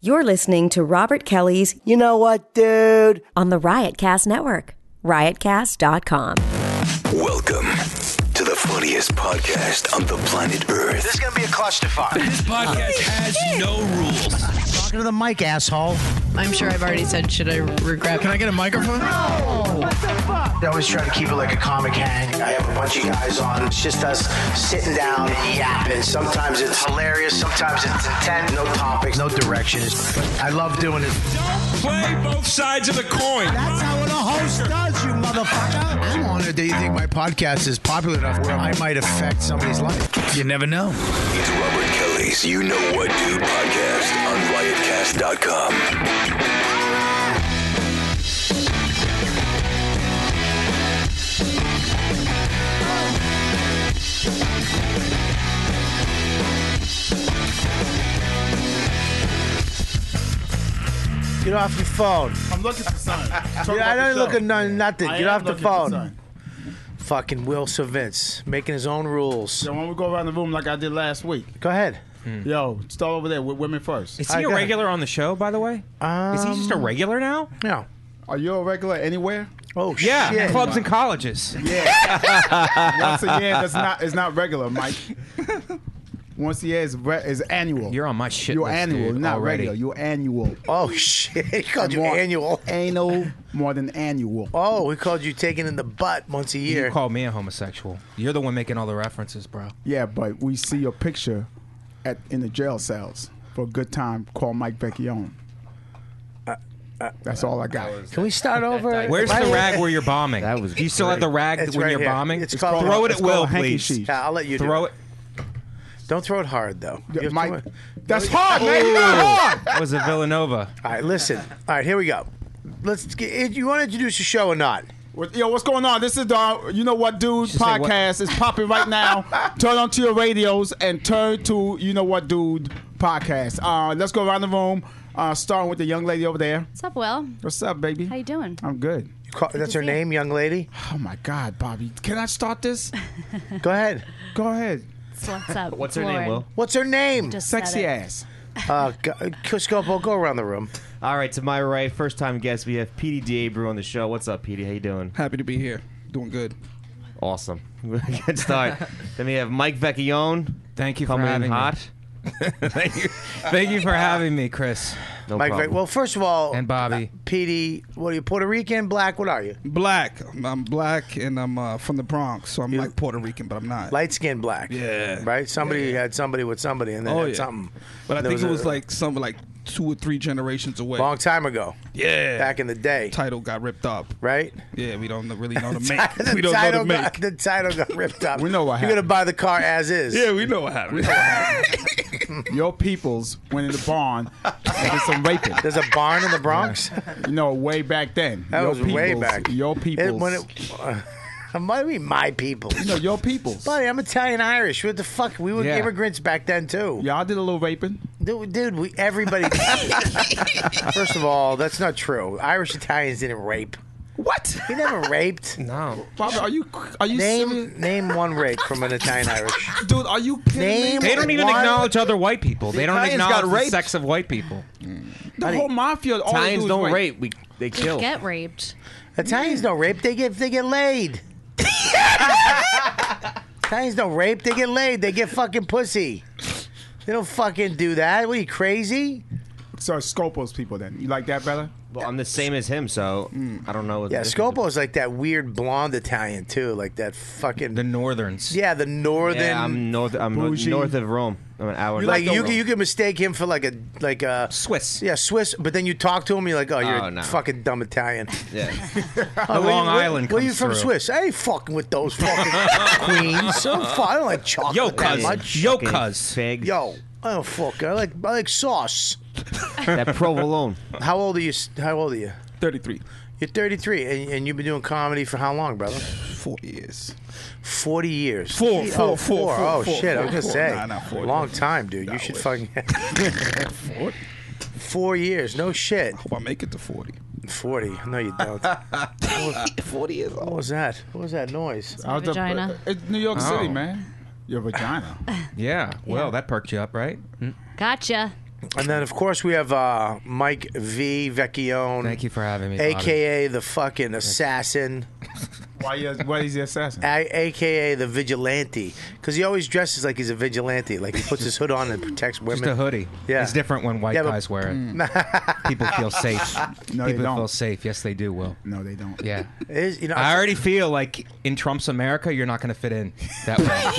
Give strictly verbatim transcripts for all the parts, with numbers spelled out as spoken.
You're listening to Robert Kelly's You Know What, Dude? on the Riotcast Network, riot cast dot com. Welcome to the funniest podcast on the planet Earth. This is going to be a clusterfuck. This podcast has no rules. Talking to the mic, asshole. I'm sure I've already said, should I regret? Can I get a microphone? What the fuck? I always try to keep it like a comic hang. I have a bunch of guys on. It's just us sitting down and yapping. Sometimes it's hilarious. Sometimes it's intense. No topics, no directions. I love doing it. Don't play both sides of the coin. That's how a host does, you motherfucker. I'm honored that you think my podcast is popular enough where I might affect somebody's life. You never know. It's Robert Kelly's You Know What Dude podcast on riot cast dot com. Get off your phone. I'm looking for something. Yeah, I don't look at no, nothing. I Get am off the looking for phone. something. Fucking Will Vince making his own rules. So when we go around the room like I did last week, Go ahead. yo, start over there with women first. Is I he a got it. regular on the show, by the way? Is he just a regular now? Yeah. Are you a regular anywhere? Oh Yeah, shit. clubs and colleges. Yeah. Once a year, that's not it's not regular, Mike. Once a year is re- is annual. You're on my shit You're list, annual, dude, not already. regular. You're annual. Oh shit. He called you More annual. Anal more than annual. Oh, we called you taking in the butt once a year. You called me a homosexual. You're the one making all the references, bro. Yeah, but we see your picture at in the jail cells for a good time. Call Mike Vecchione. That's all I got. Can we start over? Where's Am I- the rag where you're bombing? That was Do you still have the rag It's when right you're here. bombing? It's called- Throw it it's at Will, called hanky please. sheet. Yeah, I'll let you Throw do it. Don't throw it hard though. You have to- Mike, that's hard, man. You got hard. That was a Villanova. All right, listen. All right, here we go. Let's get. You want to introduce the show or not? What- Yo, what's going on? This is the You Know What Dude Should say what- podcast. It's popping right now. Turn on to your radios and turn to You Know What Dude podcast. Uh, let's go around the room. Uh, starting with the young lady over there. What's up, Will? What's up, baby? How you doing? I'm good. You call, that's her see name, young lady. Oh my God, Bobby. Can I start this? Go ahead. Go ahead. So what's up? What's It's her name, Lauren. Will? What's her name? Just Sexy said it. ass. Uh, go, Scopo, go around the room. All right, to my right, first time guest, we have P D D'Abreu on the show. What's up, P D? How you doing? Happy to be here. Doing good. Awesome. Good start. Then we have Mike Vecchione. Thank you for Coming in having hot. me. Thank you. Thank you for having me, Chris No Mike, problem. well, first of all, and Bobby. P D, what are you, Puerto Rican, black? What are you? Black. I'm black and I'm uh, from the Bronx, so I'm like Puerto Rican, but I'm not. Light skinned black. Yeah. Right? Somebody had somebody with somebody and then Oh, had yeah. something. But I There think it was a like some like two or three generations away. long time ago. Yeah. Back in the day. Title got ripped up. Right? Yeah, we don't really know to the make. the we don't know title to make. got, the title got ripped up. We know what You're gonna happened. buy the car as is. Yeah, we know what happened. Your peoples went in the barn and did some raping. There's a barn in the Bronx. You know, way back then. That your was way peoples- back. Your peoples. It, when it, uh, what do you mean, my people? you know, your peoples. Buddy, I'm Italian Irish. What the fuck? We were Yeah. immigrants back then too. Y'all did a little raping. Dude, dude, we everybody. First of all, that's not true. Irish Italians didn't rape. What? We never raped. No. Bobby, are you are you Name serious? name one rape from an Italian Irish. Dude, are you kidding Name me? They don't even one- acknowledge other white people. They don't Italians got acknowledge the raped. sex of white people. The whole mafia. All they Italians do is don't rape. rape. We they kill. Get raped. Italians don't rape. They get they get laid. Italians don't rape. They get laid. They get fucking pussy. They don't fucking do that. What are you crazy? So Scopo's people then. You like that, brother? Well, I'm the same as him, so I don't know. What Yeah, the difference Scopo's like that weird blonde Italian too, like that fucking. The Northerns. yeah, the northern. is. Yeah, I'm north. I'm north, Bougie. north of Rome. I'm an hour. like north you, of can- you Rome. can mistake him for like a like a Swiss. yeah Swiss, but then you talk to him, you're like, oh, you're Oh, a no. fucking dumb Italian. Yeah. Oh, The where Long you- where- Island Where are you comes from, through. Swiss? I ain't fucking with those fucking queens. So fu- I don't like chocolate Yo, that cuz. much. Yo, Fucking cuz. Fig. Yo, I don't fuck. I like I like sauce. That provolone. How old are you? How old are you? thirty-three. You're thirty-three, and, and you've been doing comedy for how long, brother? Four years. Forty years. Four, Gee, four, oh, four, Oh four, shit! I was four, gonna four. say, Nah, nah, four. long time, dude. You Nah, should wait. fucking Four. four years. No shit. Hope I make it to forty. Forty. No, you don't. What forty years old. was that? What was that noise? I was the- vagina. It's New York Oh. City, man. Your vagina. Yeah. Well, that perked you up, right? Gotcha. And then, of course, we have uh, Mike V. Vecchione. Thank you for having me, A Bobby. K A the fucking assassin. Why, you, why is he assassin? A- A K A the vigilante. Because he always dresses like he's a vigilante. Like he puts his hood on and protects women. Just a hoodie. Yeah. It's different when white Yeah, but- guys wear it. People feel safe. No, they People don't. feel safe. Yes, they do, Will. No, they don't. Yeah. It is, you know, I already feel like in Trump's America, you're not going to fit in that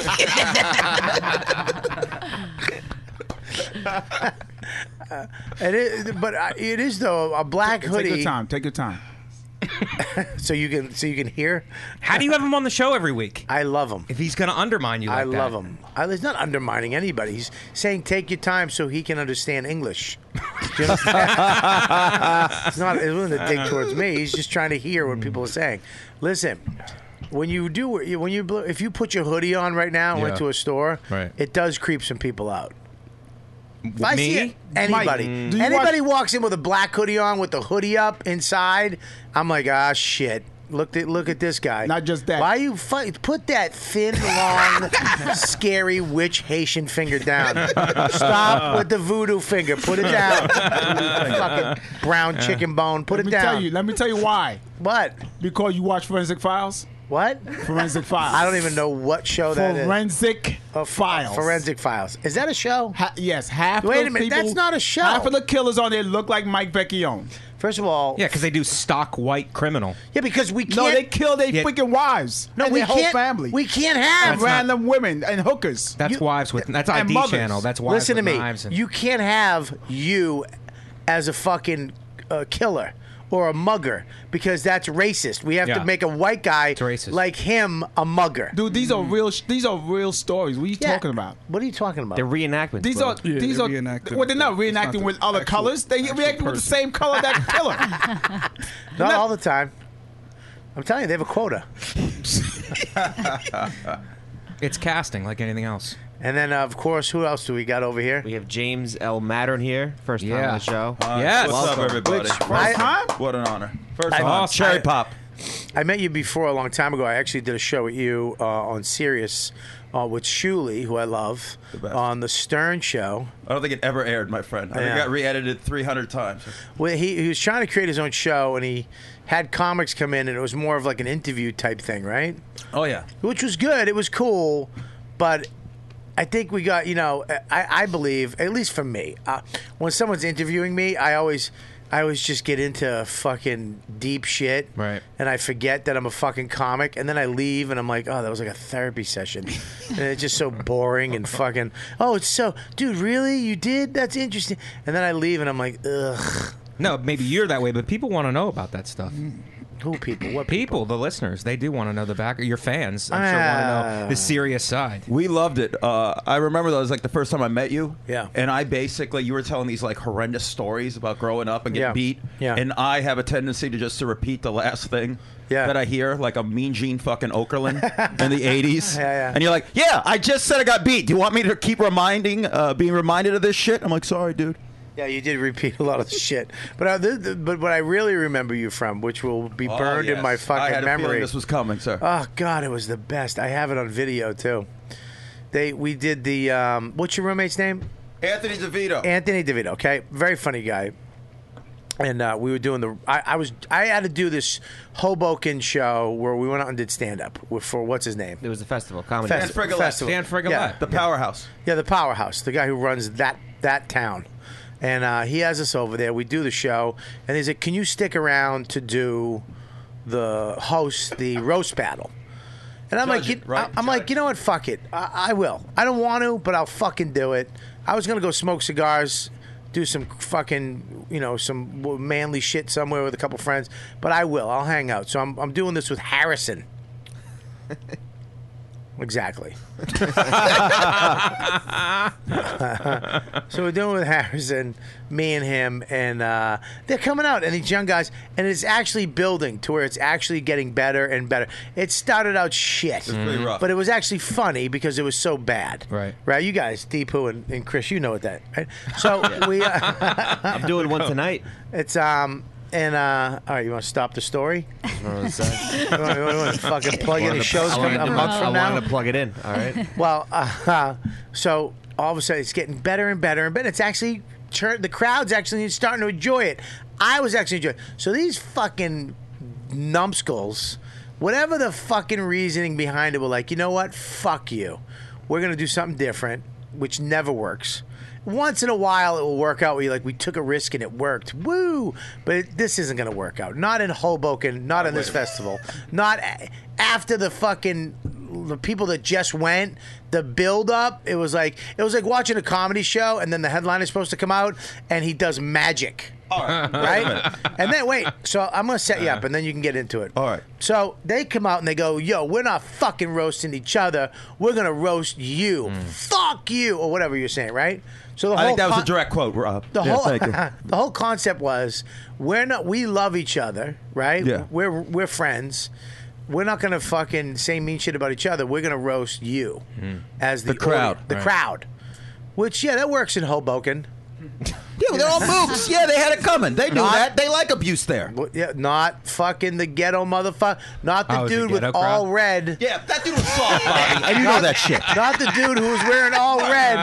way. Uh, it is, but uh, it is though a black Take hoodie. your time. Take your time. so you can so you can hear. How do you have him on the show every week? I love him. If he's going to undermine you like I that. love him. I, he's not undermining anybody. He's saying take your time so he can understand English. Do you understand? It's not. It wasn't a dig towards me. He's just trying to hear what people are saying. Listen. When you do, when you if you put your hoodie on right now and went Yeah. to a store, Right. it does creep some people out. If I Me? see it, anybody, Mike, do you anybody watch- walks in with a black hoodie on with the hoodie up inside, I'm like, ah, shit. Look at look at this guy. Not just that. Why you fight? Put that thin, long, scary witch Haitian finger down. Stop with the voodoo finger. Put it down. Fucking brown chicken bone. Put Let it me down. tell you. Let me tell you why. What? Because you watch Forensic Files. What? Forensic Files. I don't even know what show that is. Forensic Files. Forensic Files. Is that a show? Ha- yes, half. Wait of a minute, people- that's not a show. Half of the killers on there look like Mike Vecchione. First of all, Yeah, because they do stock white criminal. yeah, because we can't. No, they kill their Yeah. freaking wives. no, and we their whole can't. family. We can't have. and random women and hookers. That's You- wives with. That's and I D mothers. channel. That's wives Listen to with me. knives and- You can't have you as a fucking uh, killer or a mugger because that's racist. We have Yeah. to make a white guy It's racist. like him a mugger. Dude, these are real. sh- These are real stories. What are you Yeah. talking about? What are you talking about? They're reenactments. These bro. are Yeah, these they're are. reenacted. Well, they're not It's not reenacting the with other actual- colors. They actual react with the person. same color that killer. Not all the time. I'm telling you, they have a quota. It's casting like anything else. And then, uh, of course, who else do we got over here? We have James L. Mattern here, first time Yeah. on the show. Yes. What's up, Welcome. everybody? Which- I- Huh? What an honor. First I- time. Awesome. Cherry I- Pop. I met you before a long time ago. I actually did a show with you uh, on Sirius uh, with Shuli, who I love, The best. on the Stern Show. I don't think it ever aired, my friend. I think Yeah. it got re-edited three hundred times. Well, he, he was trying to create his own show, and he had comics come in, and it was more of like an interview type thing, right? Oh, yeah. Which was good. It was cool, but I think we got, you know, I, I believe, at least for me, uh, when someone's interviewing me, I always... I always just get into fucking deep shit, Right. and I forget that I'm a fucking comic, and then I leave, and I'm like, oh, that was like a therapy session, and it's just so boring and fucking. Oh, it's so, dude, really? You did? That's interesting. And then I leave, and I'm like, ugh. No, maybe you're that way, but people want to know about that stuff. Who people? What People, the listeners, they do want to know the back. Your fans, I'm sure, want to know the serious side. We loved it. Uh, I remember that was like the first time I met you. Yeah. And I basically, you were telling these like horrendous stories about growing up and getting Yeah. beat. Yeah. And I have a tendency to just to repeat the last thing Yeah. that I hear, like a Mean Gene fucking Okerlund in the eighties. Yeah, yeah. And you're like, yeah, I just said I got beat. Do you want me to keep reminding, uh, being reminded of this shit? I'm like, sorry, dude. Yeah, you did repeat a lot of shit, but uh, the, the, but what I really remember you from, which will be Oh, burned in yes. my I fucking had a feeling memory. this was coming, sir. Oh God, it was the best. I have it on video too. They we did the um, what's your roommate's name? Anthony DeVito. Anthony DeVito. Okay, very funny guy. And uh, we were doing the. I, I was. I had to do this Hoboken show where we went out and did stand up for what's his name? It was a festival, comedy. Festi- Dan Frigolette. festival. Dan Frigolette. Yeah. The powerhouse. Yeah, the powerhouse, the guy who runs that that town, and uh, he has us over there. We do the show, and he said, "Can you stick around to do the host the roast battle?" And I'm Judge like, it, you, right? I, I'm like, Judge. you know what? Fuck it, I, I will. I don't want to, but I'll fucking do it. I was gonna go smoke cigars, do some fucking, you know, some manly shit somewhere with a couple friends, but I will. I'll hang out. So I'm I'm doing this with Harrison. Exactly. So we're doing it with Harrison, me and him, and uh, they're coming out, and these young guys, and it's actually building to where it's actually getting better and better. It started out shit, pretty rough. but it was actually funny because it was so bad. Right. Right. You guys, Deepu and, and Chris, you know what that. Right? So we. Uh, I'm doing one tonight. it's um. And uh, all right, you want to stop the story? You want to fucking plug in the shows I coming wanted, a to, month I from now? wanted to plug it in. All right. Well, uh, so all of a sudden it's getting better and better and better. It's actually turn the crowd's actually starting to enjoy it. I was actually enjoying it. So these fucking numbskulls, whatever the fucking reasoning behind it, were like, you know what? Fuck you. We're gonna do something different, which never works. Once in a while, it will work out where you're like, we took a risk and it worked. Woo! But it, this isn't going to work out. Not in Hoboken. Not in this festival. Not a- after the fucking the people that just went. The build up. It was like it was like watching a comedy show, and then the headline is supposed to come out, and he does magic. All right. Right? And then wait. So I'm going to set you up, and then you can get into it. All right. So they come out and they go, "Yo, we're not fucking roasting each other. We're going to roast you. Fuck you," or whatever you're saying, right? So the I whole think that was con- a direct quote, Rob. The Yeah, whole thank you. the whole concept was we're not we love each other, right? Yeah. We're we're friends. We're not gonna fucking say mean shit about each other. We're gonna roast you as the, The crowd. audience- the Right. crowd. Which yeah, that works in Hoboken. Yeah, they're all mooks. Yeah, they had it coming. They knew Not- that. They like abuse there. Well, Yeah, not fucking the ghetto motherfucker. Not the Oh, it's a dude with ghetto crowd? all red. Yeah, that dude was soft, Bobby. And you know Not- that shit. Not the dude who was wearing all red.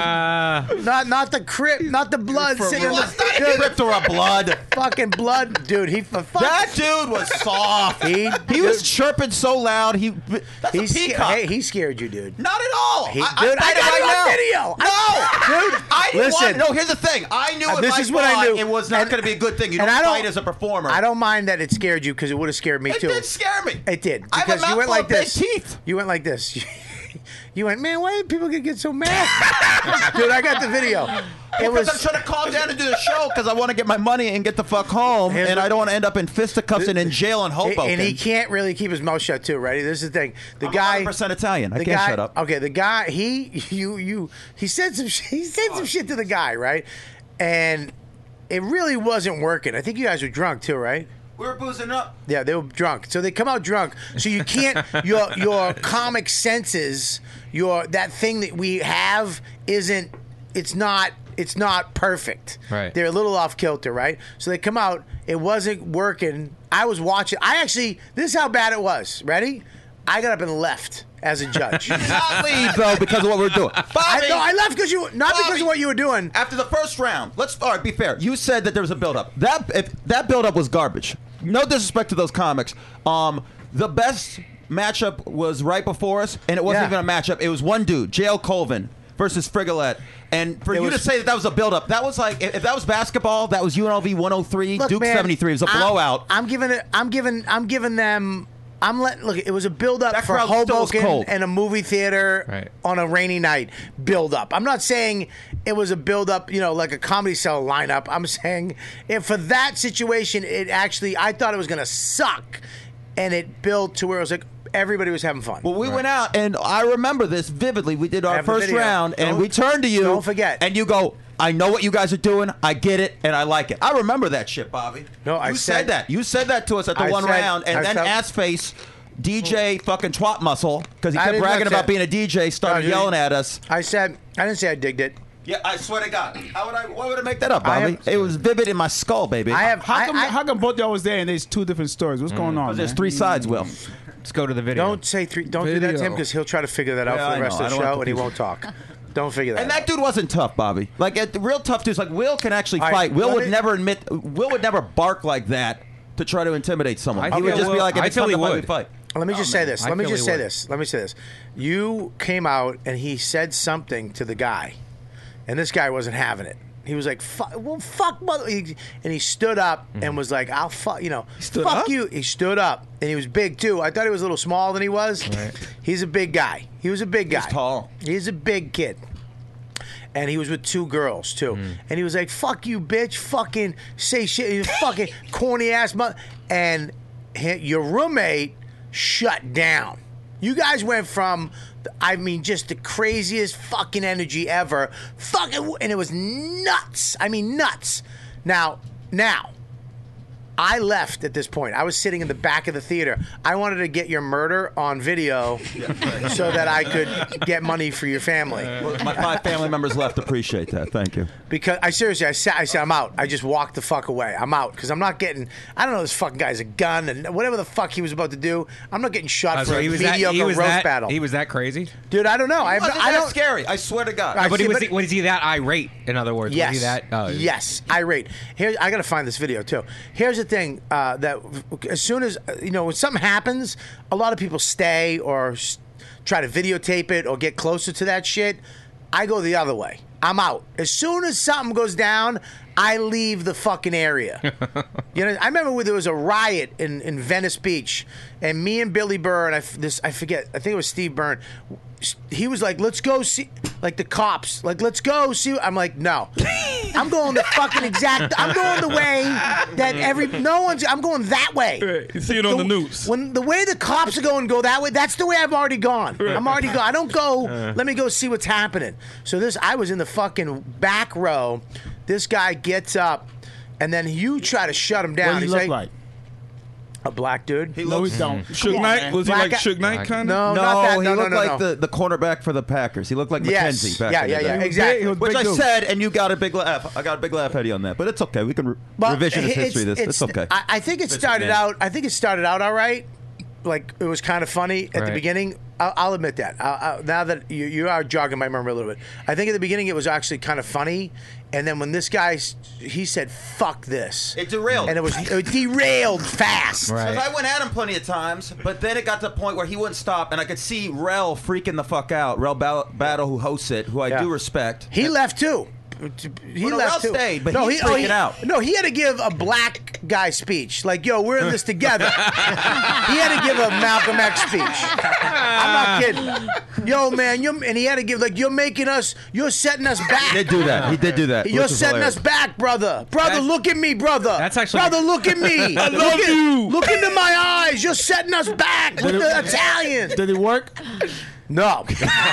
not not the crip. Not the blood From- sitting in He the was not a crip or a blood. Fucking blood, dude. He fuck. That dude was soft. He He was chirping so loud. He that's He a sca- peacock. hey, he scared you, dude. Not at all. He- I, dude, I, I got right it on now. video. No, Dude, I didn't listen. want. No, here's the thing. I knew Uh, if this I is what I fought, knew. it was not And- going to be a good thing. You and don't I don't- fight as a performer. I don't mind that it scared you because it would have scared me It too. did scare me. It did I have a because you went mouthful like of big this. teeth. You went like this. You went, man. Why did people get get so mad? Dude, I got the video. It Because was. I'm trying to calm down and do the show because I want to get my money and get the fuck home, Here's and what- I don't want to end up in fisticuffs and in jail in Hoboken. And he can't really keep his mouth shut too, right? This is the thing. The I'm guy, one hundred percent Italian. I the can't guy, shut up. Okay, the guy, he, you, you, he said some, sh- he said some shit to the guy, right? And it really wasn't working. I think you guys were drunk too, right? We were boozing up. Yeah, they were drunk. So they come out drunk. So you can't your your comic senses, your that thing that we have isn't it's not it's not perfect. Right. They're a little off kilter, right? So they come out, it wasn't working. I was watching. I actually this is how bad it was. Ready? I got up and left as a judge. Not leave though because of what we're doing. Bobby, I, no, I left because you not because Bobby, of what you were doing. After the first round, let's all right. Be fair. You said that there was a build-up. That if that build-up was garbage. No disrespect to those comics. Um, the best matchup was right before us, and it wasn't Yeah. even a matchup. It was one dude, J L Colvin versus Frigolette. And for It you was- to say that that was a build-up, that was like if if that was basketball, that was U N L V one oh three, Look, Duke man, seventy-three. It was a I'm- blowout. I'm giving it. I'm giving. I'm giving them. I'm letting. Look, it was a build up That for crowd still was Hoboken cold. and a movie theater Right. on a rainy night. Build up. I'm not saying it was a build up. You know, like a Comedy Cell lineup. I'm saying if for that situation, it actually. I thought it was gonna suck, and it built to where it was like everybody was having fun. Well, we went out, and I remember this vividly. We did I our have the first video. round, and Don't- we turned to you. don't forget. And you go, I know what you guys are doing. I get it, and I like it. I remember that shit, Bobby. No, I you said- said that. You said that to us at the I one said- round, and I then felt- ass face, D J fucking twat muscle, because he I kept didn't bragging look about at- being a D J, started No, you- yelling at us. I said. I didn't say I digged it. Yeah, I swear to God. How would I? Why would I make that up, I Bobby? have- it was vivid in my skull, baby. I have. How I, come, I, how come both y'all was there and there's two different stories? What's going on? Because there's man? three sides, Will. Let's go to the video. don't say three. Don't do that to him Video. because he'll try to figure that out Yeah, for I the rest know. of I the don't want show, to and he confuse won't talk. Don't figure that. And out. that dude wasn't tough, Bobby. Like at the real tough dudes, like Will can actually All right, fight. Will let would me- never admit. Will would never bark like that to try to intimidate someone. I he would feel just be Will- like, if I it's feel fun he to fight, we would. fight. Let me just say this. I Let me feel just he say would. this. Let me say this. You came out and he said something to the guy, and this guy wasn't having it. He was like, fuck, well, fuck, mother. He, and he stood up and was like, I'll fuck, you know, stood fuck up? you. He stood up, and he was big too. I thought he was a little smaller than he was. He's a big guy. He was a big guy. He's tall. He's a big kid. And he was with two girls too. And he was like, fuck you, bitch. Fucking say shit. You fucking corny ass mother. And he- your roommate shut down. You guys went from, I mean, just the craziest fucking energy ever. Fucking, and it was nuts. I mean, nuts. Now, now, I left at this point. I was sitting in the back of the theater. I wanted to get your murder on video so that I could get money for your family. Well, my five family members left. Appreciate that. Thank you. Because I seriously, I said, I said, I'm out. I just walked the fuck away. I'm out because I'm not getting. I don't know. This fucking guy's a gun and whatever the fuck he was about to do. I'm not getting shot Uh, for so a he was that, mediocre he was roast that, battle. He was that crazy, dude. I don't know. I, Wasn't I that don't. scary. I swear to God. Uh, but see, he was, but- he, was he that irate? In other words, Yes. was he that? Uh, yes, irate. Here, I got to find this video too. Here's the thing: uh, that as soon as you know when something happens, a lot of people stay or s- try to videotape it or get closer to that shit. I go the other way. I'm out. As soon as something goes down, I leave the fucking area. You know, I remember when there was a riot in, in Venice Beach, and me and Billy Burr and I f- this I forget. I think it was Steve Byrne. He was like, "Let's go see," like the cops, like, "Let's go see." I'm like, "No, I'm going the fucking exact. I'm going the way that every no one's. I'm going that way. You see it on the news. When the way the cops are going, go that way. That's the way I've already gone. I'm already gone. I don't go. Let me go see what's happening. So this, I was in the fucking back row. This guy gets up, and then you try to shut him down. What do He's he look like? A black dude. He No, looks he don't. Suge on, Knight? man. Was he Black like guy- Suge Knight kind No, of? No, not that. he No, no, looked no, like no. the, the cornerback for the Packers. He looked like Yes. McKenzie back Yeah, in yeah, the yeah, day. exactly. He was Which big I dude. said, and you got a big laugh. I got a big laugh, Eddie, on that. But it's okay. We can re- But revisionist it's- history this. It's, okay. I, I think it Vince started McMahon. out. I think it started out all right. Like it was kind of funny at the Right. beginning. I'll, I'll admit that. I, I, now that you, you are jogging my memory a little bit, I think at the beginning it was actually kind of funny. And then when this guy, s- he said, "Fuck this," It derailed. and it was it derailed fast. Right. Because I went at him plenty of times, but then it got to the point where he wouldn't stop, and I could see Rel freaking the fuck out. Rel ba- Battle, who hosts it, who I Yeah. do respect. He left too. He Well, no, left Ralph too. stayed, but no, he's he, oh, freaking he- out. No, he had to give a black guy speech. Like, yo, we're in this together. He had to give a Malcolm X speech. I'm not kidding. Yo, man, you and he had to give like, you're making us, you're setting us back. He did do that. He did do that. You're which was setting hilarious. us back, brother. Brother, That's- look at me, brother. That's actually- brother, look at me. I look love at- you. Look into my eyes. You're setting us back with the Italians. Did it work? No.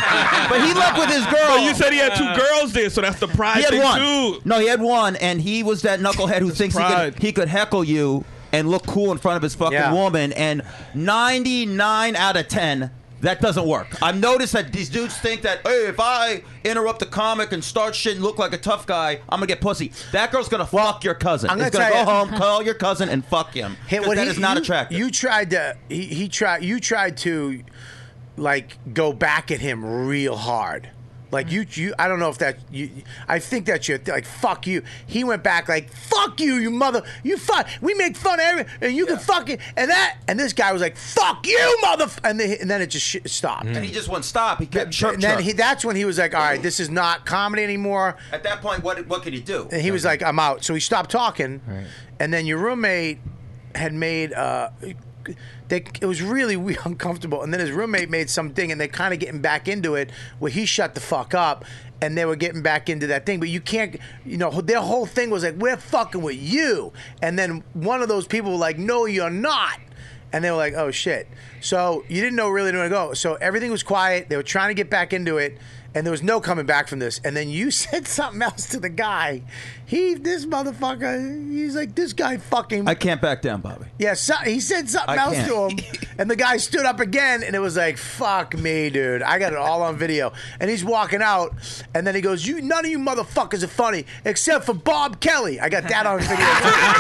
But he left with his girl. But you said he had two girls there, so that's the pride He had thing one. too. No, he had one, and he was that knucklehead who thinks he pride. could, he could heckle you and look cool in front of his fucking Yeah. woman. And ninety-nine out of ten, that doesn't work. I've noticed that these dudes think that, hey, if I interrupt the comic and start shit and look like a tough guy, I'm gonna get pussy. That girl's gonna fuck your cousin. I'm gonna He's gonna tell go you- home, call your cousin, and fuck him. Hey, 'Cause what that he- is not you, attractive. You tried to. He, he tried. You tried to, like, go back at him real hard. Like you, you. I don't know if that. You, I think that's your like. Fuck you. He went back like, fuck you, you mother. You fuck. We make fun of every, and you can fuck it. And that. And this guy was like, fuck you, mother. And then, and then it just sh- stopped. and he just wouldn't stop. He kept chirp, And then chirp. he. That's when he was like, all right, this is not comedy anymore. At that point, what what could he do? And he was like, I'm out. So he stopped talking. Right. And then your roommate had made, uh, they, it was really we- uncomfortable. And then his roommate made something, and they're kind of getting back into it where he shut the fuck up. And they were getting back into that thing. But you can't, you know, their whole thing was like, we're fucking with you. And then one of those people were like, no, you're not. And they were like, oh, shit. So you didn't know really where to go. So everything was quiet. They were trying to get back into it. And there was no coming back from this. And then you said something else to the guy. He, this motherfucker, he's like, this guy fucking. I can't back down, Bobby. Yeah, so, he said something I else can't. to him. And the guy stood up again. And it was like, fuck me, dude. I got it all on video. And he's walking out. And then he goes, "You, none of you motherfuckers are funny except for Bob Kelly." I got that on video.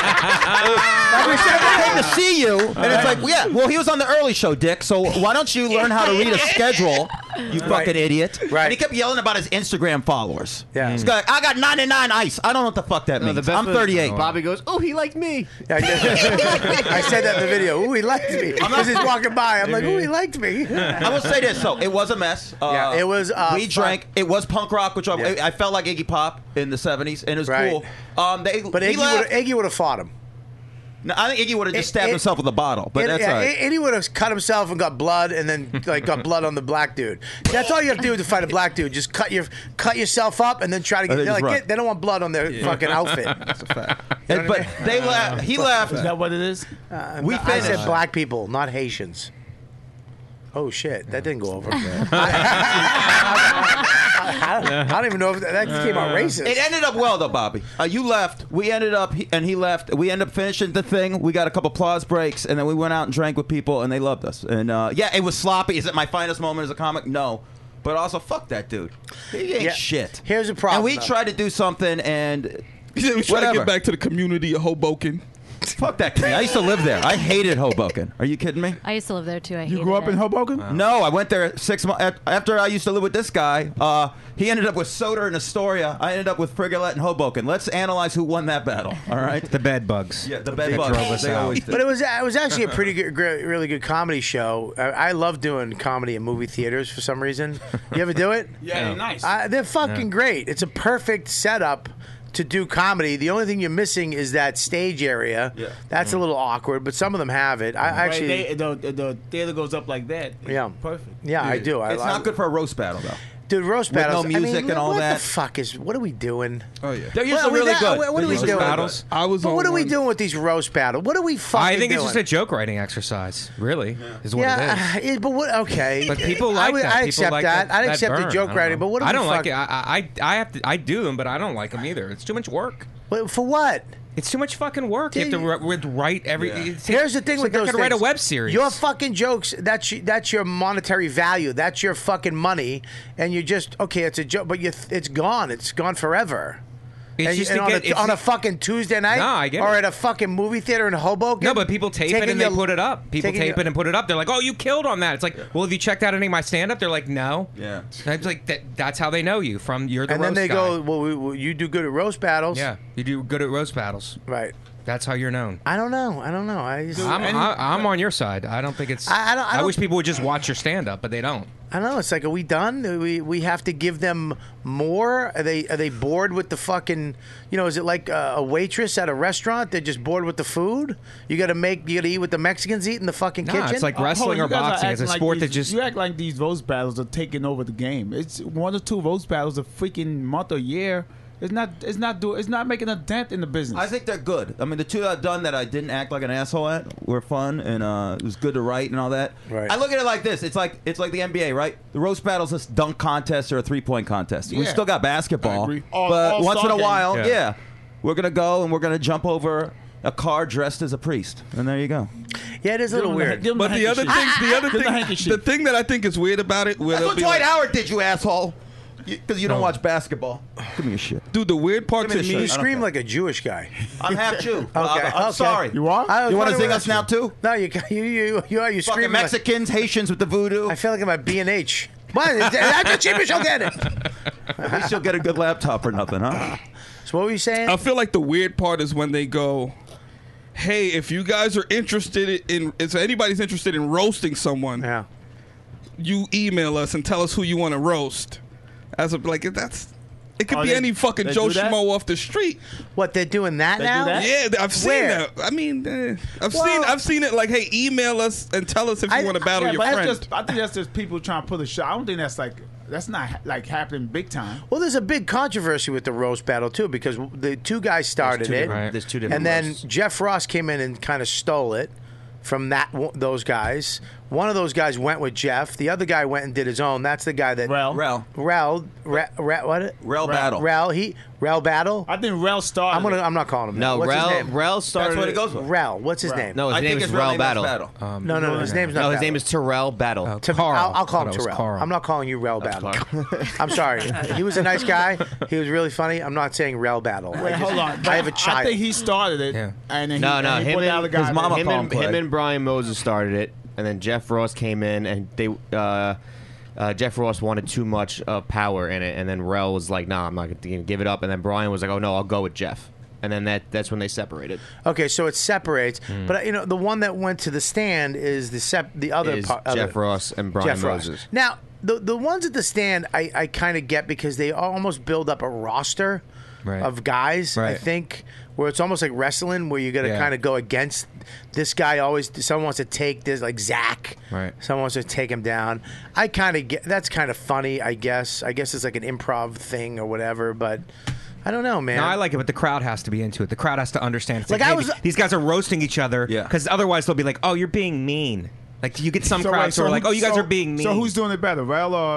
Like we said, I came to see you, and it's like, yeah, well, he was on the early show, Dick. So why don't you learn how to read a schedule, you fucking Right. idiot? Right. And he kept yelling about his Instagram followers. Yeah. He's like, I got ninety-nine ice. I don't know what the fuck that means. I'm thirty-eight. Bobby goes, oh, he liked me. Yeah, I, did. I said that in the video. Ooh, he liked me. Because he's walking by. I'm like, ooh, he liked me. I will say this, so it was a mess. Uh, Yeah, it was, uh, we drank. It was punk rock, which I, Yeah. I felt like Iggy Pop in the seventies, and it was Right. cool. Um, they, But he Iggy left. would Iggy would have fought him. No, I think Iggy would have just It- stabbed it- himself with a bottle, but It- that's yeah, all right. Iggy would have cut himself and got blood, and then like got blood on the black dude. That's all you have to do to fight a black dude. Just cut your cut yourself up, and then try to get. And then They're just like, run. get, they don't want blood on their fucking outfit. That's a fact. And- but they left. He left. Is that what it is? We I said finished. black people, not Haitians. Oh shit, that didn't go over. I, I, don't, I don't even know if that, that came out racist. It ended up well though, Bobby. Uh, you left. We ended up, he, and he left. We ended up finishing the thing. We got a couple applause breaks, and then we went out and drank with people, and they loved us. And uh, yeah, it was sloppy. Is it my finest moment as a comic? No. But also, fuck that dude. He ain't Yeah. shit. Here's the problem. And we though. tried to do something, and we try to whatever. get back to the community of Hoboken. Fuck that community. I used to live there. I hated Hoboken. Are you kidding me? I used to live there too. I You hated grew up it. in Hoboken? No, I went there six months after I used to live with this guy. Uh, he ended up with Soder and Astoria. I ended up with Frigolette and Hoboken. Let's analyze who won that battle. All right, The bed bugs. yeah, the They bed bugs. drove us They out. always do. But it was it was actually a pretty good, great, really good comedy show. I, I love doing comedy in movie theaters for some reason. You ever do it? Yeah, Yeah. nice. Uh, they're fucking great. It's a perfect setup to do comedy. The only thing you're missing is that stage area. Yeah. That's a little awkward, but some of them have it. I actually, Right, they, the, the theater goes up like that. It's Yeah. perfect. yeah, I do. I, It's I, not good for a roast battle though. Dude, roast With no battles. I mean, music and all what that. the fuck is? What are we doing? Oh yeah. They're What usually are we really that- good. What, what are we Roast doing? battles? I was But on what are we one- doing with these roast battles? What are we fucking I think doing? it's just a joke writing exercise. Really, is what yeah, it is. it- but what? Okay, But people I like would- that. I People accept like that. that. I that accept the burn. joke I don't writing, know. but what? Do I we don't like fuck- it. I, I I have to. I do them, but I don't like them either. It's too much work. Wait, for what? It's too much fucking work. You have to ri- write every. Yeah. it takes- Here's the thing it's with like those I could write a things. web series. Your fucking jokes. That's y- that's your monetary value. That's your fucking money, and you just okay. It's a joke, but you th- it's gone. It's gone forever. It's and, just and to on, get- a, it's on a just- fucking Tuesday night, No, I get or it. at a fucking movie theater in Hoboken. No, but people tape it taking and they your- put it up. People taking tape your- it and put it up. They're like, "Oh, you killed on that." It's like, well, have you checked out any of my stand-up? They're like, "No." Yeah. And it's like that, that's how they know you from you're the And then roast they guy. go, well, we, well, you do good at roast battles. Yeah, you do good at roast battles. Right. That's how you're known. I don't know. I don't know. I just, I'm, I, I'm on your side. I don't think it's. I- I don't- I don't- wish people would just watch your stand-up, but they don't. I don't know. It's like, are we done? Do we we have to give them more? Are they are they bored with the fucking? You know, is it like a, a waitress at a restaurant? They're just bored with the food. You got to make. You got to eat what the Mexicans eat in the fucking Nah, kitchen. it's like Uh, wrestling hold on, or you guys are boxing. It's a acting like sport these- that just. You act like these roast battles are taking over the game. It's one or two roast battles a freaking month or year. It's not. It's not do. It's not making a dent in the business. I think they're good. I mean, the two that I've done that I didn't act like an asshole at were fun, and uh, it was good to write and all that. Right. I look at it like this: it's like it's like the N B A, right? The roast battle's a dunk contest or a three point contest. We Yeah. still got basketball, I agree. All- but all-star once in a game. while, Yeah. yeah. we're gonna go and we're gonna jump over a car dressed as a priest, and there you go. yeah, it is a little weird. But the other thing, the other Give him the thing, handkerchief. the thing that I think is weird about it, where That's they'll what be Dwight like, Howard did, you asshole. Because you, don't No. watch basketball. Give me your shit. dude, the weird part Give me to the me, You shit. I don't scream care. like a Jewish guy. I'm half Jew. Okay, I'm, I'm okay. sorry. You are? I was You want to wondering sing what- us now too? No, you you you you are you Fucking screaming. Like, Mexicans, Haitians with the voodoo. I feel like I'm at B and H. What? That's the cheapest you'll get it. At least you'll get a good laptop for nothing, huh? So what were you saying? I feel like the weird part is when they go, "Hey, if you guys are interested in, if anybody's interested in roasting someone, yeah. you email us and tell us who you want to roast." As a like, that's it could Oh, be they- any fucking they Joe do that? Schmo off the street. What they're doing that They do now? that? Yeah, I've seen Where? that. I mean, eh, I've Well- seen I've seen it. Like, hey, email us and tell us if you I- want to battle Yeah, your but friend. that's just, I think that's just people trying to put a show. I don't think that's like that's not like happening big time. Well, there's a big controversy with the roast battle too, because the two guys started two it, different- Right. There's two different and then roasts. Jeff Ross came in and kind of stole it from that those guys. One of those guys went with Jeff. The other guy went and did his own. That's the guy that Rel. Rel. Rel, Rel, Rel what? Rel Battle. Rel. He Rel Battle. I think Rel started. I'm gonna. it. I'm not calling him. that. No, What's his Rel name? Rel started. That's what it goes with. Rel. What's his Rel. name? No, his I name think is his real Rel name is Battle. Battle. Um, no, no, no. His name's not. No, his Battle. name is Terrell Battle. Oh, To- Carl. I'll, I'll call I him thought it was Terrell. Carl. I'm not calling you Rel That's Battle. I'm sorry. He was a nice guy. He was really funny. I'm not saying Rel Battle. I Wait, just- hold on. I have a child. I think he started it. Yeah. And then No, he, no, and he him put the other and guy his mama there. him called and, him Clay. him and Brian Moses started it, and then Jeff Ross came in, and they uh, uh, Jeff Ross wanted too much uh, power in it, and then Rel was like, "Nah, I'm not going to give it up," and then Brian was like, "Oh no, I'll go with Jeff," and then that that's when they separated. Okay, so it separates, Hmm. but you know the one that went to the stand is the sep- the other Is part. Jeff Ross and Brian Jeff Ross. Moses. Now the the ones at the stand, I, I kind of get because they almost build up a roster Right. of guys. I Right. think where it's almost like wrestling, where you got to Yeah. kind of go against this guy. Always, someone wants to take this, like Zach. Right. Someone wants to take him down. I kind of get that's kind of funny. I guess. I guess it's like an improv thing or whatever, but. I don't know, man. No, I like it, but the crowd has to be into it. The crowd has to understand. It's like, Like, I hey, was- these guys are roasting each other. Yeah. Because otherwise they'll be like, oh, you're being mean. Like, you get some So, crowds wait, who are so like, oh, you guys so- are being mean. So who's doing it better, Rel or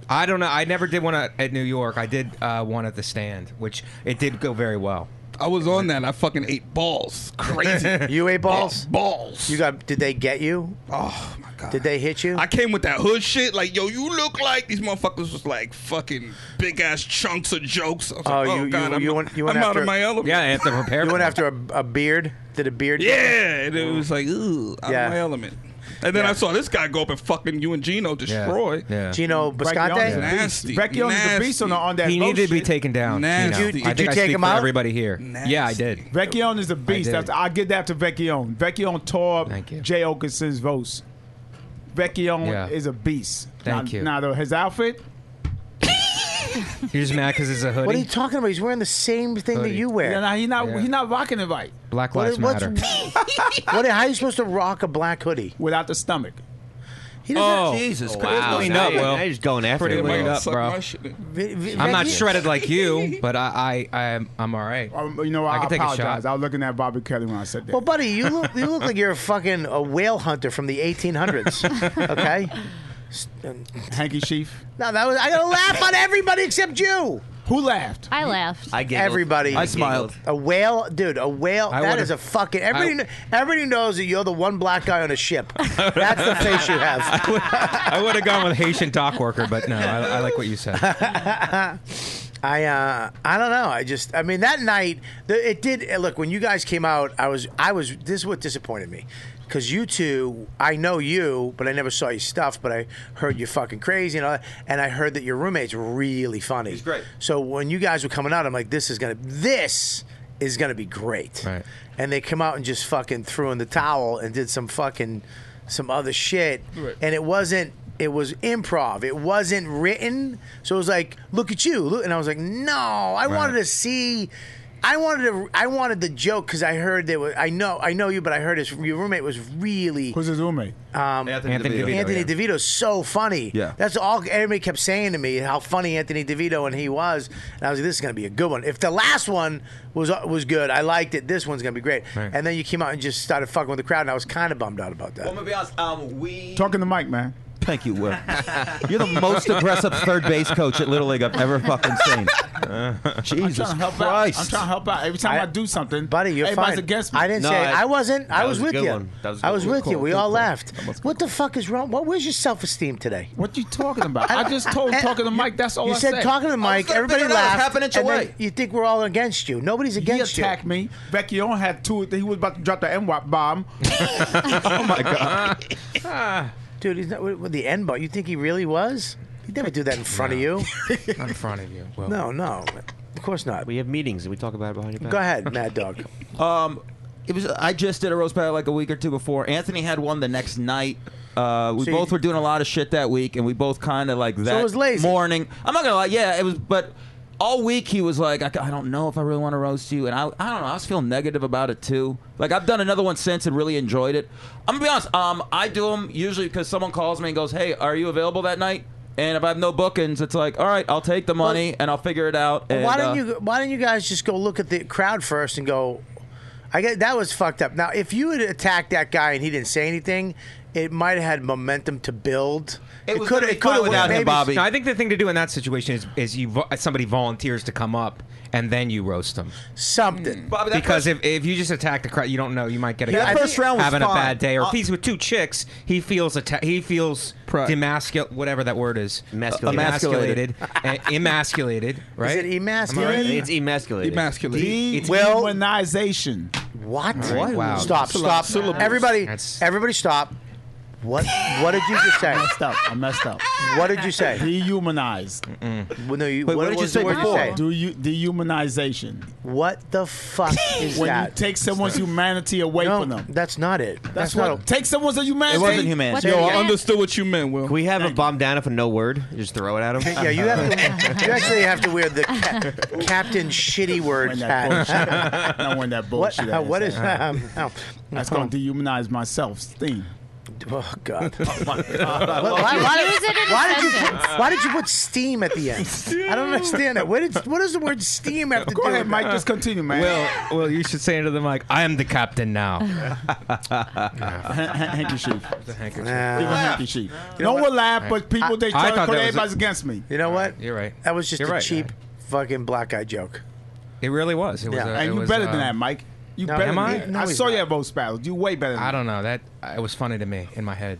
I don't know. I never did one at, at New York. I did uh, one at the Stand, which it did go very well. I was on that. I fucking ate balls. Crazy. You ate balls? Balls. You got? Did they get you? Oh my god. Did they hit you? I came with that hood shit. Like, yo, you look like these motherfuckers was like fucking big ass chunks of jokes. I was Oh, like, you- oh you- god, I'm, you went- you went I'm out after- of my element. Yeah, I have to prepare. You for went that. after a, a beard? Did a beard? Yeah, and it was like, ooh, out Yeah. of my element. And then Yeah. I saw this guy go up and fucking you and Gino destroy. Yeah. Gino Vecchione's Bisconte? a beast. Nasty, Vecchione's a beast on, the, on that He boat needed to be shit. taken down. Nasty. Gino. Did- I did think you I take speak him for out? everybody here. Yeah, I did. Vecchione is a beast. did. That's, I'll give that to Vecchione. Vecchione tore up Thank you. Jay Oakerson's voice. Vecchione Yeah. is a beast. Thank now, you. Now, the, his outfit, You're just mad because it's a hoodie. What are you talking about? He's wearing the same thing Hoodie. that you wear. yeah, nah, he not Yeah. he not rocking it right Black What- Lives what's- Matter. what, how are you supposed to rock a black hoodie? without the stomach. He doesn't. Oh, Jesus Wow, Christ. Cleaned now up, you're- Will. now you're just going after Pretty it. cleaned Will. up, Suck bro. my shit. V- v- I'm not Vecchio- shredded like you, but I, I, I'm, I'm all right. Um, you know, I I, can take a apologize. shot. I was looking at Bobby Kelly when I said that. Well, buddy, you look you look like you're a fucking a whale hunter from the eighteen hundreds. Okay. Hanky Chief. No, that was I gotta laugh on everybody except you. Who laughed? I laughed. I giggled. Everybody. I smiled. A whale, dude. A whale. I That would've- is a fucking. Everybody, I- kn- everybody knows that you're the one black guy on a ship. That's the face you have. I would have gone with Haitian dock worker, but no, I, I like what you said. I uh, I don't know. I just I mean that night the, it did uh, look when you guys came out. I was I was this is what disappointed me because you two I know you but I never saw your stuff but I heard you fucking crazy and all that, and I heard that your roommate's really funny. He's great. So when you guys were coming out, I'm like, this is gonna this is gonna be great. Right. And they come out and just fucking threw in the towel and did some fucking some other shit, Right. and it wasn't. It was improv. It wasn't written. So it was like, look at you. Look. And I was like, no, I wanted to see. I wanted to. I wanted the joke because I heard there was. I know. I know you, but I heard his your roommate was really. Who's his roommate? Um, Anthony, Anthony DeVito. DeVito. Anthony yeah. DeVito's so funny. Yeah. That's all everybody kept saying to me, how funny Anthony DeVito and he was. And I was like, this is going to be a good one. If the last one was was good, I liked it. This one's going to be great. Right. And then you came out and just started fucking with the crowd, and I was kind of bummed out about that. Well, I'm gonna be honest. Um, we Talking to Mike, man. Thank you, Will. You're the most aggressive third base coach at Little League I've ever fucking seen. Jesus I'm trying to help Christ. out. I'm trying to help out. Every time I, I- do something, Buddy, you're everybody's fine. against me. I didn't No, say I- I wasn't. I that was, was a with good you. one. That was a I good was one. with Good you. call, We good all call. laughed. That was good. What the fuck is wrong? What? Where's your self-esteem today? What you talking about? I just told And- talking to Mike. That's all You I said talking to Mike. gonna Everybody figure it out. It's laughed. half an inch and then away. you think we're all against you? Nobody's He against you. attacked me. Vecchione had two. He was about to drop the N WAP bomb. Oh my God. Dude, he's not with with the N bar. You think he really was? He'd never do that in front of you. Not in front of you. Well, No, no. Of course not. We have meetings and we talk about it behind your back. Go ahead, Mad Dog. Um, it was. I just did a roast battle like a week or two before. Anthony had one the next night. Uh, we So both you- were doing a lot of shit that week, and we both kind of like that it was lazy. morning. I'm not gonna lie. Yeah, it was. But all week he was like, I, I don't know if I really want to roast you, and I, I don't know. I was feeling negative about it too. Like I've done another one since and really enjoyed it. I'm gonna be honest. Um, I do them usually because someone calls me and goes, "Hey, are you available that night?" And if I have no bookings, it's like, all right, I'll take the money and I'll figure it out. And, why uh, don't you? Why don't you guys just go look at the crowd first and go? I get that was fucked up. Now, if you had attacked that guy and he didn't say anything, it might have had momentum to build. It was coulda- gonna be coulda fine went- without him, maybe- Bobby. No, I think the thing to do in that situation is is you vo- somebody volunteers to come up and then you roast them. Something. Bobby, that Because first- if, if you just attack the crowd, you don't know. You might get a Yeah, guy that first round was having a fine. bad day, or Uh, if he's with two chicks, he feels atta- he feels Pride. demascul whatever that word is, Emasculated. emasculated, uh, emasculated, right? Is it emasculated? It's emasculated. Emasculated. It's- Dehumanization. What? Right, wow. Stop! That's a lot of Stop! syllables. Everybody! That's- Everybody! Stop! What? What did you just say? I messed up. I messed up. What did you say? Dehumanized. Well, no, you, Wait, what, what did you was say the word before? you say? Do you dehumanization? What the fuck is When that? you take someone's humanity away no, from them. that's not it. That's, That's, what. not. A, take someone's humanity. It wasn't human. What Yo, the I heck? understood what you meant, Will. Can we have a bomb down for no word? Just throw it at him? yeah, you have to. You actually have to wear the ca- Captain Shitty Word When that hat. bullshit. Not when that What? bullshit. uh, what ass is ass. that? Um, no. That's going to dehumanize my self-esteem. Oh God! Oh my God! Why, why, why, Use it in a why did you sentence. put, why did you put steam at the end? I don't understand that. What, did, what does the word steam have to Go do ahead, with Mike. that? Just continue, man. Well, well, you should say into the mic, I am the captain now. Handkerchief. The handkerchief. Nah. Give a handkerchief. You know No what? one laugh, but people they I try to thought put that was everybody's a- against me. You know what? You're right. That was just You're a right, cheap yeah. fucking black guy joke. It really was. It was. Yeah. A, And it you was, better uh, than that, Mike. You No, better am than I? that. No, I he's saw you not. at both battles. You way better than I that. don't know. That uh, it was funny to me in my head.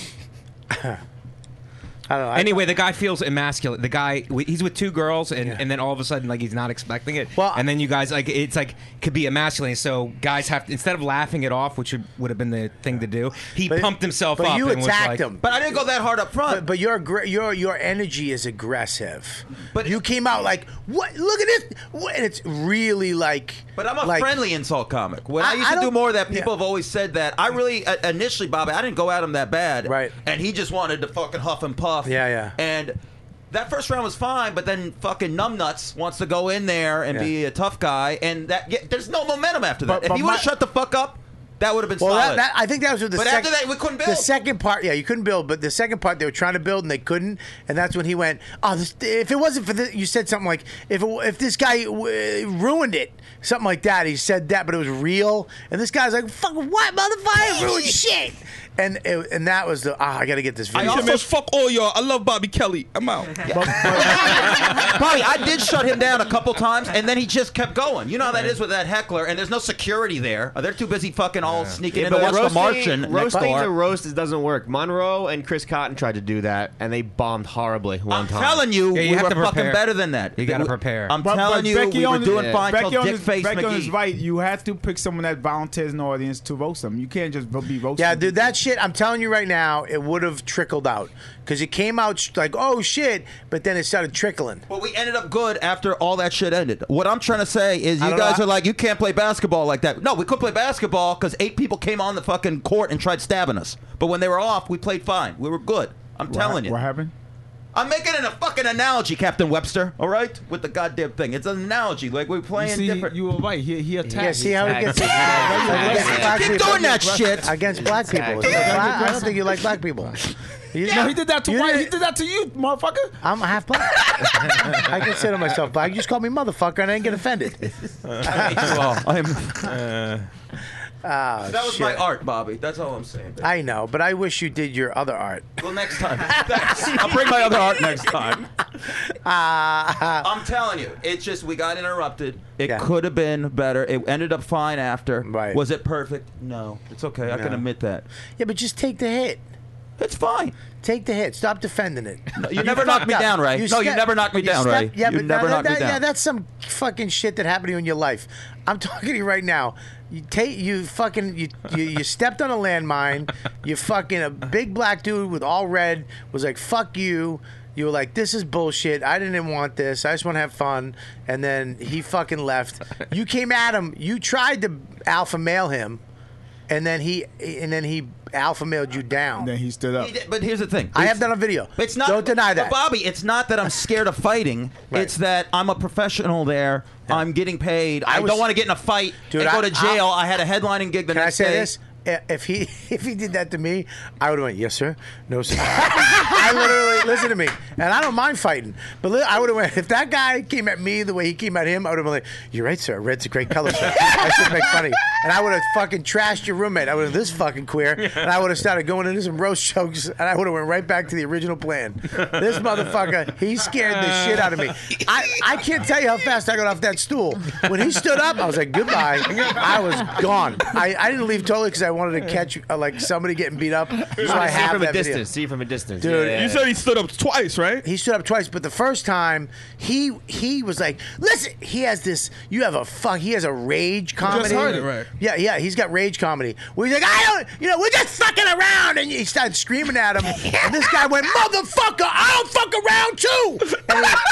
I don't know. I- Anyway, the guy feels emasculate. The guy, he's with two girls, and, and then all of a sudden, like he's not expecting it. Well, and then you guys, like, it's like could be emasculating. So guys have to, instead of laughing it off, which would, would have been the thing to do, he But- pumped himself but up. you and was attacked like, him. But I didn't go that hard up front. But, but your aggr- your your energy is aggressive. But- But you came out like, what? Look at this! What? And it's really like. But I'm a like, friendly insult comic. When I, I- used I to do don't- more of that, people yeah. have always said that. I really, uh, initially, Bobby, I didn't go at him that bad. Right. And he just wanted to fucking huff and puff. Yeah, yeah. And that first round was fine, but then fucking numbnuts wants to go in there and Yeah. be a tough guy, and that yeah, there's no momentum after that. But- if but he would my- have shut the fuck up, that would have been Well, solid. that, that, I think that was with the But second. after that, we couldn't The build. second part, yeah, you couldn't build. But the second part, they were trying to build and they couldn't, and that's when he went. Oh, this, if it wasn't for this, you said something like, if it, if this guy w- ruined it, something like that. He said that, but it was real. And this guy's like, "Fuck what, motherfucker, ruined shit." And it, and that was the. Ah, I got to get this I video. also fuck all y'all. I love Bobby Kelly. I'm out. Bobby, I did shut him down a couple times, and then he just kept going. You know how that is with that heckler, and there's no security there. They're too busy fucking all sneaking in to watch The Martian next roasting door. the roast is- doesn't work. Monroe and Chris Cotton tried to do that, and they bombed horribly one I'm time. telling you, Yeah, you we have were to fucking prepare. better than that. You gotta We- prepare. I'm But, telling but you, Becky we were on, doing yeah. fine Becky till on Dick his, Face Becky on his McGee. right. You have to pick someone that volunteers in the audience to roast them. You can't just be roasting. Yeah, dude, that shit, I'm telling you right now, it would have trickled out. Because it came out sh- like, oh, shit, but then it started trickling. But we ended up good after all that shit ended. What I'm trying to say is I you don't guys know. are like, you can't play basketball like that. No, we could play basketball because eight people came on the fucking court and tried stabbing us. But when they were off, we played fine. We were good. I'm What telling hap- you. What happened? I'm making it a fucking analogy, Captain Webster, all right? With the goddamn thing. It's an analogy. Like, we're You playing see, different. you were right. He, he attacked. Yeah, see how it gets Exactly. against black Keep people. doing that shit. Against black people. Exactly. I don't think you like black people. You, No, he did that to you white. didn't- He did that to you, motherfucker. I'm half black. I consider myself black. You just call me motherfucker and I didn't get offended. I'm, Ah, that was shit. my art, Bobby. That's all I'm saying. I know, but I wish you did your other art. Well, next time. Thanks. I'll bring my other art next time. Ah, I'm telling you, it's just we got interrupted. It Yeah. could have been better. It ended up fine after. Right. Was it perfect? No. It's okay. I can No. admit that. yeah, but just take the hit. It's fine. Take the hit. Stop defending it. You never knocked fucked me up. down, Ray. No, you ste- never knocked me you down, stepped- Ray. Yeah, You but never that- knocked me that- down. Yeah, that's some fucking shit that happened to you in your life. I'm talking to you right now. You take you fucking you, you you stepped on a landmine. You fucking a big black dude with all red was like fuck you. You were like, this is bullshit. I didn't want this. I just want to have fun. And then he fucking left. You came at him. You tried to alpha male him, and then he and then he alpha mailed you down. And then he stood up. He did- But here's the thing. I It's- have that on video. It's not. Don't deny that. But Bobby, it's not that I'm scared of fighting. Right. It's that I'm a professional there. I'm getting paid. I, I was- don't want to get in a fight Dude, and go I- to jail. I- I, had a headlining gig the Can I next say day. this? If he if he did that to me, I would have went, yes, sir. No, sir. I literally, listen to me. And I don't mind fighting. But li- I would have went, if that guy came at me the way he came at him, I would have been like, you're right, sir. Red's a great color, sir. I should make funny. And I would have fucking trashed your roommate. I would have, this fucking queer. And I would have started going into some roast jokes. And I would have went right back to the original plan. This motherfucker, he scared the shit out of me. I, I can't tell you how fast I got off that stool. When he stood up, I was like, goodbye. I was gone. I, I didn't leave totally because I wanted to catch uh, like somebody getting beat up. So I See have from a that video. distance. See from a distance. Dude, Yeah, yeah, You yeah. said he stood up twice, right? He stood up twice, but the first time he he was like, "Listen, he has this. You have a fuck. He has a rage comedy. heard it, right. Yeah, yeah. He's got rage comedy where he's like, I don't, you know, we're just fucking around, and he started screaming at him, and this guy went, "Motherfucker, I don't fuck around too." And he,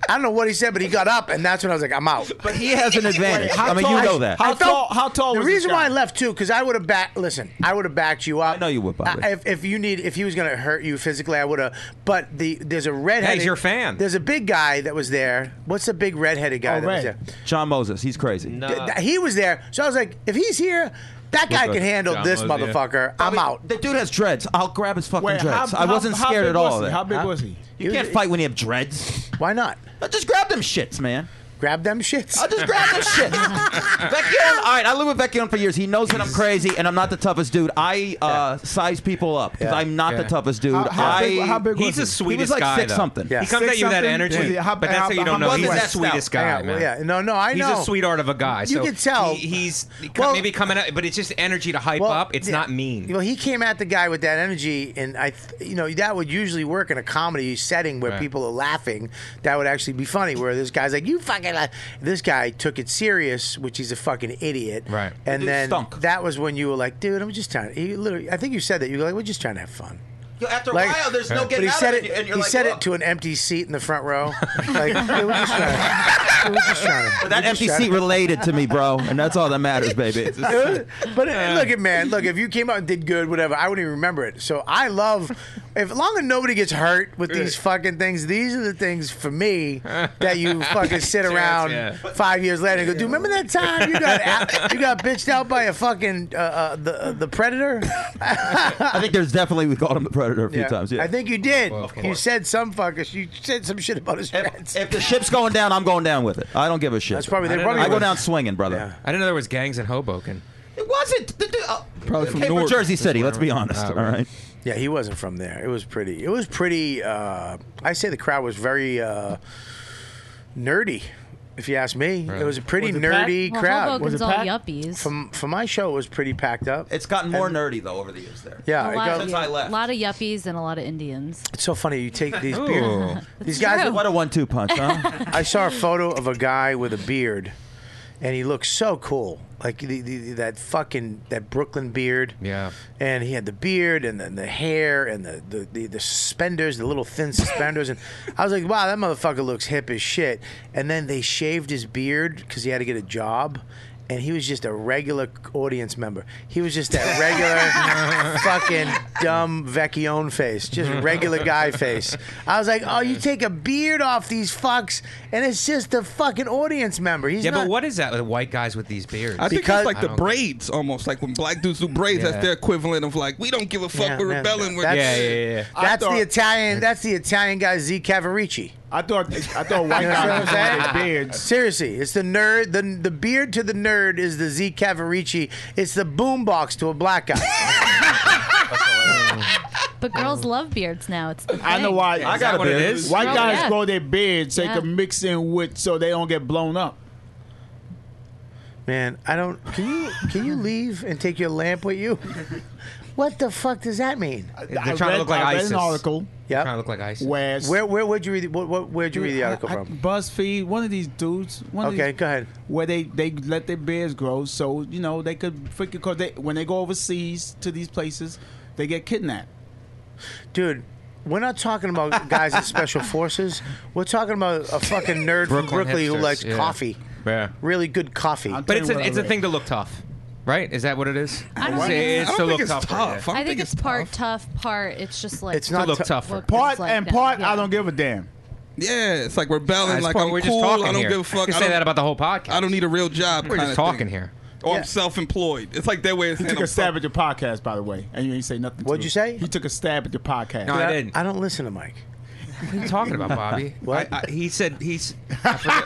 I don't know what he said, but he got up, and that's when I was like, I'm out. But he has an advantage. How I mean, tall- you know that. How I felt- tall? How tall The was this reason why I guy? left too, because I would have backed. Listen, I would have backed you up. I know you would, Bobby. I- If, if you need, if he was going to hurt you physically, I would have. But the there's a redheaded. Hey, he's your fan. There's a big guy that was there. What's the big redheaded guy Oh, that was Red. there? John Moses, he's crazy. Th- th- He was there, so I was like, if he's here, that guy good. can handle John this Moses, yeah. motherfucker. I'm out. The dude has dreads. I'll grab his fucking Wait, dreads. how- I wasn't how- how scared big at all. was of he? that. How big Huh? was he? You can't fight when you have dreads. Why not? Uh, Just grab them shits, man. Grab them shits. I'll just grab them shits. Vecchione, all right, I lived with Vecchione for years. He knows that I'm crazy and I'm not the toughest dude. I uh, size people up because Yeah. I'm not the Yeah. toughest dude. How, how I, big, how big He's was the he? sweetest he was like guy, six though. something. Yeah. He comes Six at you with that something? energy, Was he- how- but that's how- how you how don't know. much He's was the that sweetest stuff? guy, Yeah, well, man. yeah, no, no, I He's know. a sweetheart of a guy. You so can tell. He, he's Well- maybe coming out, but it's just energy to hype Well, up. It's yeah. not mean. Well, he came at the guy with that energy, and I, th- you know, that would usually work in a comedy setting where Right. people are laughing. That would actually be funny. Where this guy's like, "You fucking," la-" this guy took it serious, which he's a fucking idiot. Right. And Dude then stunk. that was when you were like, "Dude, I'm just trying." He literally, I think you said that. You were like, "We're just trying to have fun." Yo, after a Like- while, there's no But getting he out said of it. it. And you're He like, said look. it to an empty seat in the front row. Like, "Hey, we're just trying. To, we're just trying to, But we're that just empty trying to-" seat related to me, bro, and that's all that matters, baby. But uh, look at man, look if you came out and did good, whatever, I wouldn't even remember it. So I love, if long as nobody gets hurt with these fucking things, these are the things for me that you fucking sit around yeah. five years later and go, dude, remember that time you got out, you got bitched out by a fucking uh, uh, the uh, the predator? I think there's definitely we called him the predator a few Yeah. times. Yeah. I think you did. Well, of you course. said some fuckers. You said some shit about his friends. if, if the ship's going down, I'm going down with it. I don't give a shit. That's probably I they don't probably know. I go was- down swinging, brother. Yeah. I didn't know there was gangs in Hoboken. It wasn't. The, the, uh, Probably from came from Newark. Jersey City. Let's be honest. Oh, all right. right. Yeah, he wasn't from there. It was pretty. It was pretty. Uh, I say the crowd was very uh, nerdy, if you ask me. It was a pretty Was it nerdy Well, crowd. Hoboken's Was it all packed? yuppies. From for my show, it was pretty packed up. It's gotten more nerdy though over the years there. Yeah, a it lot, got- Since yeah, I left. a lot of yuppies and a lot of Indians. it's so funny. You take these Ooh. beard. These guys. true. What a one-two punch, huh? I saw a photo of a guy with a beard, and he looked so cool. Like the, the, that fucking that Brooklyn beard. Yeah. And he had the beard and the, the hair and the, the, the, the suspenders, the little thin suspenders. And I was like, wow, that motherfucker looks hip as shit. And then they shaved his beard because he had to get a job. And he was just a regular audience member. He was just that regular fucking dumb Vecchione face. Just regular guy face. I was like, oh, you take a beard off these fucks and it's just a fucking audience member. He's Yeah, not, but what is that with white guys with these beards? I think Because- it's like I the don't- braids almost. Like when black dudes do braids, Yeah. that's their equivalent of like, we don't give a fuck, Yeah, we're man, rebelling. We're that's- yeah, yeah, yeah. I That's thought- the Italian. That's the Italian guy Z Cavarici. I thought I thought white You know what I'm guys saying? had beards. Seriously, it's the nerd. The the beard to the nerd is the Z Cavarici. It's the boombox to a black guy. But girls love beards now. It's the I know thing. why. Is that what it is? White Oh, guys yeah. grow their beards so Yeah. they can mix in with so they don't get blown up. Man, I don't. Can you can you leave and take your lamp with you? What the fuck does that mean? They're I trying to read- look like I read ISIS. an article Trying to Yep. look like ISIS. where Where where would you read? What, what where'd you read the article I- I- from? BuzzFeed, one of these dudes. One of Okay, these, go ahead. Where they, they let their beards grow so you know they could freaking because they when they go overseas to these places they get kidnapped. Dude, we're not talking about guys in special forces. We're talking about a fucking nerd from Brooklyn Brooklyn who hipsters, likes yeah. coffee. Yeah. Really good coffee. I'll But tell it's you a what it's I a read. thing to look tough, right? Is that what it is? I don't It's- think- it's I to don't look think it's tougher, tough. yeah. I I don't think it's part tough, part it's just like It's To not look tou- tougher. what Part girls like and now. part, Yeah. I don't give a damn. Yeah, it's like rebelling. That's Like part- I'm we're cool. just talking I don't here. give a fuck. You I say don't- that about the whole podcast. I don't need a real job. We're kinda just talking thing. here. Or Yeah. I'm self-employed. It's like their way of He saying took a I'm stab fuck- at your podcast, by the way, and you ain't say nothing. What'd to you it. say? He took a stab at your podcast. No, I didn't. I don't listen to Mike. What are you talking about, Bobby? What? I, I, he said he's. I forget.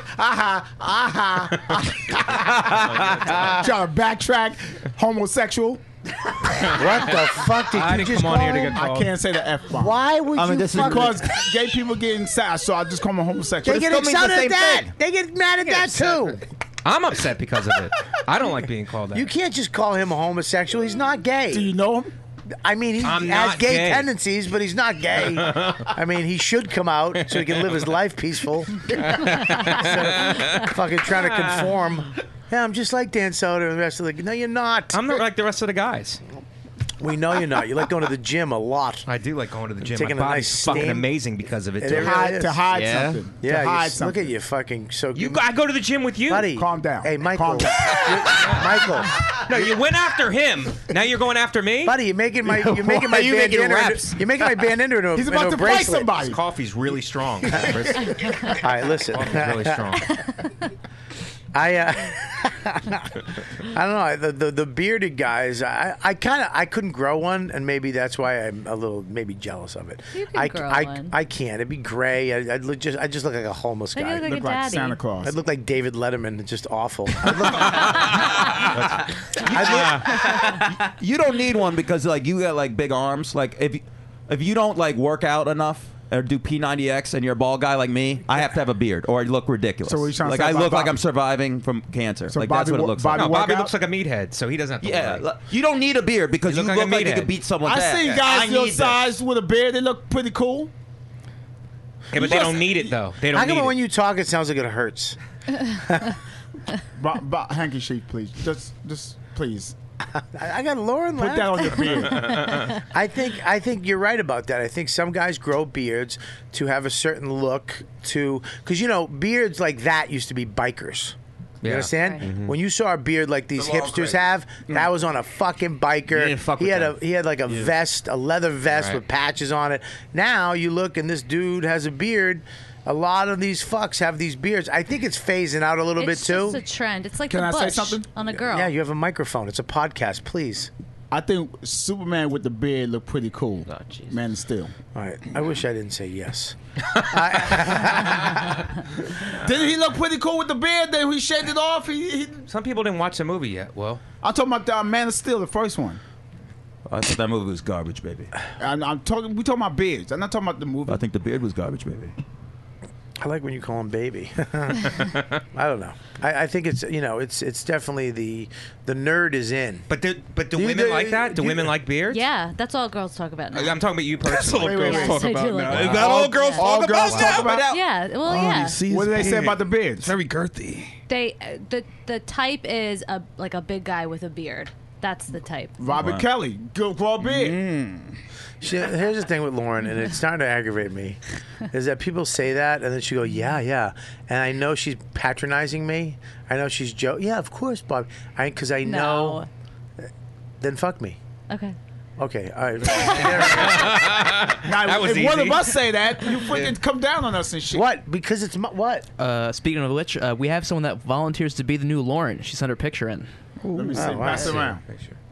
Trying to backtrack, homosexual. What the fuck did I you didn't just come on call here to him? get I called. can't say the f bomb. Why would I mean, you this is fuck Because gay people getting sad, so I just call them homosexual. They get still means the excited at same that. thing. They get mad at that too. I'm upset because of it. I don't like being called that. You can't just call him a homosexual. He's not gay. Do you know him? I mean, he I'm has not gay, gay. tendencies, but he's not gay. I mean, he should come out so he can live his life peaceful. Instead of fucking trying to conform. Yeah, I'm just like Dan Soder and the rest of the. No, you're not. I'm not like the rest of the guys. We know you're not. You like going to the gym a lot. I do like going to the gym. Taking My a body's nice fucking steam. amazing because of it. It too. really hide- is. to hide Yeah. something. Yeah, to you hide s- something. look at you fucking so You, good. I go to the gym with you, buddy. Calm down. Hey, Michael. Calm down. You- Michael. No, you went after him. Now you're going after me, Buddy, you're making my you're making my Why are you making bandana reps? into, you're making my bandana into a, He's into about a to play bracelet. somebody. This coffee's really strong. Chris. All right, listen. Coffee's really strong. I uh, I don't know the, the the bearded guys. I, I kind of I couldn't grow one, and maybe that's why I'm a little maybe jealous of it. You can I, grow I, one. I can't. It'd be gray. I, I'd look just I just look like a homeless Maybe guy. you look like Look a like daddy. Santa Claus. I'd look like David Letterman. It's just awful. I'd look, I'd look, You don't need one because like you got like big arms. Like if you, if you don't like work out enough or do P ninety X and you're a bald guy like me, I have to have a beard or I look ridiculous. So what you trying to like say I about look like Bobby? I'm surviving from cancer. So like Bobby that's what it wo- looks Bobby like. No, Bobby workout? looks like a meathead, so he doesn't have to Yeah, worry. like, you don't need a beard because You you look look, like a like, you meathead. could beat someone's I ass. see I guys your need size with a beard. They look pretty cool. Yeah, but they don't need it though. They don't how need come when it. you talk, it sounds like it hurts? But, but hanky sheet, please. Just, just please. I, I got Lauren. Put that on your beard. I think I think you're right about that. I think some guys grow beards to have a certain look to because you know beards like that used to be bikers. You Yeah. understand? Right. Mm-hmm. When you saw a beard like these The long hipsters gray. have, that was on a fucking biker. You didn't fuck he with had a them. he had like a vest, a leather vest Right. with patches on it. Now you look and this dude has a beard. A lot of these fucks have these beards. I think it's phasing out a little It's bit too. just a trend. It's like Can the I say bush something? on a girl. Yeah, you have a microphone. It's a podcast. Please. I think Superman with the beard looked pretty cool. Oh, jeez. Man of Steel. All right. I wish I didn't say yes. Didn't he look pretty cool with the beard? Then he shaved it off. He, he, Some people didn't watch the movie yet. Well, I'm talking about uh, Man of Steel, the first one. I thought that movie was garbage, baby. And I'm talking. We talking about beards. I'm not talking about the movie. I think the beard was garbage, baby. I like when you call him baby. I don't know. I, I think it's you know it's it's definitely the the nerd is in. but do, but do You- women they- like that? Do you- women like beards? Yeah, that's all girls talk about now. I'm talking about you That's all personally. girls Yes, talk I do about like now. that. Is that all girls Yeah. talk All about girls now? talk about- Yeah, well, Oh, yeah. you see What do his they say beard. about the beards? It's very girthy. They uh, the the type is a like a big guy with a beard. That's the type. Robert Kelly, good grow a beard. Mm. She, here's the thing with Lauren, and it's starting to aggravate me, is that people say that, and then she go, yeah, yeah, and I know she's patronizing me. I know she's joking. Yeah, of course, Bob. I because I know. Then fuck me. Okay. Okay, all right. Now, That was if one easy. of us say that, you freaking come down on us and shit. What? Because it's my, what? Uh, speaking of which, uh, we have someone that volunteers to be the new Lauren. She sent her picture in. Let me see. Oh, wow. Pass it around.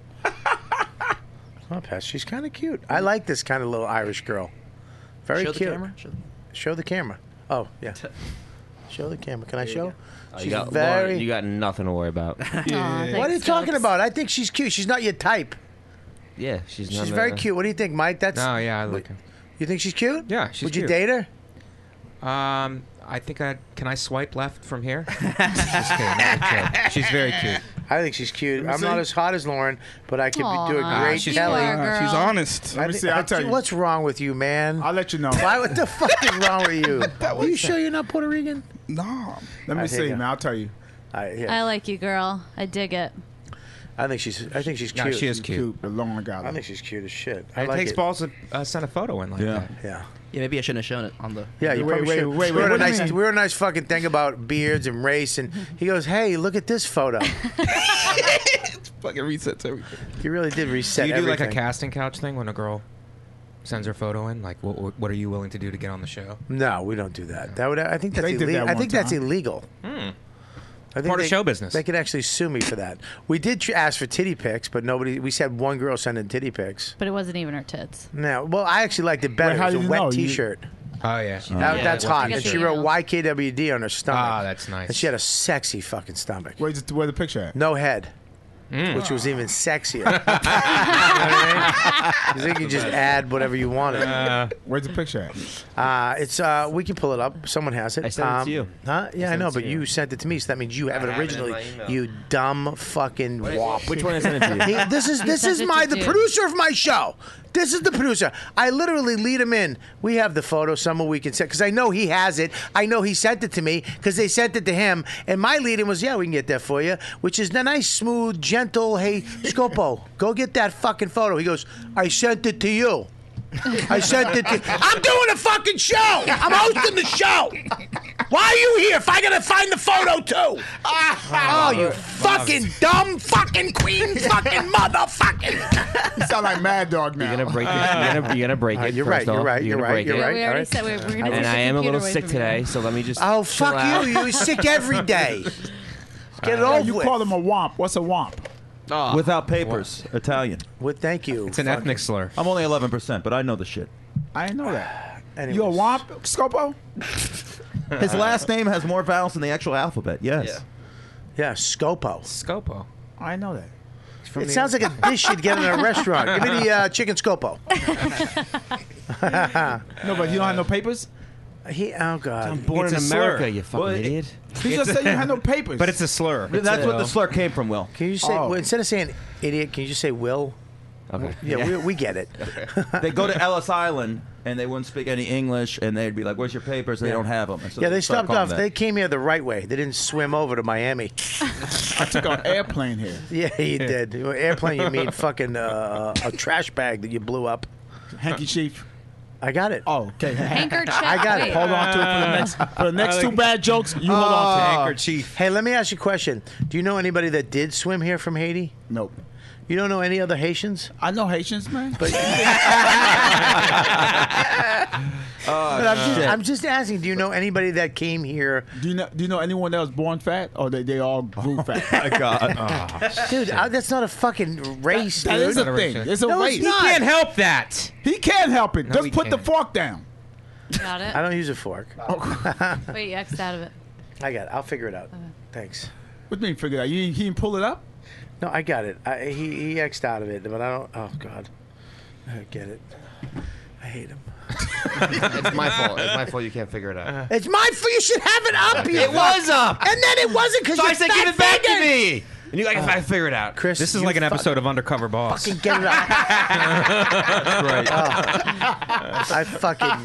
Oh, Pat, she's kind of cute. I like this kind of little Irish girl. Very Show the cute. camera. Show- Show the camera. Oh, yeah. Show the camera. Can I show? Oh, you She's got, very. Lauren, you got nothing to worry about. Aw, What are you thanks, talking folks. about? I think she's cute. She's not your type. Yeah, she's She's none very of- cute. What do you think, Mike? That's. No, yeah, I like her. You think she's cute? Yeah, she's Would cute. you date her? Um, I think I can I swipe left from here. Just kidding, I'm joking. She's very cute. I think she's cute. me I'm see. not as hot as Lauren, but I could be, do a Aw, great she's Kelly. you are, girl. She's honest. Let I me think- see. I'll I- tell you. What's wrong with you, man? I'll let you know. Why? What the fuck is wrong with you? Are you sure you're not Puerto Rican? No. Let me I see, think, uh, man. I'll tell you. I, yeah. I like you, girl. I dig it. I think she's. I think she's No, cute. she is cute. Cute, the long guy. I think she's cute as shit. I It like takes it. balls to uh, send a photo in like Yeah. that. Yeah. Yeah, maybe I shouldn't have shown it on the. Yeah, you Wait, probably wait, should. wait, we were wait, on a what do you nice, mean? we were on a nice fucking thing about beards and race, and he goes, "Hey, look at this photo." Fucking resets everything. He really did reset. Do you do like a everything. casting couch thing when a girl sends her photo in? Like, what what are you willing to do to get on the show? No, we don't do that. That would. I think that's They did illegal. that I one think that's time. illegal. Hmm. I think Part of they- show business. They could actually sue me for that. We did tr- ask for titty pics, but nobody. We said one girl sent in titty pics. But it wasn't even her tits. No, well, I actually liked it better. Wait, how it was did a you wet know? You- T-shirt. Oh yeah. That, Yeah, that's it hot, wasn't and good she for wrote you. Y K W D on her stomach. Ah, that's nice. And she had a sexy fucking stomach. Where's the, where the picture at? No head. Mm. Which was even sexier. You know what I mean? 'Cause they could just add whatever you wanted. Uh, Where's the picture at? Uh, it's uh, we can pull it up. Someone has it. I sent it to you. Huh? Yeah, I, sent know, it but to you. you. sent it to me, so that means you have I it have it in originally. my email. You dumb fucking wop. Which one I sent it to you? He- this is this sent is it my to the Dude. producer of my show. This is the producer. I literally lead him in. We have the photo somewhere we can send because I know he has it. I know he sent it to me because they sent it to him. And my lead in was, yeah, we can get that for you, which is a nice, smooth, gentle, hey, Scopo, go get that fucking photo. He goes, I sent it to you. I sent it to I'm doing a fucking show. I'm hosting the show. Why are you here if I gotta find the photo too? Oh, you fucking dumb fucking queen fucking motherfucking. You sound like Mad Dog now. You're gonna break it. You're gonna, you're gonna break it. You're first right, you're off. right, you're gonna right, break you're it. right. We already said we we're going to And I am a little sick today, so let me just. Oh, chill fuck out. you. You're sick every day. Get it Uh, over you with. call him a womp. What's a womp? Without papers, Italian. Well, thank you. It's an Fuck. ethnic slur. I'm only eleven percent, but I know the shit. I didn't know that. Anyways. You a womp, Scopo? His last name has more vowels than the actual alphabet. Yes. Yeah, Scopo. Scopo. I didn't know that. It sounds like a dish you'd get in a restaurant. Give me the uh, chicken Scopo. No, but you don't have no papers? He, oh, God. I'm born It's in a slur. America, you fucking Well, it- idiot. You just said you had no papers. But it's a slur. That's what the slur came from, Will. Can you say, Oh. well, instead of saying idiot, can you just say Will? Okay. Yeah, We, we get it. They go to Ellis Island and they wouldn't speak any English, and they'd be like, "Where's your papers?" And they don't have them. And so Yeah, they start stopped calling off. that. They came here the right way. They didn't swim over to Miami. I took an airplane here. Yeah, you did. Airplane, you mean fucking uh, a trash bag that you blew up. Hanky Chief. I got it. Oh, okay. Handkerchief. I got Wait. it. Hold on to it for the next for the next two bad jokes. You hold on to it. Handkerchief. Hey, let me ask you a question. Do you know anybody that did swim here from Haiti? Nope. You don't know any other Haitians? I know Haitians, man. But, but I'm, just, I'm just asking, do you know anybody that came here? Do you know Do you know anyone that was born fat, or they they all grew fat? My God. Dude, I, that's not a fucking race, That dude. is a thing. It's a No, it's race. not. He can't help that. He can't help it. No, Just he put the can't. fork down. Got it. I don't use a fork. Wait, you X'd out of it. I got it. I'll figure it out. Thanks. What do you mean figure it out? You, he didn't pull it up? No, I got it. I, he he X'd out of it, but I don't. Oh God, I get it. I hate him. It's my fault. It's my fault you can't figure it out. It's my fault. You should have it up. You It was up. and then it wasn't because So you I said, give it back to me. And you like, if I figure it out. Chris. This is you like an fuck- episode of Undercover Boss. Fucking get it out. That's right. I fucking.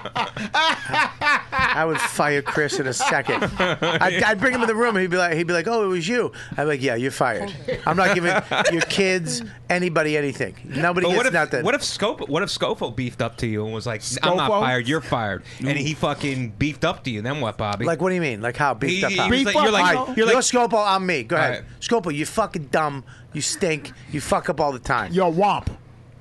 I would fire Chris in a second. I'd, I'd bring him in the room and he'd be like, he'd be like, "Oh, it was you." I'd be like, "Yeah, you're fired. I'm not giving your kids, anybody, anything. Nobody But gets what if, nothing." what if Scopo what if Scofo beefed up to you and was like, I'm not Scofo? fired, you're fired, and he fucking beefed up to you? Then what, Bobby? Like, what do you mean? Like how beefed He- up? he How? was like- you're like- All right, you're like- Scopo, I'm me. Go ahead, All right. Scopo. You fucking dumb. You stink. You fuck up all the time. You're a womp.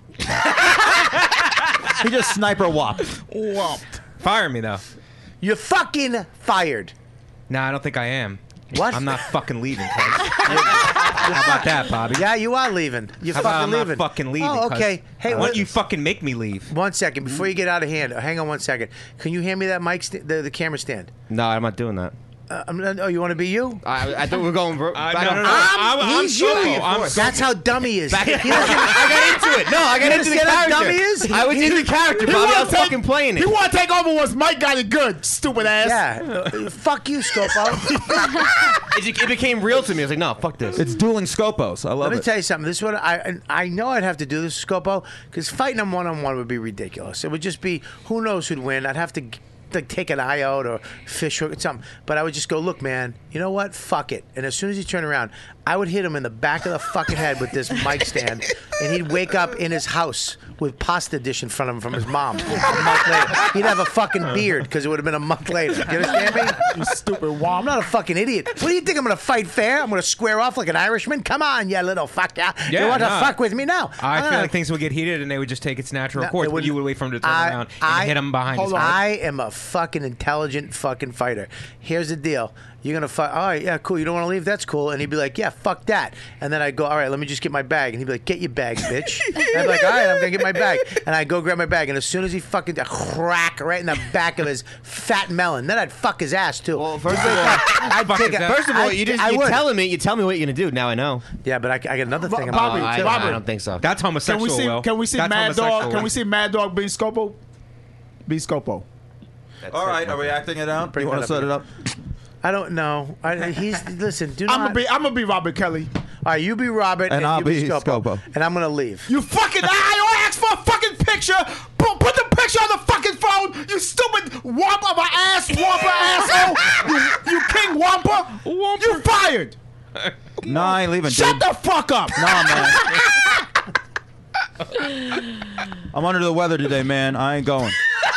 He just sniper whopped. Womp. Fire me though. You're fucking fired. Nah, I don't think I am. What? I'm not fucking leaving. Cuz. How about that, Bobby? Yeah, you are leaving. You're How about fucking I'm leaving. not fucking leaving? Oh, cuz? okay. Hey, why what- don't you fucking make me leave? One second before you get out of hand. Hang on one second. Can you hand me that mic, st- the, the camera stand? No, I'm not doing that. Uh, I'm not, oh, you want to be you? I, I thought we were going. Bro, Uh, back no, on- no, no. I'm, I'm- I'm he's Scopo. you. I'm That's how dumb he is. Back- He doesn't- I got into it. No, I got You into the understand how character. dumb he is? I was in the character, Bobby. I wanna was take- fucking playing He it. want to take over once Mike got it good, stupid ass. yeah. Uh, fuck you, Scopo. It, it became real to me. I was like, no, fuck this. It's dueling Scopos. I love Let me it. tell you something. This is what I and I know I'd have to do this, Scopo, because fighting him one on one would be ridiculous. It would just be who knows who'd win. I'd have to like take an eye out or fish hook or something. But I would just go, look, man, you know what? Fuck it. And as soon as he turned around, I would hit him in the back of the fucking head with this mic stand, and he'd wake up in his house with pasta dish in front of him from his mom. A month later, he'd have a fucking beard because it would have been a month later. You understand me? You stupid I'm womp. not a fucking idiot. What do you think? I'm going to fight fair? I'm going to square off like an Irishman? Come on, you little fucker. Yeah, you want no. to fuck with me now? I Uh, feel like things would get heated and they would just take its natural No, course, it but you would wait for him to turn I- around and I- hit him behind his hold on. back. I am a fucking intelligent fucking fighter. Here's the deal. You're going to fight. All right, yeah, cool. You don't want to leave? That's cool. And he'd be like, yeah, fuck that. And then I'd go, all right, let me just get my bag. And he'd be like, get your bag, bitch. And I'd be like, all right, I'm going to get my bag. And I'd go grab my bag. And as soon as he fucking crack right in the back of his fat melon, then I'd fuck his ass, too. Well, first of all, I'd Fuck take his a, ass. first of all, I- you just I you're would. telling me. You tell me what you're gonna do. Now I know. Yeah, but I, I got another thing. Bobby, Oh, I, Bobby. I don't think so. That's Can homosexual, we see? Will. Can we see That's Mad Dog? homosexual. Can we see Mad Dog being Scopo? Be Scopo. All right, are we acting it out? Bring You want to that set it up? I don't know. I, he's listen. Do I'm not. gonna be. I'm gonna be Robert Kelly. All right, you be Robert, and, And I'll you be be Scopo, Scopo. and I'm gonna leave. You fucking. I asked for a fucking picture. Put, put the picture on the fucking phone. You stupid womp of an ass womper asshole. You, you king womper. You fired. No, I ain't leaving. Shut dude. the fuck up. Nah, man. I'm under the weather today, man. I ain't going.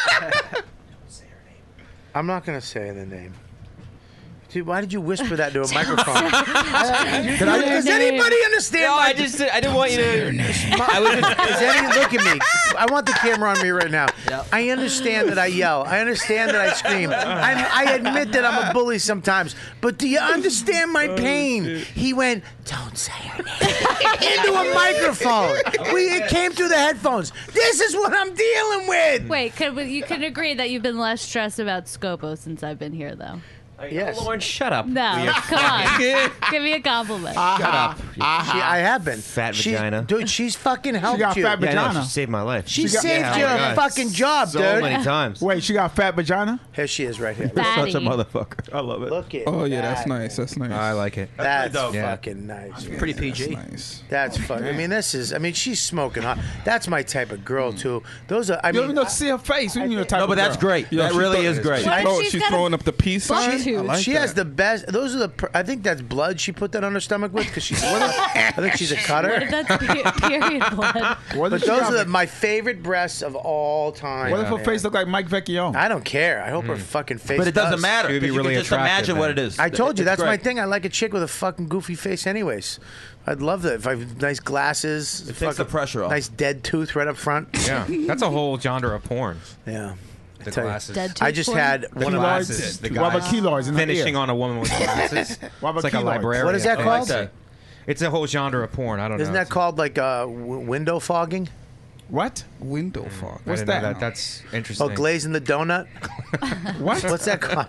I'm not gonna say the name. Dude, why did you whisper that to a microphone? Can I- Does anybody understand? No, my- I just I didn't want you to. I was just, is any, look at me. I want the camera on me right now. I understand that I yell. I understand that I scream. I'm, I admit that I'm a bully sometimes. But do you understand my pain? He went, don't say her name, into a microphone. We, it came through the headphones. This is what I'm dealing with. Wait, can, we- you can agree that you've been less stressed about Scopo since I've been here, though. Yes. Lauren, shut up. No, come on. Give me a compliment. Shut up. She, I have been. Fat She- vagina. Dude, she's fucking helped got you. fat Yeah, I know, vagina. she saved my life. She She got- saved Yeah, your oh my God. fucking job, so dude. many times. Wait, she got fat vagina? Here she is right here. Fatty. Such a motherfucker. I love it. Look at Oh yeah, that's that. nice. That's nice. I like it. That's Yeah. fucking nice. man. Pretty P G. That's nice. That's fun. I mean, this is. I mean, she's smoking hot. That's my type of girl too. Those are. I You don't mean, even know see her face. You don't know type No, of but that's girl. great. Yo, that she really throw- is great. What if Oh, she's she's got a throwing up the peace sign. buck tooth? like she that. has the best. Those are the. pr- I think that's blood. She put that on her stomach with because she's. I think she's a cutter. What if that's pe- period blood? What But if she those got- are the, my favorite breasts of all time. What if her man. face look like Mike Vecchione? I don't care. I hope her fucking face. But it doesn't does. matter. She would be 'cause you really can just attractive imagine what it then. is. I told you It's that's my great. thing. I like a chick with a fucking goofy face, anyways. I'd love that if I have nice glasses. It takes the pressure off. Nice dead tooth right up front. Yeah, that's a whole genre of porn. Yeah. The tell you. glasses. Dead I tooth just porn? had The one of glasses. The What about guys keloids in her finishing ear? on a woman with glasses. What about It's like a keloids? librarian. What is that thing. called? Like that. It's a whole genre of porn. I don't Isn't know. that called like uh, w- window fogging? What? Window fog. I What's didn't know that? That's Oh, interesting. glazing the donut. What? What's that called?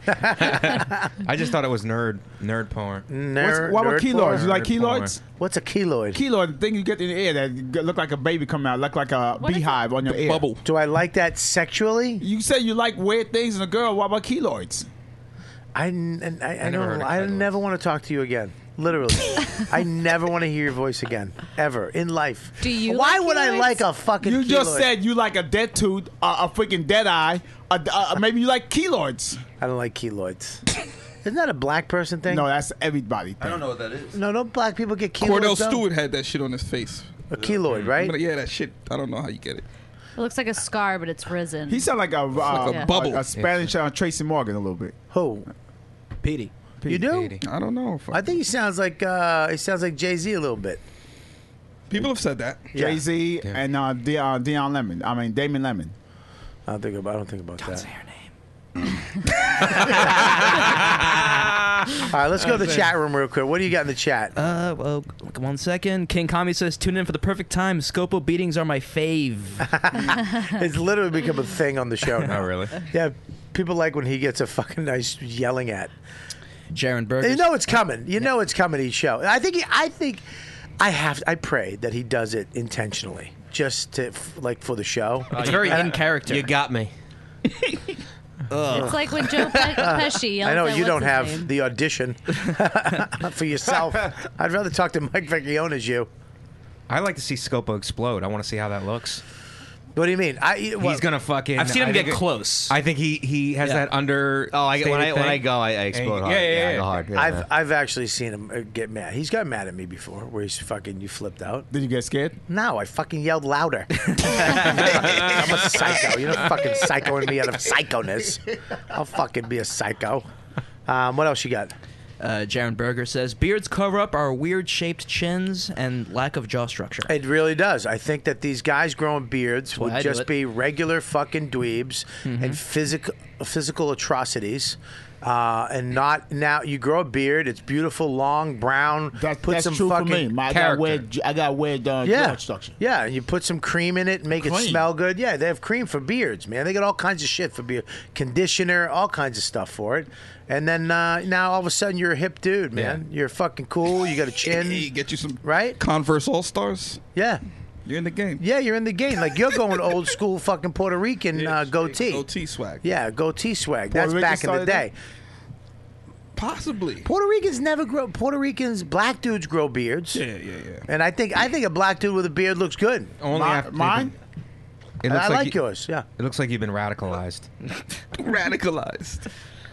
I just thought it was nerd nerd porn. Nerd, What's, what about nerd keloids? porn? You like Nerd porn. keloids? What's a keloid? Keloid, the thing you get in the ear that g- look like a baby coming out, look like a What is beehive on your ear. Bubble. Do I like that sexually? You say you like weird things in a girl. What about keloids? I, n- I, I, I never don't. heard of I keloids. never want to talk to you again. Literally, I never want to hear your voice again, ever in life. Do you Why like would I keloids? like a fucking? You just keloid? said you like a dead tooth, uh, a freaking dead eye. Uh, uh, maybe you like keloids. I don't like keloids. Isn't that a black person thing? No, that's everybody. Thing. I don't know what that is. No, no black people get keloids. Cordell though? Stewart had that shit on his face. A keloid, right? But yeah, that shit. I don't know how you get it. It looks like a scar, but it's risen. He sound like a, uh, like a a- bubble. a, Spanish uh, Tracy Morgan a little bit. Who? Petey. You do? I don't know. If I, I think he sounds like uh, he sounds like Jay Z a little bit. people have said that. Yeah. Jay Z and uh, De- uh, Deion Lemon. I mean Damon Lemon. I don't think about. I don't think about that. All right, let's go to the chat room real quick. What do you got in the chat? Uh, well, one second. King Kami says, tune in for the perfect time. Scopo beatings are my fave. It's literally become a thing on the show now. Oh, really? Yeah, people like when he gets a fucking nice yelling at. Jaron Burgers. You know it's coming. You know it's coming each show. I think. He, I think. I have. I pray that he does it intentionally, just to f- like for the show. It's very And I- in character. You got me. It's like when Joe Pe- Pesci yells I know at you what's don't his have name. the audition for yourself. I'd rather talk to Mike Vecchione as you. I like to see Scopo explode. I want to see how that looks. What do you mean? I, well, He's gonna fucking. I've seen him I get think it- close. I think he he has Yeah. that under. Oh, I, when I stated when I thing. go, I, I explode And- hard. yeah, yeah, I yeah. go hard. Yeah, I've yeah. I've actually seen him uh, get mad. He's got mad at me before, where he's fucking you flipped out. Did you get scared? No, I fucking yelled louder. I'm a psycho. You're not fucking psychoing me out of psychoness. I'll fucking be a psycho. Um, what else you got? Uh, Jaron Berger says, beards cover up our weird-shaped chins and lack of jaw structure. It really does. I think that these guys growing beards why would I do just it. be regular fucking dweebs and physical physical atrocities. Uh, and not now. You grow a beard. It's beautiful, long, brown. That, put that's some true fucking for me. My, I got character. weird. I got weird uh, yeah, jaw structure. yeah. And you put some cream in it, and make it Cream? smell good. Yeah, they have cream for beards, man. They got all kinds of shit for beard, conditioner, all kinds of stuff for it. And then uh, now all of a sudden you're a hip dude, man. You're fucking cool. You got a chin, Hey, get you some right? Converse All Stars. Yeah. You're in the game. Yeah, you're in the game. Like you're going old school fucking Puerto Rican uh, goatee. Goatee swag. Yeah, goatee swag. Puerto That's Rican back in the started day. Possibly. Puerto Ricans never grow. Puerto Ricans, black dudes grow beards. Yeah, yeah, yeah. And I think I think a black dude with a beard looks good. Only My- after mine? It I looks like you- yours. Yeah. It looks like you've been radicalized. Radicalized.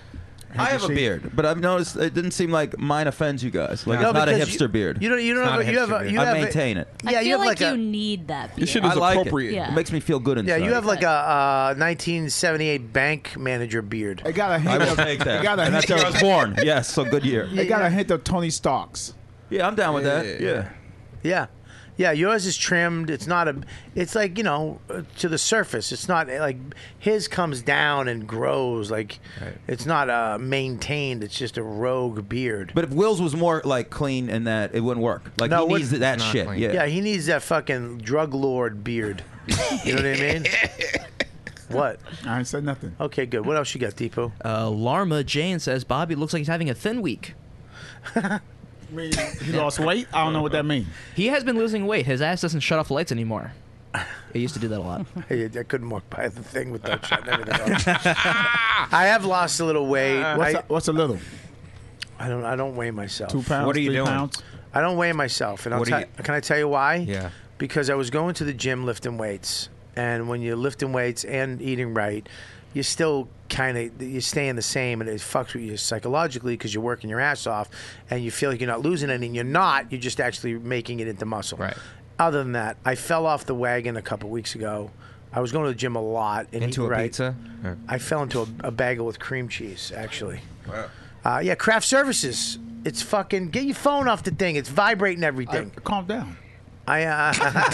I have a beard, but I've noticed it didn't seem like mine offends you guys. Like No, it's not a because hipster you- beard. you don't- you don't It's have not a- you have a- hipster you beard. have I a- maintain it. I Yeah, feel you have like, like you a- need that. Your shit beard. is I like appropriate. it. Yeah. It makes me feel good Yeah, inside. you have like a uh, nineteen seventy-eight bank manager beard. It got a I hint will of. take that. It got a And that's hint where I of. was born. Yes, so good year. It got a hint of Tony Stark's. Yeah, I'm down with that. Yeah. Yeah. Yeah, yours is trimmed. It's not a. It's like, you know, uh, to the surface. It's not like his comes down and grows. Like it's not uh, maintained. It's just a rogue beard. But if Will's was more like clean and that, it wouldn't work. Like No, he what- needs that Not shit. clean. Yeah. Yeah, he needs that fucking drug lord beard. You know what I mean? What? I ain't said nothing. Okay, good. What else you got, Deepo? Uh, Larma Jane says Bobby looks like he's having a thin week. I mean, he lost weight. I don't know what that means. He has been losing weight. His ass doesn't shut off the lights anymore. He used to do that a lot. Hey, I couldn't walk by the thing without shutting everything off. I have lost a little weight. What's, I, a, what's a little? I don't. I don't weigh myself. Two pounds. What are you three doing? Pounds? I don't weigh myself, and I'll What do tell. you- Can I tell you why? Yeah. Because I was going to the gym lifting weights, and when you're lifting weights and eating right, you still kind of you're staying the same, and it fucks with you psychologically because you're working your ass off, and you feel like you're not losing anything. You're not. You're just actually making it into muscle. Right. Other than that, I fell off the wagon a couple weeks ago. I was going to the gym a lot and Into eating a right. pizza? Or- I fell into a, a bagel with cream cheese, actually. Uh, yeah, craft services. It's fucking get your phone off the thing. It's vibrating everything. I, calm down. I. Uh,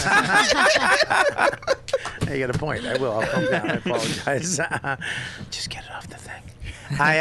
you got a point. I will. I'll calm down. I apologize. Just get it off the thing. I.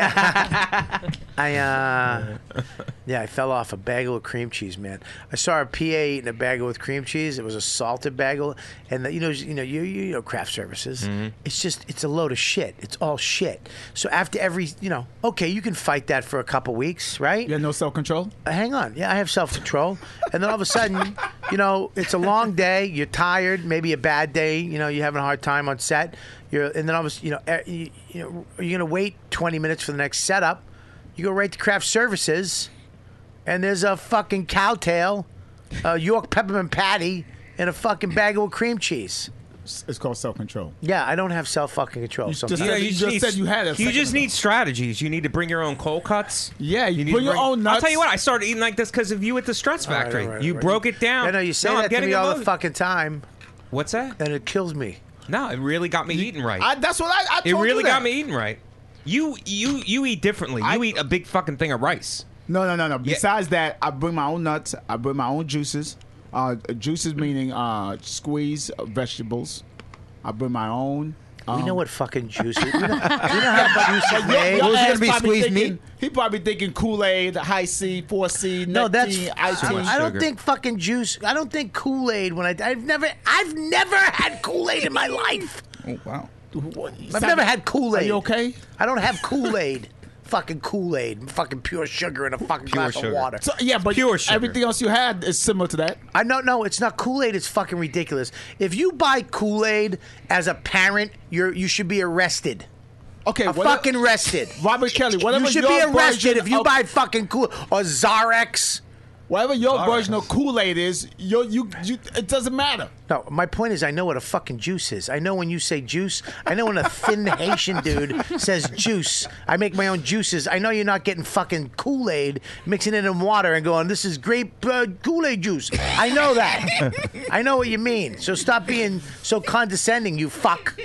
Uh, I. Uh, yeah, I fell off a bagel with cream cheese, man. I saw a P A eating a bagel with cream cheese. It was a salted bagel, and the, you know, you know, you you know, craft services. It's just, it's a load of shit. It's all shit. So after every, you know, okay, you can fight that for a couple weeks, right? You have no self control. Uh, hang on. Yeah, I have self control. And then all of a sudden, you know, it's a long day. You're tired. Maybe a bad day. You know, you're having a hard time on set. You're, and then all of a sudden, you know, eh, you, you know, you're gonna wait twenty minutes for the next setup. You go right to craft services, and there's a fucking cowtail, a York peppermint patty, and a fucking bagel with cream cheese. It's called self control. Yeah, I don't have self fucking control. You sometimes. just said- you just said you had it a You second just ago. need strategies. You need to bring your own cold cuts. Yeah, you, need bring to your own nuts. I'll tell you what. I started eating like this because of you at the Stress All right, Factory. all right, you all right. broke it down. I know you say no, I'm that to getting me all the emotional. fucking time, What's that? and it kills me. No, it really got me eating right. I, that's what I. I it told really you that. got me eating right. You you you eat differently. You I- eat a big fucking thing of rice. No, no, no, no. Besides that, I bring my own nuts. I bring my own juices. Uh, juices meaning uh, squeeze vegetables. I bring my own. Um, We know what fucking juice is. We know, we know how juice is made. Your Those are ass gonna be probably squeezed thinking- meat? He probably thinking Kool Aid, High C, four C, No, that's. Nectine, Ice I, Tea. I don't sugar. think fucking juice. I don't think Kool Aid. When I, I've never, I've never had Kool Aid in my life. Oh, wow. I've never had Kool Are Aid. you okay? I don't have Kool Aid. Fucking Kool Aid, fucking pure sugar in a fucking Pure glass sugar. of water. So, yeah, but Pure sugar. everything else you had is similar to that. I know, no, it's not Kool Aid. It's fucking ridiculous. If you buy Kool Aid as a parent, you're you should be arrested. Okay, A whatever- fucking arrested. Robert Kelly, whatever You should your be arrested version if you of- buy fucking Kool or Zarex. Whatever your All right. version of Kool Aid is, you, you, you, it doesn't matter. No, my point is I know what a fucking juice is. I know when you say juice. I know when a thin Haitian dude says juice. I make my own juices. I know you're not getting fucking Kool-Aid, mixing it in water and going, this is grape uh, Kool-Aid juice. I know that. I know what you mean. So stop being so condescending, you fuck.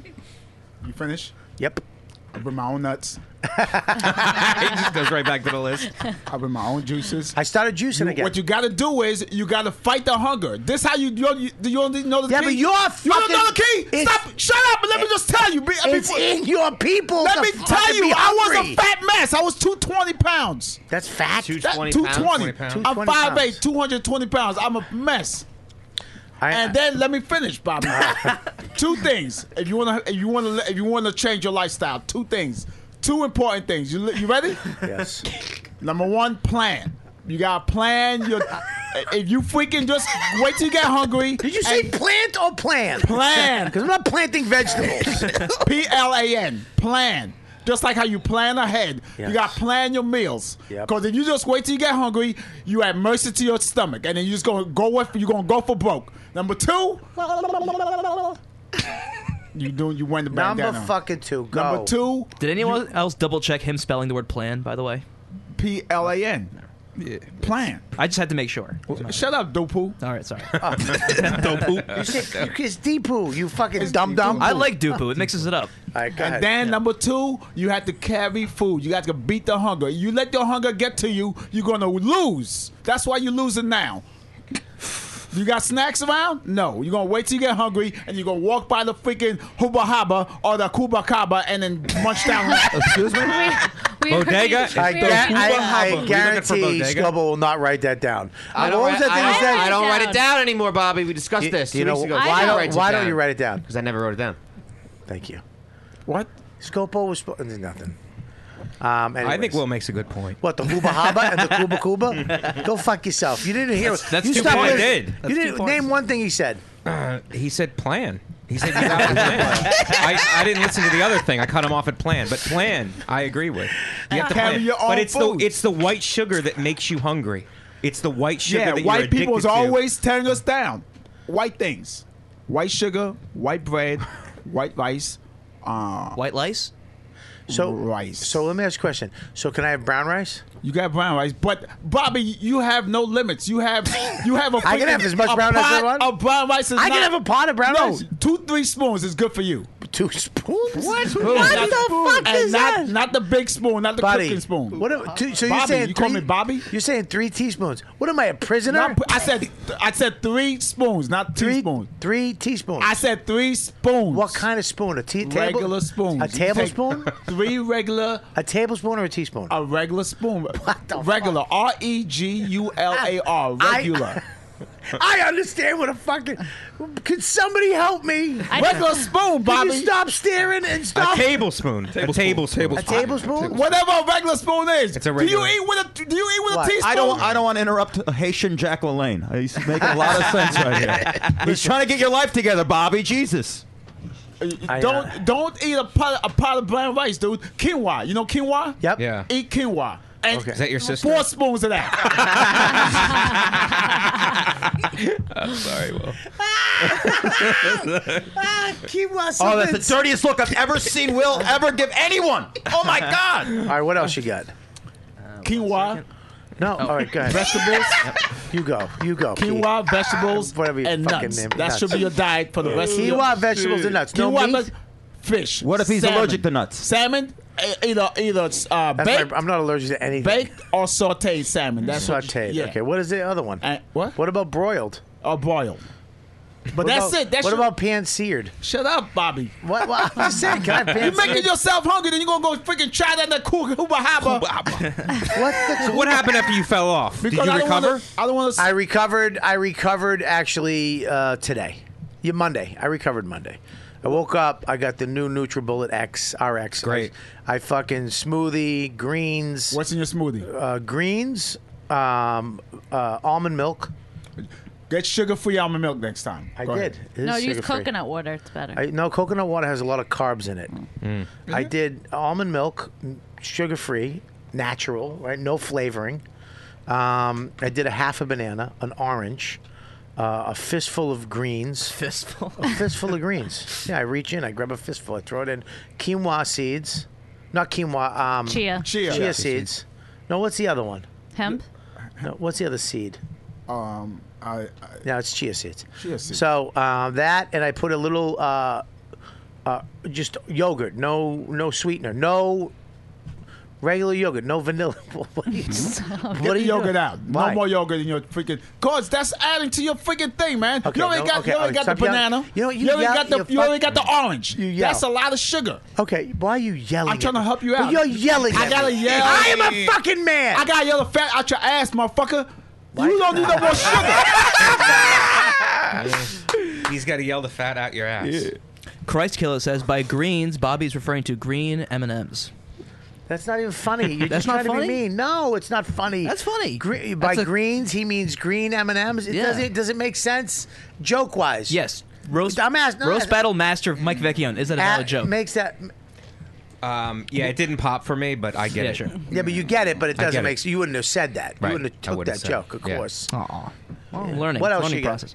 You finish? Yep. I bring my own nuts. It just goes right back to the list. I bring my own juices. I started juicing You- again. What you got to do is you got to fight the hunger. This how you you you, you don't know the Yeah, key. but you're you don't know the fucking- key. it's- Stop! Shut up and let me just tell you. Be, It's before- in your people. let to me fucking tell you, be I was hungry. a fat mess. I was two twenty pounds. That's fat. Two That- twenty two pounds. twenty. pounds. I'm 220 five eight, pounds. two hundred twenty pounds. I'm a mess. I, And then let me finish, Bobby. Two things. If you wanna, if you wanna, if you wanna change your lifestyle, two things. Two important things. You you ready? yes. Number one, plan. You gotta plan your. If you freaking just wait till you get hungry. Did you say and- plant or plan? Plan. Because I'm not planting vegetables. P L A N. Plan. Just like how you plan ahead, Yes. you gotta plan your meals. Yep. Because if you just wait till you get hungry, you at mercy to your stomach, and then you just gonna go with you're gonna go for broke. Number two, You doing? You win the Number bandana. fucking two. Go. Number two. Did anyone else double check him spelling the word plan? By the way, P L A N. Yeah. Plan. I just had to make sure. Shut up, Dopu. All right, sorry. Dopu. You said it's Deepu. You fucking dumb dumb. I like Dupu. It mixes it up. All right, go And ahead. then number two, you have to carry food. You got to beat the hunger. You let the hunger get to you, you're gonna lose. That's why you're losing now. You got snacks around? No. You're gonna wait till you get hungry and you're gonna walk by the freaking Huba Haba or the Kuba Kaba and then munch down. Excuse me? We Bodega? we- I, we- gu- I, Cuba I Haba. We looking for guarantee bodega? Scobo will not write that down. I Uh, don't, what was write, that thing I, you don't, said? I don't write down. it down anymore, Bobby. We discussed You- this do two you know weeks ago. I why know. don't why don't you write it down? Because I never wrote it down. Thank you. What? Scopo was spo- there's nothing. Um, I think anyways. Will makes a good point. What, the Huba Haba and the Kuba Kuba? Go fuck yourself. You didn't hear. That's- that's you two stopped points. listening. I did. You That's two didn't points. name one thing he said. Uh, he said plan. He said you got to plan. I, I didn't listen to the other thing. I cut him off at plan. But plan, I agree with. You have to Carry plan. your own but it's food. the it's the white sugar that makes you hungry. It's the white sugar Yeah, that you're white people is addicted to. always tearing us down. White things. White sugar, white bread, white rice, uh, White lice? So rice. So let me ask you a question. So can I have brown rice? You got brown rice, but Bobby, you have no limits. You have you have a. I can freaking- have as much a brown rice as I pot want? of brown rice. Is I can not- have a pot of brown no, rice? Two, three spoons is good for you. Two spoons? What? Spoons, What not the spoon. fuck and is not, that? Not the big spoon, not the Buddy, cooking spoon. What? am- two, so you're Bobby, saying you call three- me Bobby? You're saying three teaspoons. What am I, a prisoner? Not- I said I said three spoons, not three teaspoons. Three teaspoons. I said three spoons. What kind of spoon? A tea table? Regular spoons. A You take tablespoon? Three regular. A tablespoon or a teaspoon? A regular spoon. What the regular. R E G U L A R. Regular. I understand what a fucking. Could somebody help me? Regular spoon, Could Bobby. you stop staring and A stop? tablespoon. A tablespoon. A tablespoon? Whatever a regular spoon is. It's a Do regular- you eat with a Do you eat with What? a teaspoon? I don't. I don't want to interrupt Haitian Jack LaLanne. He's making a lot of sense right here. He's trying to get your life together, Bobby. Jesus. I, Don't uh, don't eat a pot a pot of brown rice, dude. Quinoa. You know quinoa? Yep. Yeah. Eat quinoa. And Okay. Is that your sister? Four spoons of that. I'm sorry, Will. Quinoa Oh, that's the something- dirtiest look I've ever seen Will ever give anyone. Oh my God. All right, what else you got? Quinoa, No, all right, go ahead. vegetables, You go, you go. quinoa, vegetables, Whatever you and fucking nuts. name- That nuts. should be your diet for the rest of your Quinoa, vegetables, and nuts. No Quinoa, meat. veg- fish. What if he's salmon. allergic to nuts? Salmon, e- either either uh, That's baked, my, I'm not allergic to anything. baked or sautéed salmon. That's what- Sauteed. yeah. Okay, what is the other one? And- what? What about broiled? Or boiled. But What that's about- it. That's what your- about pan-seared? Shut up, Bobby. What? what I'm just saying, can I have You're pan-seared? making yourself hungry, then you're gonna go freaking try that in the Kuba Haba. What? The, What happened after you fell off? Did you Because I don't recover? wanna- I don't want to. I recovered. I recovered actually uh, today. Yeah, Monday. I recovered Monday. I woke up. I got the new NutriBullet X R X. Great. I, I fucking smoothie greens. What's in your smoothie? Uh, greens, um, uh, almond milk. Get sugar-free almond milk next time. I Go did. ahead. It is No, use sugar-free. coconut water. It's better. I, no, coconut water has a lot of carbs in it. I did almond milk, sugar free, natural, right? No flavoring. Um, I did a half a banana, an orange, uh, a fistful of greens. Fistful. A fistful of greens. Yeah, I reach in, I grab a fistful, I throw it in. Quinoa seeds. Not quinoa. Um, Chia. Chia. Chia Yeah. seeds. No, what's the other one? Hemp. No, what's the other seed? Um, I, I No, it's chia seeds. Chia seeds. So uh, that, and I put a little, uh, uh, just yogurt. No, no sweetener. No regular yogurt. No vanilla. What are you, Get what the are you yogurt doing? out. Why? No more yogurt in your freaking. Cause that's adding to your freaking thing, man. Okay, you already no, got, okay, you already all got right, the stop yelling. banana. You know what, you already yell- got the, you you already fuck- got the orange. You yell. That's a lot of sugar. Okay, why are you yelling? I'm trying at to me? help you Well, out. you're yelling. I at gotta me. yell. I am a fucking man. I gotta yell the fat out your ass, motherfucker. You don't need no more sugar. He's got to yell the fat out your ass. Christ Killer says by greens, Bobby's referring to green M and M's. That's not even funny. You're That's just not trying to funny? be mean. No, it's not funny. That's funny. Gre- by That's a- greens, he means green M and M's. It Yeah. does it. Does it make sense, joke wise? Yes. Roast, I'm asking. no, roast I- battle master Mike Vecchione. Is that a At- valid joke? Makes that. Um, yeah, it didn't pop for me, but I get Yeah, it. sure. Yeah, but you get it. But it I doesn't get it. make. You wouldn't have said that. Right. You wouldn't I have took wouldn't that have said joke, of it. Yeah. course. Aw. Well, learning. What else learning you got? process.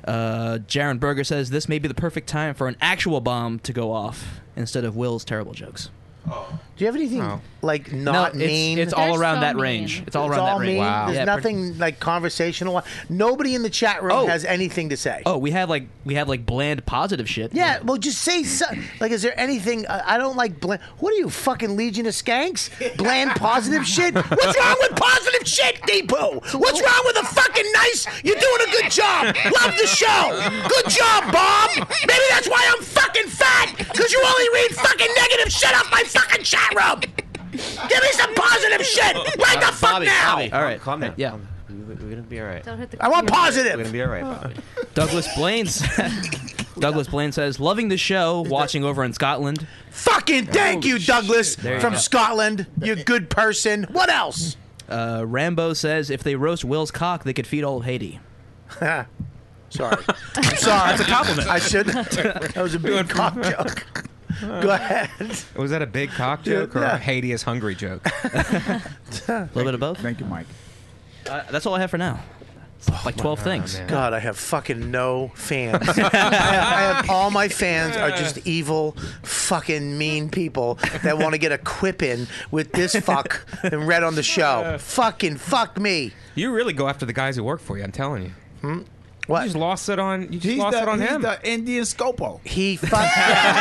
Uh, Jaron Berger says this may be the perfect time for an actual bomb to go off instead of Will's terrible jokes. Do you have anything Oh. like not No, it's- mean? it's all They're around so that mean. range. It's all around that range. mean? Wow. There's Yeah, nothing like conversational. Nobody in the chat room Oh. has anything to say. Oh, we have like we have like bland positive shit. Yeah, well, just say so, like, is there anything? Uh, I don't like bland. What are you, fucking Legion of Skanks? Bland positive shit? What's wrong with positive shit, Deepu? What's wrong with a fucking nice? You're doing a good job. Love the show. Good job, Bob. Maybe that's why I'm fucking fat, because you only read fucking negative shit off my fucking chat room. Give me some positive shit right the fuck Bobby, now. Bobby, All right. calm down. Yeah. Calm down. We're gonna be all right. Don't hit the I want computer. positive. We're gonna be all right, Bobby. Douglas Blaine. Douglas Blaine says, "Loving the show, watching over in Scotland." Fucking thank Oh, you, Douglas, There you from go. Scotland. You good person. What else? Uh, Rambo says, "If they roast Will's cock, they could feed all of Haiti." Sorry. I'm sorry. That's a compliment. I should. That was a big cock joke. Go ahead. Was that a big cock joke or Yeah. a Haiti is hungry joke? A little bit of both. Thank you, Mike. Uh, that's all I have for now. Like twelve things. God, I have fucking no fans. I, have, I have all my fans are just evil, fucking mean people that want to get a quip in with this fuck and read on the show. Fucking fuck me. You really go after the guys who work for you. I'm telling you. Hmm? What? You just lost it on. You just He's lost the, it on he's him. the Indian Scopo. He fucked.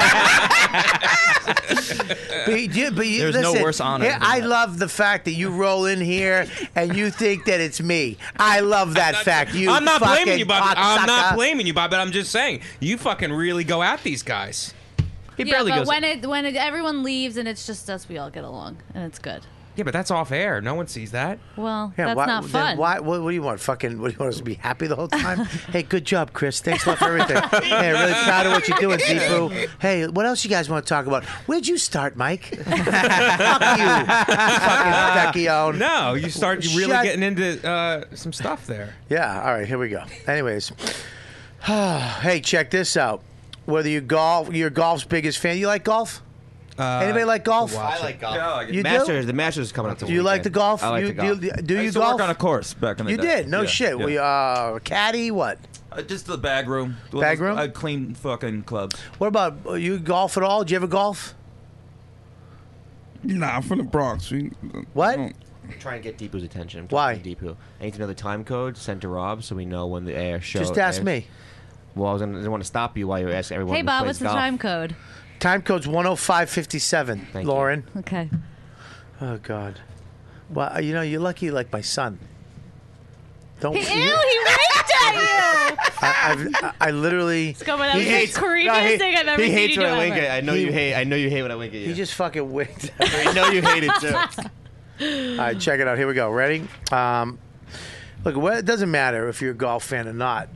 but you, but you, There's no listen, worse honor yeah, than I that. love the fact that you roll in here and you think that it's me. I love that fact. You I'm not fucking blaming you, Bob. I'm not cocksucker. blaming you, Bob. But I'm just saying you fucking really go at these guys. He Yeah, barely but goes. when it when it, everyone leaves and it's just us, we all get along, and it's good. Yeah, but that's off air. No one sees that. Well, Yeah, that's why, not then fun. Why? What, what do you want? Fucking? What do you want us to be happy the whole time? Hey, good job, Chris. Thanks a lot for everything. Hey, really proud of what you're doing, Deepu. Hey, what else you guys want to talk about? Where'd you start, Mike? Fuck you, fucking Vecchione. No, you start you really Shut- getting into uh, some stuff there. Yeah. All right. Here we go. Anyways, hey, check this out. Whether you golf, you're golf's biggest fan. You like golf? Uh, Anybody like golf? I like golf. You Masters, do? the Masters is coming up. Do you like the golf? I like you, the golf. Do you, do I you used to golf? work on a course back in the You day. did? No Yeah, shit. yeah. We uh, caddy. What? Uh, just the bag room. One Bag of those- room? I clean fucking clubs. What about uh, you? Golf at all? Do you ever golf? Nah, I'm from the Bronx. We, What? don't- Try and get Deepu's attention. I'm Why? talking to Deepu. I need to know the time code sent to Rob so we know when the air show. Just ask airs. me. Well, I was gonna, I didn't want to stop you while you were asking everyone. Hey, who Bob, plays what's the golf. time code? Time code's one oh five fifty-seven, Thank you. Lauren. Okay. Oh, God. Well, uh, you know, you're lucky you're like my son. Don't. Ew, he winked at you. I, I've, I literally. Let's go. That was He the hates- creepiest No, he, thing I've ever he seen hates you when do I wink ever. at. I know He- you hate. I know you hate when I wink at you. He just fucking winked. I know you hate it too. All right, check it out. Here we go. Ready? Um, look, well, it doesn't matter if you're a golf fan or not.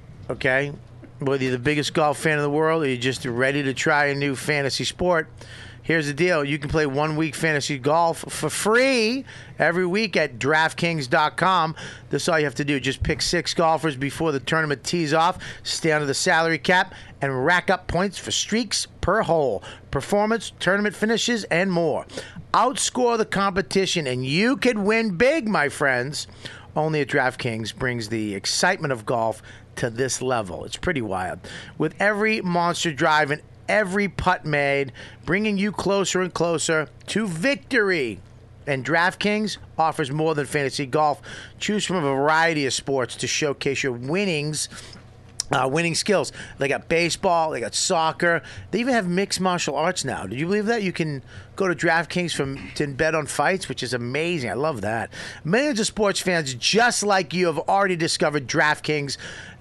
Okay? Whether you're the biggest golf fan in the world or you're just ready to try a new fantasy sport, here's the deal. You can play one week fantasy golf for free every week at DraftKings dot com. This is all you have to do. Just pick six golfers before the tournament tees off, stay under the salary cap, and rack up points for streaks per hole, performance, tournament finishes, and more. Outscore the competition, and you can win big, my friends. Only at DraftKings brings the excitement of golf to this level. It's pretty wild. With every monster drive and every putt made, bringing you closer and closer to victory. And DraftKings offers more than fantasy golf. Choose from a variety of sports to showcase your winnings. Uh, winning skills. They got baseball, they got soccer. They even have mixed martial arts now. Did you believe that? You can go to DraftKings from to bet on fights, which is amazing. I love that. Millions of sports fans just like you have already discovered DraftKings.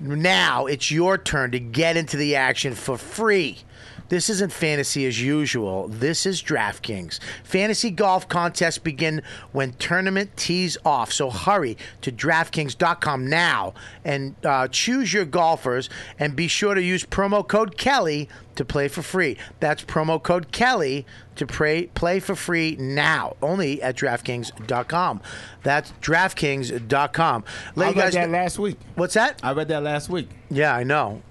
Now it's your turn to get into the action for free. This isn't fantasy as usual. This is DraftKings. Fantasy golf contests begin when tournament tees off. So hurry to DraftKings dot com now and uh, choose your golfers and be sure to use promo code Kelly to play for free. That's promo code Kelly to play, play for free now. Only at DraftKings dot com. That's DraftKings dot com. Let I you read guys that know- last week. What's that? I read that last week. Yeah, I know.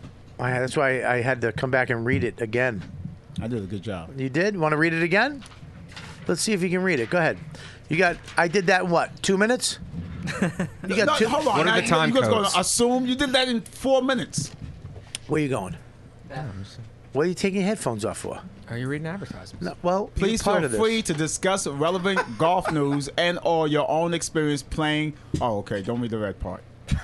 I, that's why I had to come back and read it again. I did a good job. You did? Want to read it again? Let's see if you can read it. Go ahead. You got. I did that in what? Two minutes? You got no, two. hold on. What are now, the you- time you guys codes? gonna assume you did that in four minutes. Where you going? What are you taking your headphones off for? Are you reading advertisements? No, well, you're Please part feel of this. free to discuss relevant golf news and or your own experience playing. Oh, okay. Don't read the red part.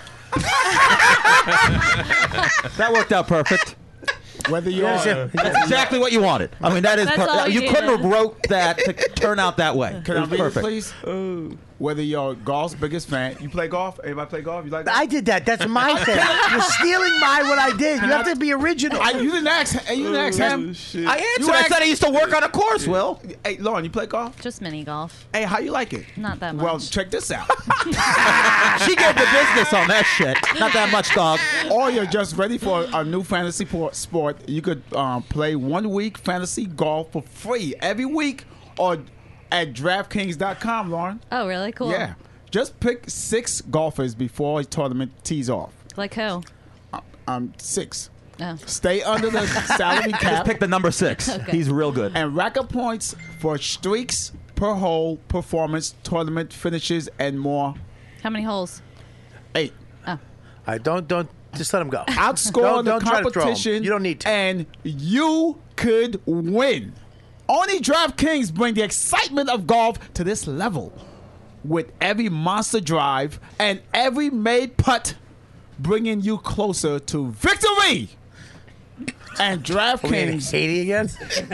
That worked out perfect. Whether you're Yes, yeah. That's exactly what you wanted. I mean, that is That's per- all you you couldn't needed. have wrote that to turn out that way. Can it I was read perfect. it, please? Whether you're golf's biggest fan, you play golf. Everybody play golf. You like that? I did that. That's my thing. You're stealing my what I did. You have to be original. I, you didn't ask. You didn't ask him. I answered. I said I used to work on a course. Will. Hey, Lauren, you play golf? Just mini golf. Hey, how you like it? Not that much. Well, check this out. She gave the business on that shit. Not that much, dog. Or you're just ready for a new fantasy por- sport. You could um, play one week fantasy golf for free every week, or at DraftKings dot com, Lauren. Oh, really? Cool. Yeah. Just pick six golfers before the tournament tees off. Like who? Um, six. Oh. Stay under the salary cap. Just pick the number six. Okay. He's real good. And rack up points for streaks per hole, performance, tournament finishes, and more. How many holes? Eight. Oh. All right, don't don't just let him go. Outscore Don't- the don't try to throw 'em. competition. You don't need to. And you could win. Only DraftKings bring the excitement of golf to this level. With every monster drive and every made putt bringing you closer to victory. And DraftKings Haiti again.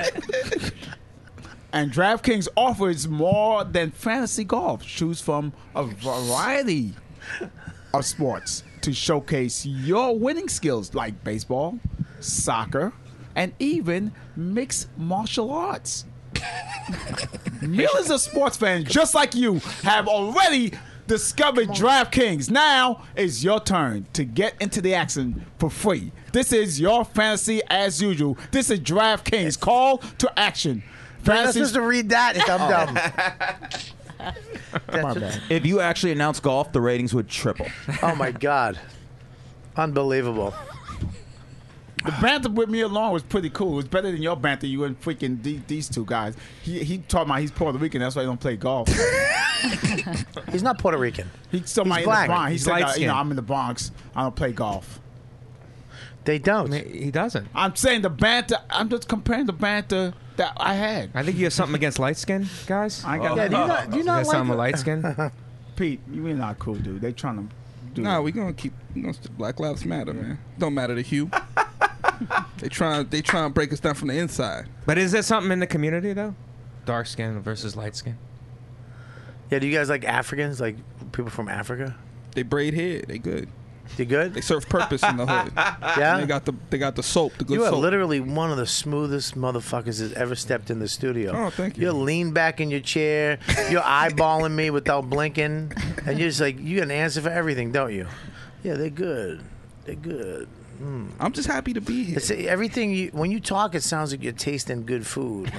And DraftKings offers more than fantasy golf. Choose from a variety of sports to showcase your winning skills like baseball, soccer, and even mixed martial arts. Millions of sports fans just like you have already discovered DraftKings. Now is your turn to get into the action for free. This is your fantasy as usual. This is DraftKings. Call to action. Not supposed to read that. I'm dumb. My bad. If you actually announced golf, the ratings would triple. Oh my God, unbelievable. The banter with me alone was pretty cool. It was better than your banter, you and freaking the- these two guys. He he talking about he's Puerto Rican, that's why he don't play golf. He's not Puerto Rican. He's somebody He's in the black. Bronx. He He's said, uh, you light-skinned. know, I'm in the Bronx. I don't play golf. They don't. He doesn't. I'm saying the banter. I'm just comparing the banter that I had. I think you have something against light skin, guys. I got Yeah, do you not, do you You not got like something with light skin? Pete. You really not cool, dude. They trying to do. Nah, we gonna keep. We gonna st- Black Lives Matter, man. Don't matter the hue. they trying. They trying to break us down from the inside. But is there something in the community though? Dark skin versus light skin. Yeah, do you guys like Africans? Like people from Africa? They braid hair. They good. You good? They serve purpose in the hood. Yeah? And they got the. They got the soap. The good You are soap. literally one of the smoothest motherfuckers that's ever stepped in the studio. Oh, thank you. You're lean back in your chair. You're eyeballing me without blinking, and you're just like you got an answer for everything, don't you? Yeah, they're good. They're good. Mm. I'm just happy to be here. It's everything. You, when you talk, it sounds like you're tasting good food.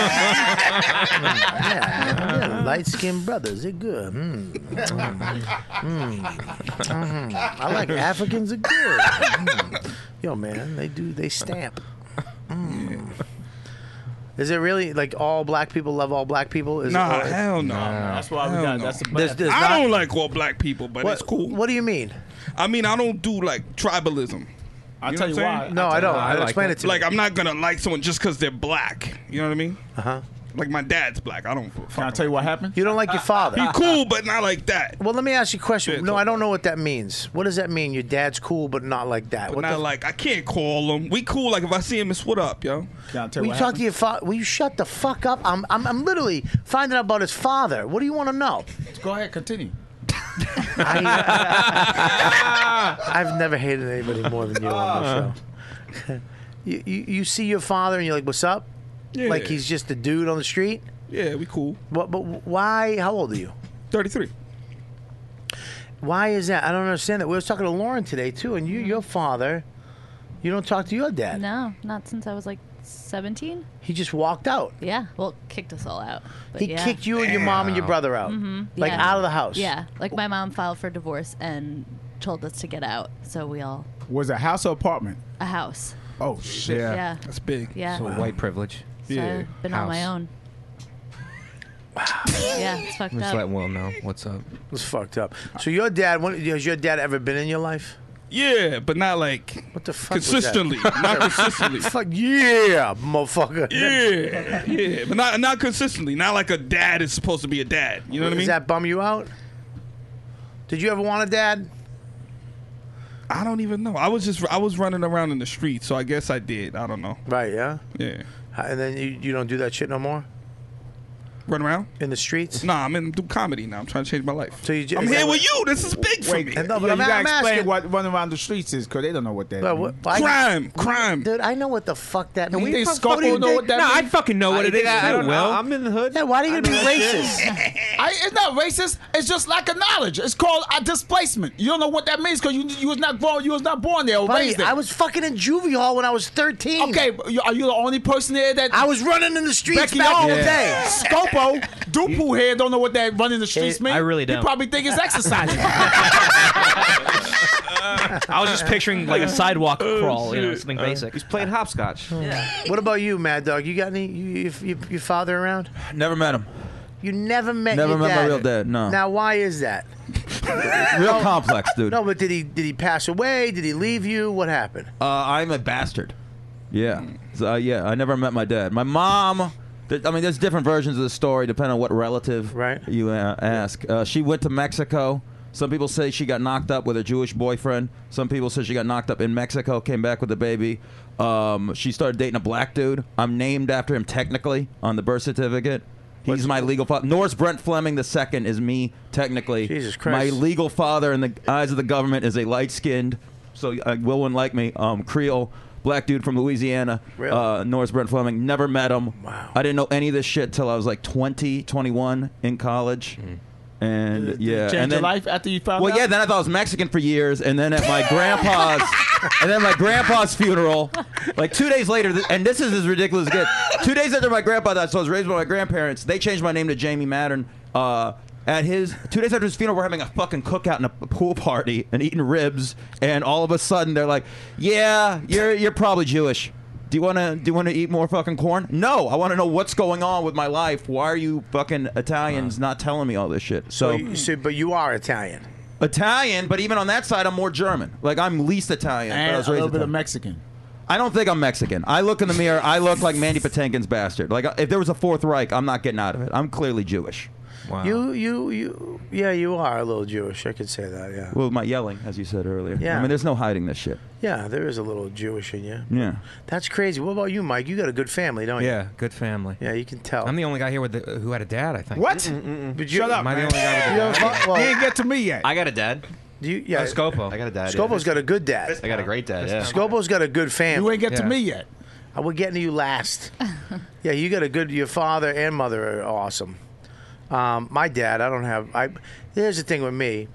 yeah, yeah light-skinned brothers, they're good. Mm. Mm. Mm. Mhm. I like Africans are good. Mm. Yo, man, they do. They stamp. Mm. Is it really like all black people love all black people? Is Nah, it, or- hell no. That's why we Hell got. no. That's the There's- bad. there's I not- don't like all black people, but what, it's cool. What do you mean? I mean, I don't do like tribalism. I'll You tell know you what I'm why. saying? No, I don't. I like Explain that. it to Like, me. I'm not gonna like someone just because they're black. You know what I mean? Uh huh. Like my dad's black. I don't. Can I tell you what happened? You don't like your father. He cool, but not like that. Well, let me ask you a question. Yeah, no, talk I don't know what that means. What does that mean? Your dad's cool, but not like that. But What not the like I can't call him. We cool. Like if I see him, it's what up, yo. Can I tell Will you you what talk happened? to your father? Will you shut the fuck up? I'm, I'm, I'm literally finding out about his father. What do you want to know? Go ahead, continue. I, I've never hated anybody more than you on the show. you, you, you see your father and you're like, "What's up?" Yeah. Like he's just a dude on the street. Yeah, we cool. What? But why? How old are you? thirty-three. Why is that? I don't understand that. We were talking to Lauren today too, and you, your father, you don't talk to your dad. No, not since I was like seventeen. He just walked out. Yeah, well, kicked us all out. But He yeah. kicked you and your mom and your brother out, Mhm, like yeah. out of the house. Yeah, like my mom filed for divorce and told us to get out, so we all Was it a house or apartment? a house. Oh shit. Yeah. Yeah, That's big. yeah. So white privilege. So Yeah. I've been on my House. own. Yeah, it's fucked Just up. let Will know what's up. It's fucked up. So your dad, when, has your dad ever been in your life? Yeah, but not like what the fuck was that? consistently. Not consistently. Fuck yeah, motherfucker. Yeah, yeah, but not not consistently. Not like a dad is supposed to be a dad. You know what I mean? Does that bum you out? Did you ever want a dad? I don't even know. I was just I was running around in the street, so I guess I did. I don't know. Right, yeah? Yeah. And then you, you don't do that shit no more? Run around? In the streets? Nah, I'm in do comedy now. I'm trying to change my life. So you just, I'm here with you. This is big for Wait, me. no, but yeah, you gotta explain what running around the streets is, because they don't know what that Well, means. what- I- Crime, crime. Dude, I know what the fuck that You means. think What Scopo do you know think? what that No, means? I fucking know what it is. I don't too, know. Will. I'm in the hood. Yeah, why are you going to be I know that racist? I, it's not racist. It's just lack of knowledge. It's called a displacement. You don't know what that means because you you was not born. You was not born there or Buddy, raised there. I was fucking in juvie hall when I was thirteen. Okay, but you- are you the only person there that I was running in the streets Becky back in the Owens, day. Scopo, Dupu here don't know what that running the streets means. I really He don't. probably think it's exercising. I was just picturing like a sidewalk crawl, you know, something basic. He's playing hopscotch. What about you, Mad Dog? You got any? You, you, you, your father around? Never met him. You never met. Never your met my dad. real dad, no. Now, why is that? Real complex, dude. No, but did he did he pass away? Did he leave you? What happened? Uh, I'm a bastard. Yeah. So, uh, yeah, I never met my dad. My mom, th- I mean, there's different versions of the story depending on what relative right. you uh, ask. Uh, she went to Mexico. Some people say she got knocked up with her Jewish boyfriend. Some people say she got knocked up in Mexico, came back with the baby. Um, she started dating a black dude. I'm named after him technically on the birth certificate. He's my legal father. Norris Brent Fleming the second is me, technically. Jesus My Christ. legal father in the eyes of the government is a light-skinned, so uh, Will wouldn't like me, um, Creole, black dude from Louisiana. Really? Uh, Norris Brent Fleming. Never met him. Wow. I didn't know any of this shit till I was like twenty, twenty-one in college. And Did it yeah, change and your then, life after you found well, out? yeah. Then I thought I was Mexican for years, and then at my grandpa's, and then my grandpa's funeral, like two days later, th- and this is as ridiculous as it gets. Two days after my grandpa died, so I was raised by my grandparents. They changed my name to Jamie Maddern. Uh, at his two days after his funeral, we're having a fucking cookout and a pool party and eating ribs, and all of a sudden they're like, "Yeah, you're you're probably Jewish. Do you want to do you want to eat more fucking corn? No, I want to know what's going on with my life. Why are you fucking Italians not telling me all this shit?" So, So, you, so but you are Italian. Italian, but even on that side, I'm more German. Like I'm least Italian. but I And was a raised little bit of Italian. Mexican. I don't think I'm Mexican. I look in the mirror. I look like Mandy Patinkin's bastard. Like if there was a Fourth Reich, I'm not getting out of it. I'm clearly Jewish. Wow. You, you, you. Yeah, you are a little Jewish. I could say that. Yeah. Well, my yelling, as you said earlier. Yeah. I mean, there's no hiding this shit. Yeah, there is a little Jewish in you. Yeah. That's crazy. What about you, Mike? You got a good family, don't you? Yeah, good family. Yeah, you can tell. I'm the only guy here with the, who had a dad, I think. What? But you, Shut up, Am I the man. only guy with a You dad? have- well, You ain't get to me yet. I got a dad. do you, yeah, Oh, Scopo. I got a dad. Scopo's got a good dad. I got a great dad. Yeah. Scopo's got a good family. You ain't get to Yeah. me yet. Uh, We're getting to you last. Yeah, you got a good. Your father and mother are awesome. Um, my dad, I don't have. I here's the thing with me.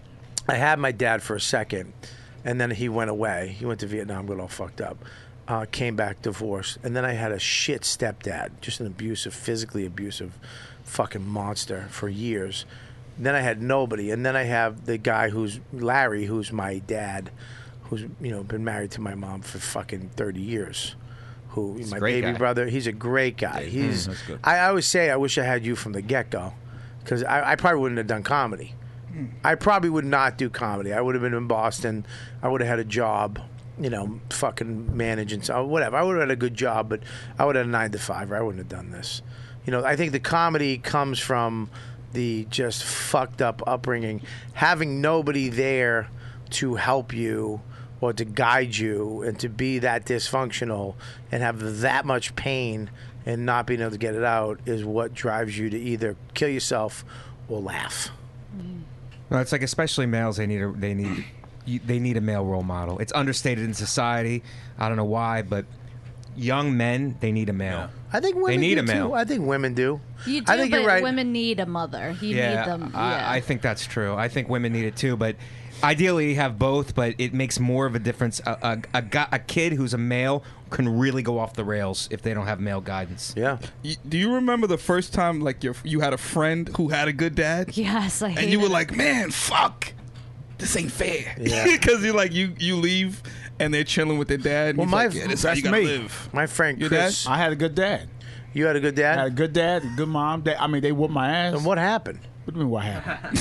I had my dad for a second, and then he went away. He went to Vietnam, got all fucked up. Uh, came back, divorced, and then I had a shit stepdad, just an abusive, physically abusive, fucking monster for years. Then I had nobody, and then I have the guy who's Larry, who's my dad, who's you know been married to my mom for fucking thirty years. Who He's a my great baby guy. brother? He's a great guy. He's. that's good. I, I always say I wish I had you from the get go, because I, I probably wouldn't have done comedy. I probably would not do comedy. I would have been in Boston. I would have had a job, you know, fucking managing so whatever. I would have had a good job, but I would have had a nine to five. Or I wouldn't have done this. You know, I think the comedy comes from the just fucked up upbringing, having nobody there to help you or to guide you, and to be that dysfunctional and have that much pain and not being able to get it out is what drives you to either kill yourself or laugh. No, it's like especially males. They need a they need you- they need a male role model. It's understated in society. I don't know why, but young men they need a male. I think women They need do a male. too. I think women do. You do, I think but you're right. women need a mother. You yeah, need them. I, yeah. I think that's true. I think women need it too, but ideally you have both. But it makes more of a difference. A, a, a, guy, a kid who's a male can really go off the rails if they don't have male guidance. Yeah. Y- Do you remember the first time like your you had a friend who had a good dad? Yes, I And hate you were it. like, man, fuck, this ain't fair. Yeah. Because you like you you leave and they're chilling with their dad. And Well, he's my like, yeah, this is how that's you gotta me. live. My friend Your Chris. I had a good dad. You had a good dad? I had a good dad, a good mom. They, I mean, they whooped my ass. And what happened? What do you mean what happened?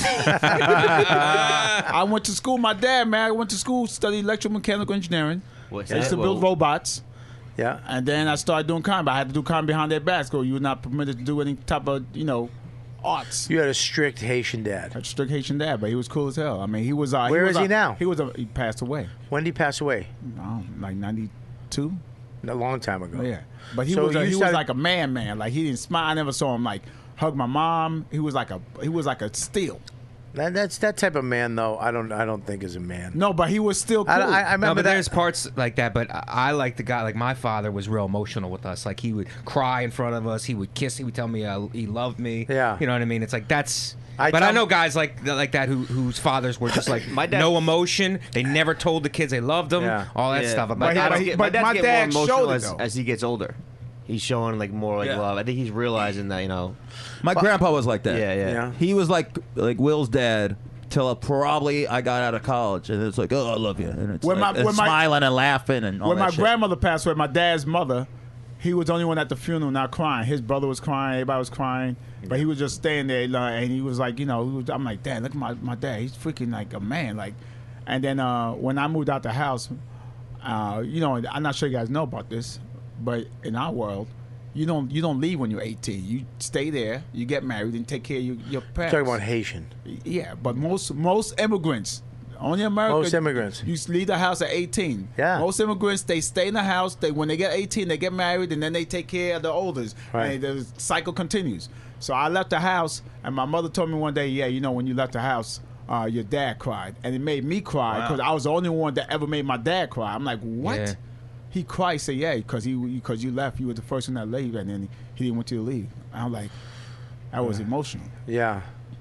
I went to school. My dad, man, I went to school, studied electromechanical engineering. What's I used that? to build Whoa. robots. Yeah. And then I started doing combat. I had to do combat behind their backs. Go, you were not permitted to do any type of, you know, arts. You had a strict Haitian dad. A strict Haitian dad, but he was cool as hell. I mean, he was. Uh, Where he was, is he uh, now? He was. Uh, he passed away. When did he pass away? Oh, like ninety-two. A long time ago. Yeah, but he So was. A, you he was started- like a man, man. Like he didn't smile. I never saw him like hug my mom. He was like a. He was like a steel. That, that's that type of man, though. I don't. I don't think is a man. No, but he was still cool. I, I, I remember no, but that. there's parts like that. But I, I like the guy. Like my father was real emotional with us. Like he would cry in front of us. He would kiss. He would tell me uh, he loved me. Yeah. You know what I mean? It's like that's. I but tell- I know guys like like that who whose fathers were just like My dad- no emotion. They never told the kids they loved them. Yeah. All that Yeah. stuff. But, But he- I but don't- he- Get- but my dad's my get dad more showed emotional it, as, though. as he gets older. He's showing like more like Yeah. love. I think he's realizing that you know. My grandpa was like that. Yeah, yeah. Yeah. He was like like Will's dad till probably I got out of college, and it's like, oh, I love you, and it's When like, my- and when my- smiling and laughing and all When that my shit. grandmother passed away, my dad's mother, he was the only one at the funeral not crying. His brother was crying, everybody was crying, but he was just staying there, like, and he was like, you know, he was, I'm like, Dad, look at my, my dad. He's freaking like a man, like. And then uh, when I moved out the house, uh, you know, I'm not sure you guys know about this, but in our world, you don't you don't leave when you're eighteen. You stay there, you get married, and take care of your, your parents. Talking about Haitian. Yeah, but most most immigrants, only America. Most immigrants. You leave the house at eighteen. Yeah. Most immigrants, they stay in the house. They when they get eighteen, they get married, and then they take care of the olders. Right. And the cycle continues. So I left the house, and my mother told me one day, yeah, you know, when you left the house, uh, your dad cried, and it made me cry Wow. because I was the only one that ever made my dad cry. I'm like, what? Yeah. He cried, say yeah, because he because you left, you were the first one that leave, and then he didn't want you to leave. I'm like, that was emotional. Yeah.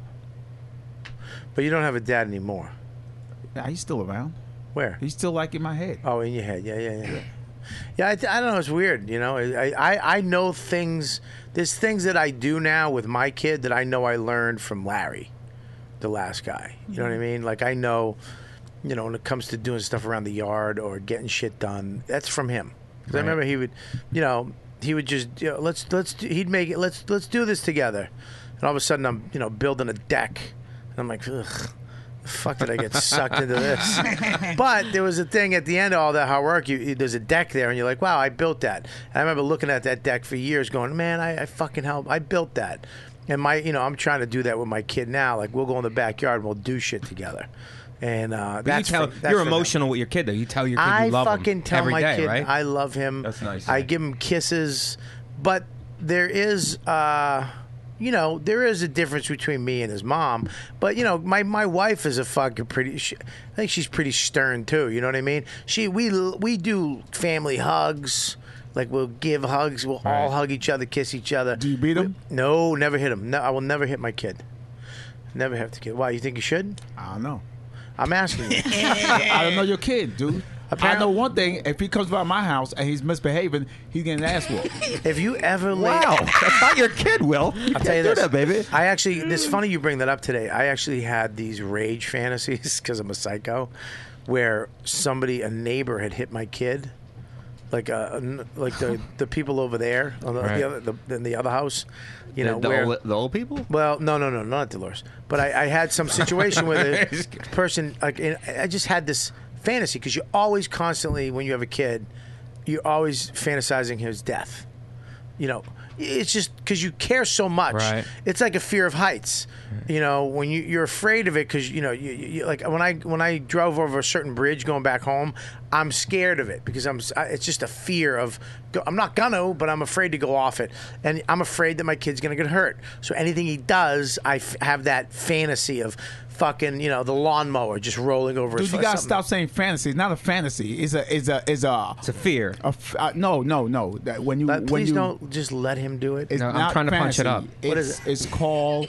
But you don't have a dad anymore. Yeah, he's still around. Where? He's still like in my head. Oh, in your head. Yeah, yeah, yeah. Yeah, I, th- I don't know. It's weird. You know, I, I I know things. There's things that I do now with my kid that I know I learned from Larry, the last guy. You know what I mean? Like I know, you know, when it comes to doing stuff around the yard or getting shit done, that's from him. Because I Right. remember he would, you know, he would just, you know, let's let's do, he'd make it. Let's let's do this together. And all of a sudden, I'm you know building a deck, and I'm like, ugh. The fuck did I get sucked into this? But there was a thing at the end of all that hard work. You, you, there's a deck there, and you're like, "Wow, I built that." And I remember looking at that deck for years, going, "Man, I, I fucking helped. I built that." And my, you know, I'm trying to do that with my kid now. Like we'll go in the backyard and we'll do shit together. And uh, But that's you tell, for- that's you're for them. emotional with your kid, though. You tell your kid I you love fucking him tell every my day, kid right? I love him. That's nice. I give him kisses, but there is, uh, you know, there is a difference between me and his mom. But you know, my, my wife is a fucking pretty. She, I think she's pretty stern too. You know what I mean? She we we do family hugs. Like we'll give hugs. We'll all hug each other, kiss each other. Do you beat him? No, never hit him. No, I will never hit my kid. Never have to kid. Why? You think you should? I don't know. I'm asking you. I don't know your kid, dude. I Apparently- know one thing: if he comes by my house and he's misbehaving, he's getting an ass whooped. If you ever laid, Wow, that's not your kid, Will. I'll tell you do this, that, baby. I actually, it's funny you bring that up today. I actually had these rage fantasies because I'm a psycho, where somebody, a neighbor, had hit my kid, like uh, like the the people over there on the, Right. the other the, in the other house, you know, the, where. old, the old people. Well, no, no, no, not Dolores. But I, I had some situation where the person, like, and I just had this fantasy because you're always constantly, when you have a kid, you're always fantasizing his death. You know, it's just because you care so much. Right. It's like a fear of heights. You know, when you, you're afraid of it because you know, you, you, like when I when I drove over a certain bridge going back home, I'm scared of it because I'm. It's just a fear of. I'm not gonna, but I'm afraid to go off it, and I'm afraid that my kid's gonna get hurt. So anything he does, I f- have that fantasy of fucking, you know, the lawnmower just rolling over his Dude, you foot, gotta something. stop saying fantasy. It's not a fantasy. It's a. It's a. It's a. It's a fear. a f- uh, no, no, no. That when you But when please you don't just let him do it. It's No, I'm not trying to punch it fantasy. up. It's, What is it? It's called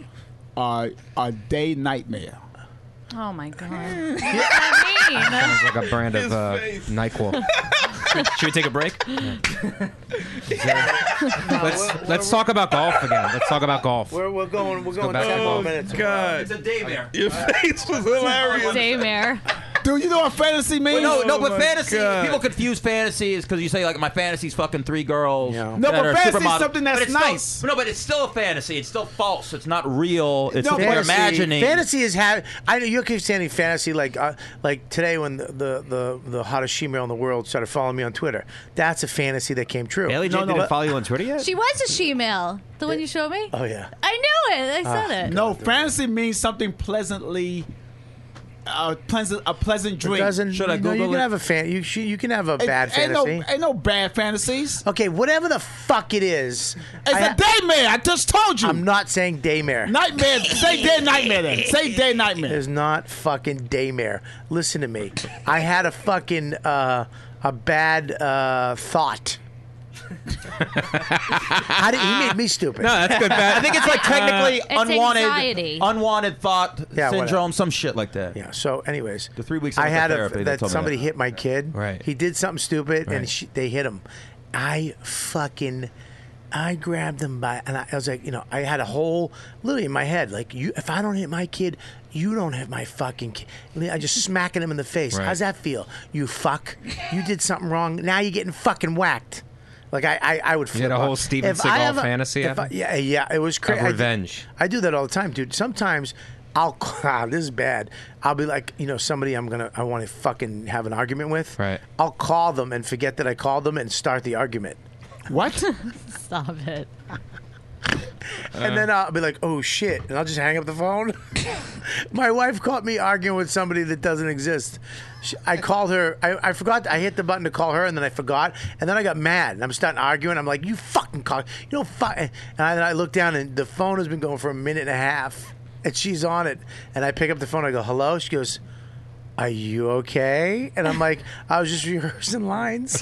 uh, a day nightmare. Oh my god. What does that mean? Sounds like a brand of uh, NyQuil. Should we take a break? let's let's talk about golf again. Let's talk about golf. We're, we're going. We're go going back to ten golf. more minutes. God, It's a daymare. your face was hilarious. Daymare. Dude, you know what fantasy means? Well, no, no, Oh but my fantasy. God. People confuse fantasy is because you say like my fantasy's fucking three girls. No, that but are fantasy's supermodels. something that's But it's nice. Still, no, but it's still a fantasy. It's still false. It's not real. It's No, something you're fantasy, imagining. Fantasy is having. I know you're saying fantasy like uh, like today when the, the the the hottest female in the world started following me on Twitter. That's a fantasy that came true. Bailey no, J no, didn't follow you on Twitter yet? She was a she-male. The one you showed me? Oh, yeah. I knew it. I said it. No, fantasy means something pleasantly, uh, pleasant, a pleasant It dream. doesn't. you know, you can have a fan. You should, you can have a Ain't- bad ain't no- fantasy. Ain't no bad fantasies. Okay, whatever the fuck it is. It's I a ha- daymare. I just told you. I'm not saying daymare. Nightmare. Say day nightmare then. Say day nightmare. There's not fucking daymare. Listen to me. I had a fucking uh, a bad uh, thought. How did, he made me stupid. No, that's good. Bad. I think it's like technically It's unwanted, anxiety. unwanted thought Yeah, syndrome, whatever. some shit like that. Yeah. So, anyways, The three weeks I I went to had a, therapy, they that told me somebody that. hit my kid. Right. He did something stupid, and Right. she, they hit him. I fucking, I grabbed him by, and I, I was like, you know, I had a whole literally in my head, like, you, if I don't hit my kid, you don't hit my fucking kid. I just smacking him in the face. Right. How's that feel? You fuck. You did something wrong. Now you're getting fucking whacked. Like I, I, I would. You had flip a whole out. Steven If I Seagal have a- fantasy if of I- it? Yeah, yeah, it was crazy. Of revenge. I do that all the time, dude. Sometimes I'll. Ah, this is bad. I'll be like, you know, somebody I'm gonna, I want to fucking have an argument with. Right. I'll call them and forget that I called them and start the argument. What? Stop it. And then I'll be like, oh shit, and I'll just hang up the phone. My wife caught me arguing with somebody that doesn't exist. She, I called her. I, I forgot. I hit the button to call her, and then I forgot. And then I got mad, and I'm starting arguing. I'm like, you fucking call. You don't fuck. And I, and I look down, and the phone has been going for a minute and a half, and she's on it. And I pick up the phone. I go, hello. She goes, are you okay? And I'm like, I was just rehearsing lines.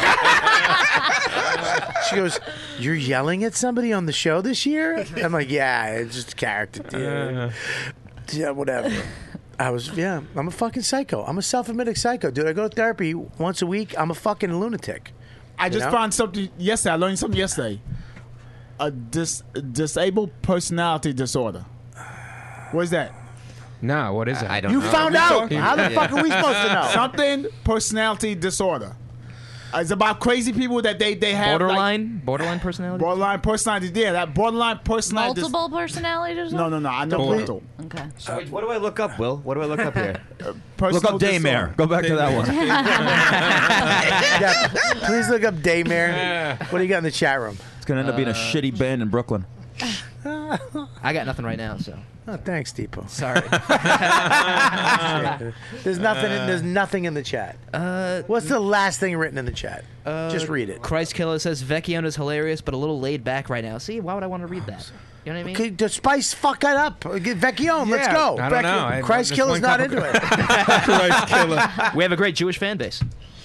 She goes, you're yelling at somebody on the show this year? I'm like, yeah, it's just a character. Dude. Yeah, whatever. I was, yeah, I'm a fucking psycho. I'm a self-admitted psycho, dude. I go to therapy once a week. I'm a fucking lunatic. I You just know? found something yesterday. I learned something yesterday. A dis- disabled personality disorder. What is that? No, what is it? I don't You know. found out. Yeah. How the fuck are we supposed to know? Something personality disorder. Uh, It's about crazy people that they they have like, Borderline, borderline personality. borderline personality. Yeah, that borderline personality. dis- Multiple personality disorder? no, no, no. I know Don't- mental. Okay. So wait, what do I look up, Will? What do I look up here? Look Personal up Daymare. disorder. Go back to that one. Yeah, please look up Daymare. What do you got in the chat room? It's gonna end up being a shitty band in Brooklyn. I got nothing right now, so Oh, thanks, Deepo. sorry. There's nothing. In, there's nothing in the chat. Uh, What's the last thing written in the chat? Just read it. Christ Killer says Vecchione is hilarious, but a little laid back right now. See, why would I want to read that? You know what I mean? Okay, to spice fuck that up. Get Vecchione. Let's Yeah, go. I don't know. I- Christ just Killer's one not cup of- into it. Christ killer. We have a great Jewish fan base.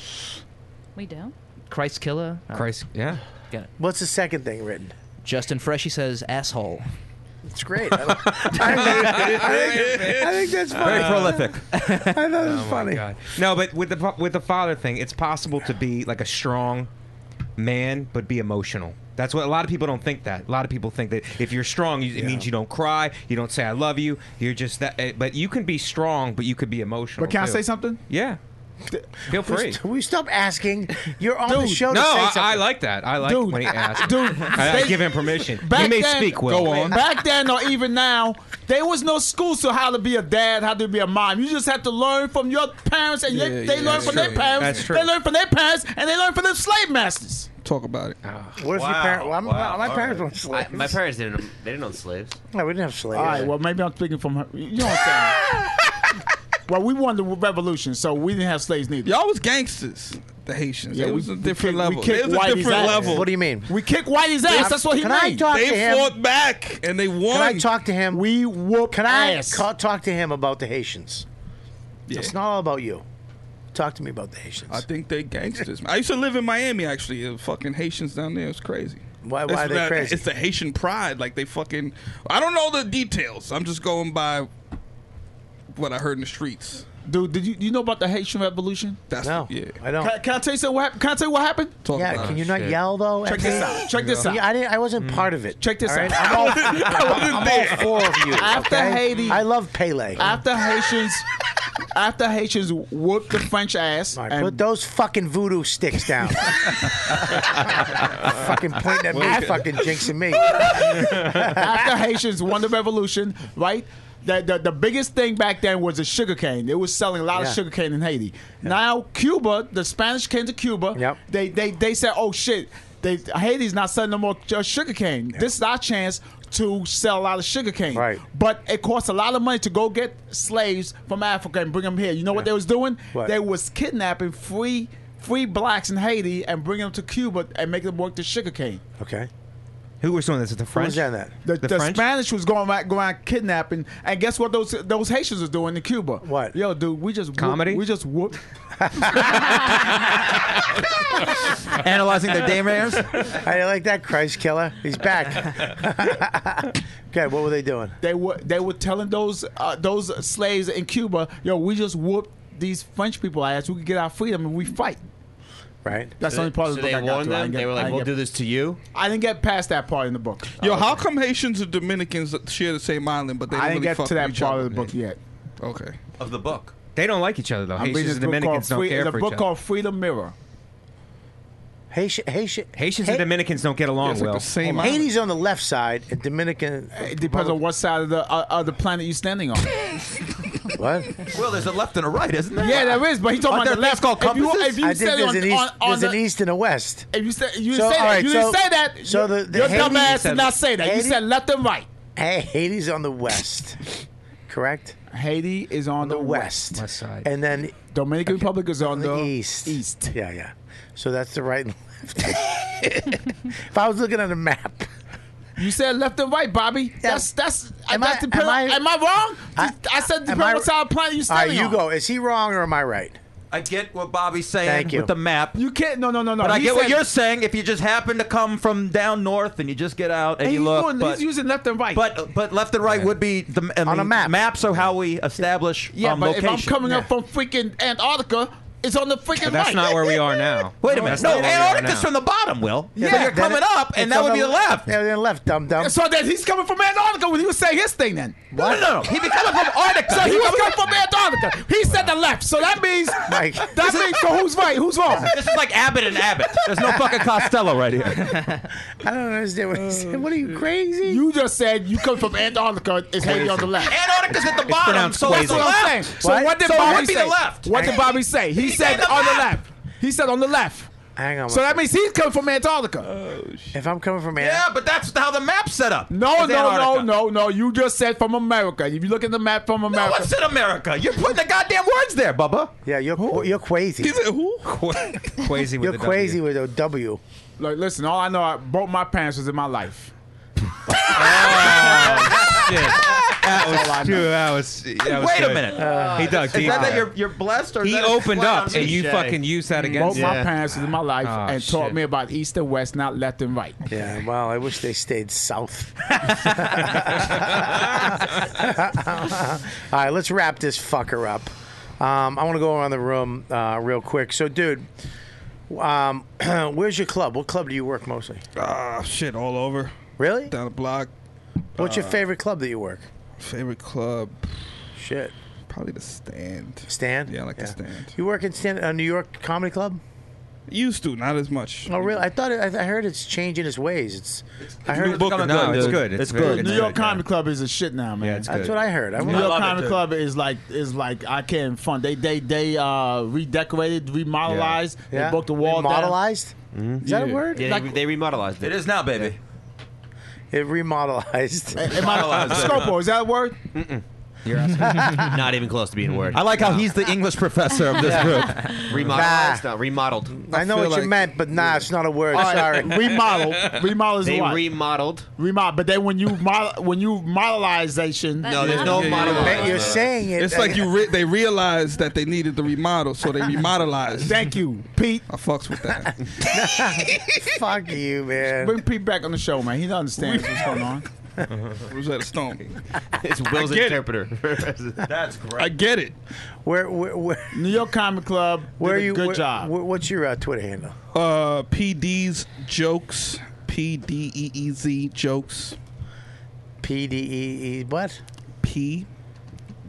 We do? Christ Killer. Uh, Christ, yeah. Got it. What's the second thing written? Justin Freshy says asshole. It's great. I, I, think, I, think, I think that's funny. Very prolific. I thought it was funny. God. No, but with the with the father thing, it's possible to be like a strong man, but be emotional. That's what a lot of people don't think. That a lot of people think that if you're strong, you, it means you don't cry, you don't say "I love you." You're just that. eh, But you can be strong, but you could be emotional. But can I too. say something? Yeah. Feel free. Will you stop asking? You're on the Dude, show to No, say I, something. I like that. I like Dude. when he asks. Dude, I, I they- give him permission. Back He may then- speak. Will. Go on. Back then or even now, there was no schools to how to be a dad, how to be a mom. You just have to learn from your parents, and Yeah, they, yeah, they learn that's from their true. parents. That's true. They learn from their parents, and they learn from their slave masters. Talk about it. What if your Wow, parents? Well, wow, my all parents right. weren't slaves. I, my parents didn't. They didn't own slaves. No, we didn't have slaves. All right, well, maybe I'm speaking from her. You know what I'm saying? Well, we won the revolution, so we didn't have slaves neither. Y'all was gangsters, the Haitians. Yeah, it we- was a we different kick- we level. kick It was a Whitey's different ass. level. What do you mean? We kicked Whitey's ass. That's what he Can I meant. talk to They him? fought back and they won. Can I talk to him? We whoop Can I ass. ca- talk to him about the Haitians? Yeah. It's not all about you. Talk to me about the Haitians. I think they gangsters. I used to live in Miami, actually. The fucking Haitians down there. It's crazy. Why- It's why are they that- crazy? It's the Haitian pride. Like, they fucking... I don't know the details. I'm just going by what I heard in the streets. Dude, did you you know about the Haitian Revolution? That's no, yeah. I don't. Can, can I tell you something? What happened? Can I tell you what happened? Talk yeah, about can it. you not shit. yell though? Check at this me? out. Check this out. Yeah, I didn't. I wasn't part of it. Check this all right? out. I'm all, I wasn't I'm there. all for of you. After okay? Haiti- I love Pele. After Haitians, after Haitians whooped the French ass. All right, and put those fucking voodoo sticks down. Fucking pointing at me, fucking jinxing me. after Haitians won the revolution, right? The, the, the biggest thing back then was the sugar cane. They was selling a lot Yeah. of sugar cane in Haiti. Now Cuba, the Spanish came to Cuba. Yep. They they they said, oh shit, they, Haiti's not selling no more uh, sugar cane. This is our chance to sell a lot of sugar cane. Right. But it costs a lot of money to go get slaves from Africa and bring them here. You know what they was doing? What? They was kidnapping free free blacks in Haiti and bringing them to Cuba and making them work the sugar cane. Okay. Who was doing this? Is the Who French? was that? that? The, The the French? Spanish was going around, going around kidnapping, and guess what those those Haitians was doing in Cuba? What? Yo, dude, we just whoop- Comedy? we just whooped. Analyzing their daymare. How do you like that, Christ killer? He's back. Okay, what were they doing? They were they were telling those uh, those slaves in Cuba, yo, we just whooped these French people ass. We could get our freedom and we fight. Right. That's the only part of the so book they I got warned to. I them. didn't They get- were I like, didn't "We'll get- do this to you." I didn't get past that part in the book. Yo, how come Haitians and Dominicans share the same island, but they don't I didn't really get fuck to with that each part other? of the book yet. Okay. Of the book. They don't like each other though. I'm reading Haitians this and book called Dominicans don't Free- care it's a for book each other. called Freedom Mirror. Haitian, Haitian, Haitians Ha- and Dominicans don't get along It's like well. the same island. Haiti's on the left side, and Dominican. It depends on what side of the uh, of the planet you're standing on. What? Well, there's a left and a right, isn't there? Yeah, there is, but he's talking Aren't about the there left. things called If you, compasses? if you I think said there's on, an east, on, on there's the, an east and a west. if you said you So, didn't say all that, right, you so- didn't say that. so the- the your Haiti- dumb ass said- did not say that. You Haiti- said left and right. Hey, Haiti's on the west, correct? Haiti is on, On the west. West side. And then Dominican Republic is on the the east. East. Yeah, yeah. So that's the right and left. If I was looking at a map, You said left and right, Bobby. That's that's Am that's I- depend- am I- am I wrong? I- I, said am depend I- on what side of the planet you all right, standing you on. go. Is he wrong or am I right? I get what Bobby's saying Thank you. with the map. You can't. No, no, no, no. But I He get what said- you're saying. If you just happen to come from down north and you just get out and Hey, you he's, look, doing, but, he's using left and right. but but left and right would be the I On a mean, map. Maps are how we establish yeah, um, but location. if I'm coming up Yeah. from freaking Antarctica, it's on the freaking But that's right. not where we are now. Wait a minute. That's No, not where we are Antarctica's now. from the bottom, Will. Yeah, so you're then coming it- up, and it's that on would be the left. Yeah, then left, dumb dumb. So then he's coming from Antarctica when he was saying his thing then. No, no, no. He be coming from Arctica. So he He was coming- coming from Antarctica. He said the left. So that means Mike. that means so who's right? Who's wrong? This is like Abbott and Abbott. There's no fucking Costello right here. I don't understand what he said. What are you crazy? You just said you come from Antarctica. It's Haiti on the left. Antarctica's at the bottom, pronounced so That's that's the what I'm saying. left. So What? what did So it Bobby would be say? the left. What did Bobby say? He, He said said the on the map. left. He said on the left. Hang on. So one that second. means he's coming from Antarctica. if I'm coming from Yeah, but that's how the map's set up. No, It's no, no, Antarctica. no, no. You just said from America. If you look at the map from No America. one said America. You're putting the goddamn words there, Bubba. yeah, you're qu- you're crazy. He said who? Crazy with You're the crazy W. with a W. Look, listen, all I know, I, both my parents was in my life. Shit. That was true. That was. That was Wait a good. minute. He dug Is deep. that that there. you're, you're blessed or is He that a opened flat up, on and me? you Touche. fucking used that Both against my him. parents was in my life Oh, and taught shit. me about east and west, not left and right. Yeah, well, I wish they stayed south. All right, let's wrap this fucker up. Um, I want to go around the room uh, real quick. So, dude, um, where's your club? What club do you work mostly? Ah, shit, all over. Really? Down the block. What's your Uh, favorite club that you work? Favorite club? Shit. Probably the Stand. Stand? Yeah, I like the Stand. You work in Stand, uh, New York Comedy Club? Used to, not as much. Oh, really? I thought it, I I heard it's changing its ways. It's. I heard. It's becoming No, good, it's dude. good. It's It's very good. good. New York Comedy Club is a shit now, man. Yeah, it's That's good. what I heard. I New went- York love it, Comedy too. Club is like is like I can't fun. They they they uh redecorated, remodelized. Yeah. They broke the wall down. Remodelized? Is that a word? Yeah, they, they remodelized It it. is now, baby. It remodelized. Am I, Scopo, is that a word? Not even close to being a word. I like how he's the English professor of this group. Remodelized, no, remodeled. I know feel what you like- meant, but nah, it's not a word. All right, Sorry. remodel. Remodel is They what? remodeled. Remodel. But then when you model, when you modelization, No, there's no Yeah, yeah, model. yeah. You're saying it. It's like you. Re- they realized that they needed to remodel, so they remodelized. thank you, Pete. I fucks with that. Fuck you, man. Bring Pete back on the show, man. He understands what's going on. Rosetta Stone. It's Will's I get it. interpreter. That's great. I get it. Where, where, where, New York Comedy Club. where did are a you? Good where- job. where- what's your uh, Twitter handle? Uh, P D's jokes. P D E E Z jokes. P D E E what? P D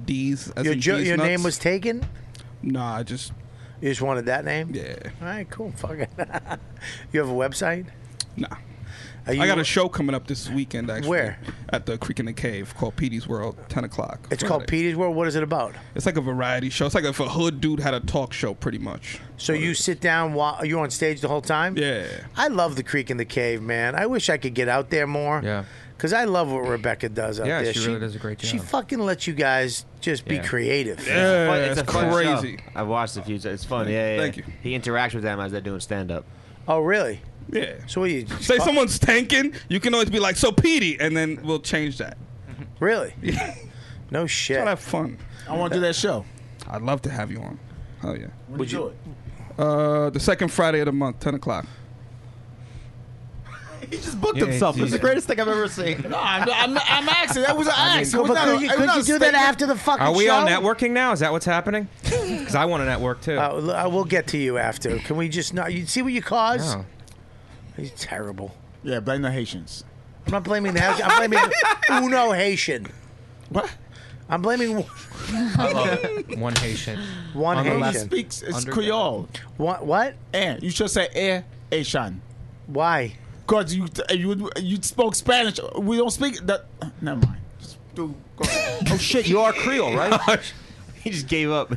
D's. As Your in jo- D's your nuts. name was taken. Nah, I just. You just wanted that name? Yeah. All right, cool. Fuck it. You have a website? Nah. Are you- I got a show coming up this weekend, actually. Where? At the Creek in the Cave called Petey's World, ten o'clock. It's called Petey's World. What is it about? It's like a variety show. It's like if a hood dude had a talk show, pretty much. So you sit down while you're on stage the whole time? Yeah. I love the Creek in the Cave, man. I wish I could get out there more. Yeah. Because I love what Rebecca does out Yeah, there. she really does a great She job. fucking lets you guys just be Yeah. creative. Yeah, It's a it's fun crazy. show. I've watched a few. It's fun. Yeah, yeah. Thank yeah. you. He interacts with them as they're doing stand up. Oh, really? Yeah. So what you Say someone's tanking, you can always be like, so Petey, and then we'll change that. Really? Yeah. No shit. Try to have fun. I want to do that show. I'd love to have you on. Hell yeah. When Would you do you- it? Uh, the second Friday of the month, ten o'clock. He just booked Yeah, himself. It's the Jesus. greatest thing I've ever seen. No, I'm, I'm, I'm asking. That was an I mean, ask. It could, was not a- could you, it was could not you a do that statement. after the fucking Are we show? all networking now? Is that what's happening? Because I want to network too. Uh, l- uh, we'll get to you after. Can we just not? You see what you caused? Oh. He's terrible. Yeah, blame the Haitians. I'm not blaming the Haitian. I'm blaming Uno Haitian. What? I'm blaming One Haitian. one He Haitian. speaks it's Under- Creole. What? What? And you should say air Haitian. Why? Because you, you you spoke Spanish. We don't speak that. Never mind. Just do, go ahead. Oh shit, you are Creole, right? He just gave up.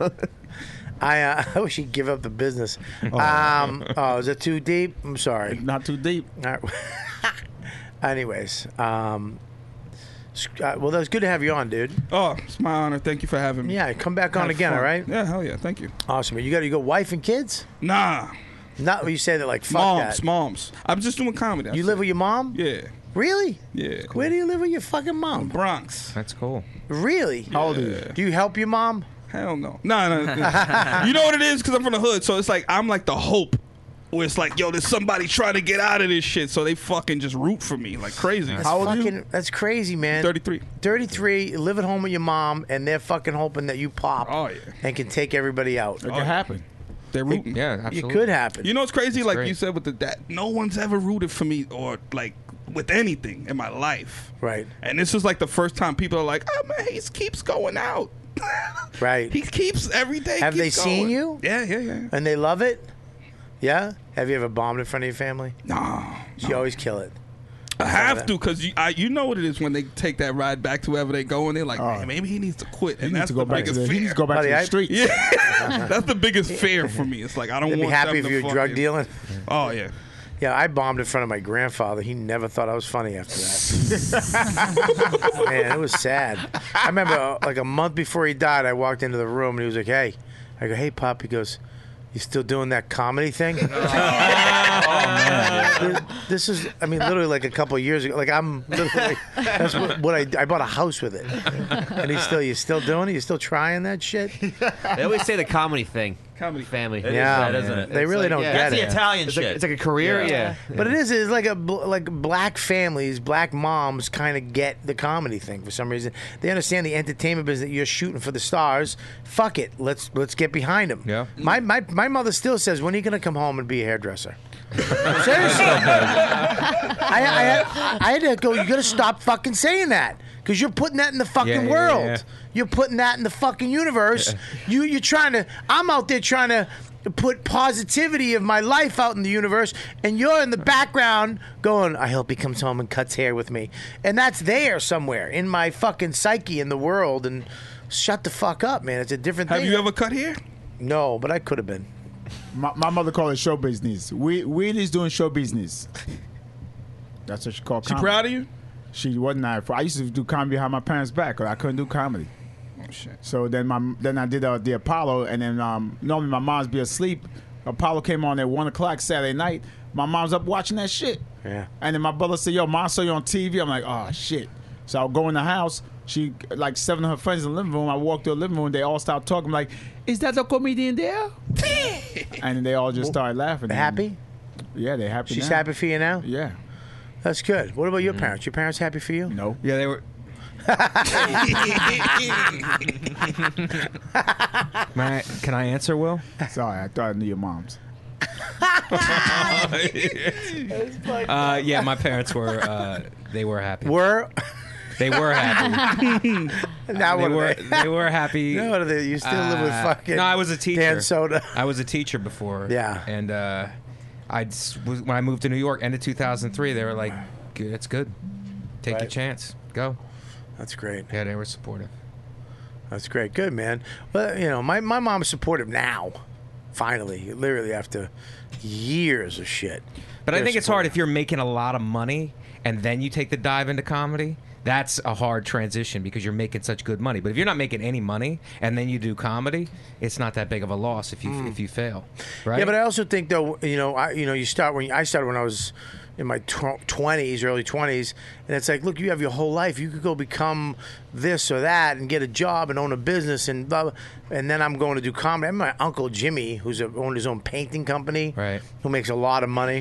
I uh, I wish he'd give up the business. Um, oh, is it too deep? I'm sorry. Not too deep. All right. Anyways, um, s- uh, well, that's good to have you on, dude. Oh, it's my honor. Thank you for having me. Yeah, come back on Had again, fun. all right? Yeah, hell yeah. Thank you. Awesome. You got you got wife and kids? Nah. Not you say that like fuck moms, that. moms. I'm just doing comedy. You live with your mom? Yeah. Really? Yeah. Where do you live with your fucking mom? Bronx. That's cool. Really? How old are you? Do you help your mom? Hell no. No, no. no. You know what it is? Because I'm from the hood. So it's like, I'm like the hope. Where it's like, yo, there's somebody trying to get out of this shit. So they fucking just root for me like crazy. That's fucking, That's crazy, man. thirty-three. thirty-three, you live at home with your mom, and they're fucking hoping that you pop Oh, yeah. and can take everybody out. It can happen. They're rooting. Yeah, It absolutely. could happen. You know what's crazy? It's like great. you said with the dad, no one's ever rooted for me or like with anything in my life. Right. And this is like the first time people are like, oh man, he keeps going out. Right. He keeps every day. Have they keeps seen going. you? Yeah, yeah, yeah. And they love it? Yeah? Have you ever bombed in front of your family? No. So you always kill it. I have to because you, I, you know what it is when they take that ride back to wherever they go and they're like, man, maybe he needs to quit. He And needs that's to go the back to biggest the, fear. he needs to go back Buddy, to the I- streets. Yeah, that's the biggest fear for me. It's like I don't They'd want be happy them if to you were drug fucking- dealing. Oh yeah. Yeah, I bombed in front of my grandfather. He never thought I was funny after that. Man, it was sad. I remember uh, like a month before he died, I walked into the room and he was like, hey. I go, hey, Pop. He goes, you still doing that comedy thing? This, this is, I mean, literally like a couple of years ago. Like I'm literally, that's what, what I, I bought a house with it. And he's still, you still doing it? You still trying that shit? They always say the comedy thing. Comedy family. It is Yeah, that, isn't man. it? They It's really like, don't yeah. get That's it. the Italian It's shit. like, it's like a career, yeah. But it is. It's like a bl- like black families, black moms kind of get the comedy thing for some reason. They understand the entertainment business. You're shooting for the stars. Fuck it. Let's let's get behind them. Yeah. My my my mother still says, "When are you gonna come home and be a hairdresser?" Seriously. I, I, had, I had to go. You gotta stop fucking saying that because you're putting that in the fucking Yeah, yeah, world. yeah. You're putting that in the fucking universe. You you're trying to. I'm out there trying to put positivity of my life out in the universe, and you're in the background going, I hope he comes home and cuts hair with me. And that's there somewhere in my fucking psyche in the world. And shut the fuck up, man. It's a different Have thing. you ever cut hair? No, but I could have been. My, my mother called it show business. We Wheelie's doing show business. That's what she called She comedy. proud of you? She wasn't. I, I used to do comedy behind my parents' back because I couldn't do comedy. Oh shit. So then my then I did uh, the Apollo, and then um, normally my mom's be asleep. Apollo came on at one o'clock Saturday night. My mom's up watching that shit. Yeah. And then my brother said, "Yo, mom saw you on T V." I'm like, "Oh shit!" So I'll go in the house. She like seven of her friends in the living room. I walk to the living room. They all start talking. I'm like, "Is that the comedian there?" And then they all just started laughing. Happy? Yeah, they're happy. She's now. happy for you now? Yeah. That's good. What about your parents? Your parents happy for you? No. Yeah, they were. May I, can I answer, Will? Sorry, I thought I knew your mom's. Uh, yeah, my parents were. Uh, they were happy. Were? They were happy. Now they what are were they? they were happy. Now what are they? You still live with Uh, fucking No, I was a teacher. Dan Soda. I was a teacher before. Yeah. And uh, I when I moved to New York, end of two thousand three, they were like, "Good, it's good. Take your Right. chance. Go." That's great. Yeah, they were supportive. That's great. Good, man. Well, you know, my, my mom's supportive now. Finally. Literally after years of shit. But I They're think it's hard supportive. if you're making a lot of money and then you take the dive into comedy. That's a hard transition because you're making such good money. But if you're not making any money and then you do comedy, it's not that big of a loss if you Mm. if you fail, right? Yeah, but I also think though, you know, I you know, you start when I started when I was in my twenties, early twenties, and it's like, look, you have your whole life. You could go become this or that and get a job and own a business and blah, blah. And then I'm going to do comedy. I remember my uncle Jimmy, who's a, owned his own painting company, right, who makes a lot of money.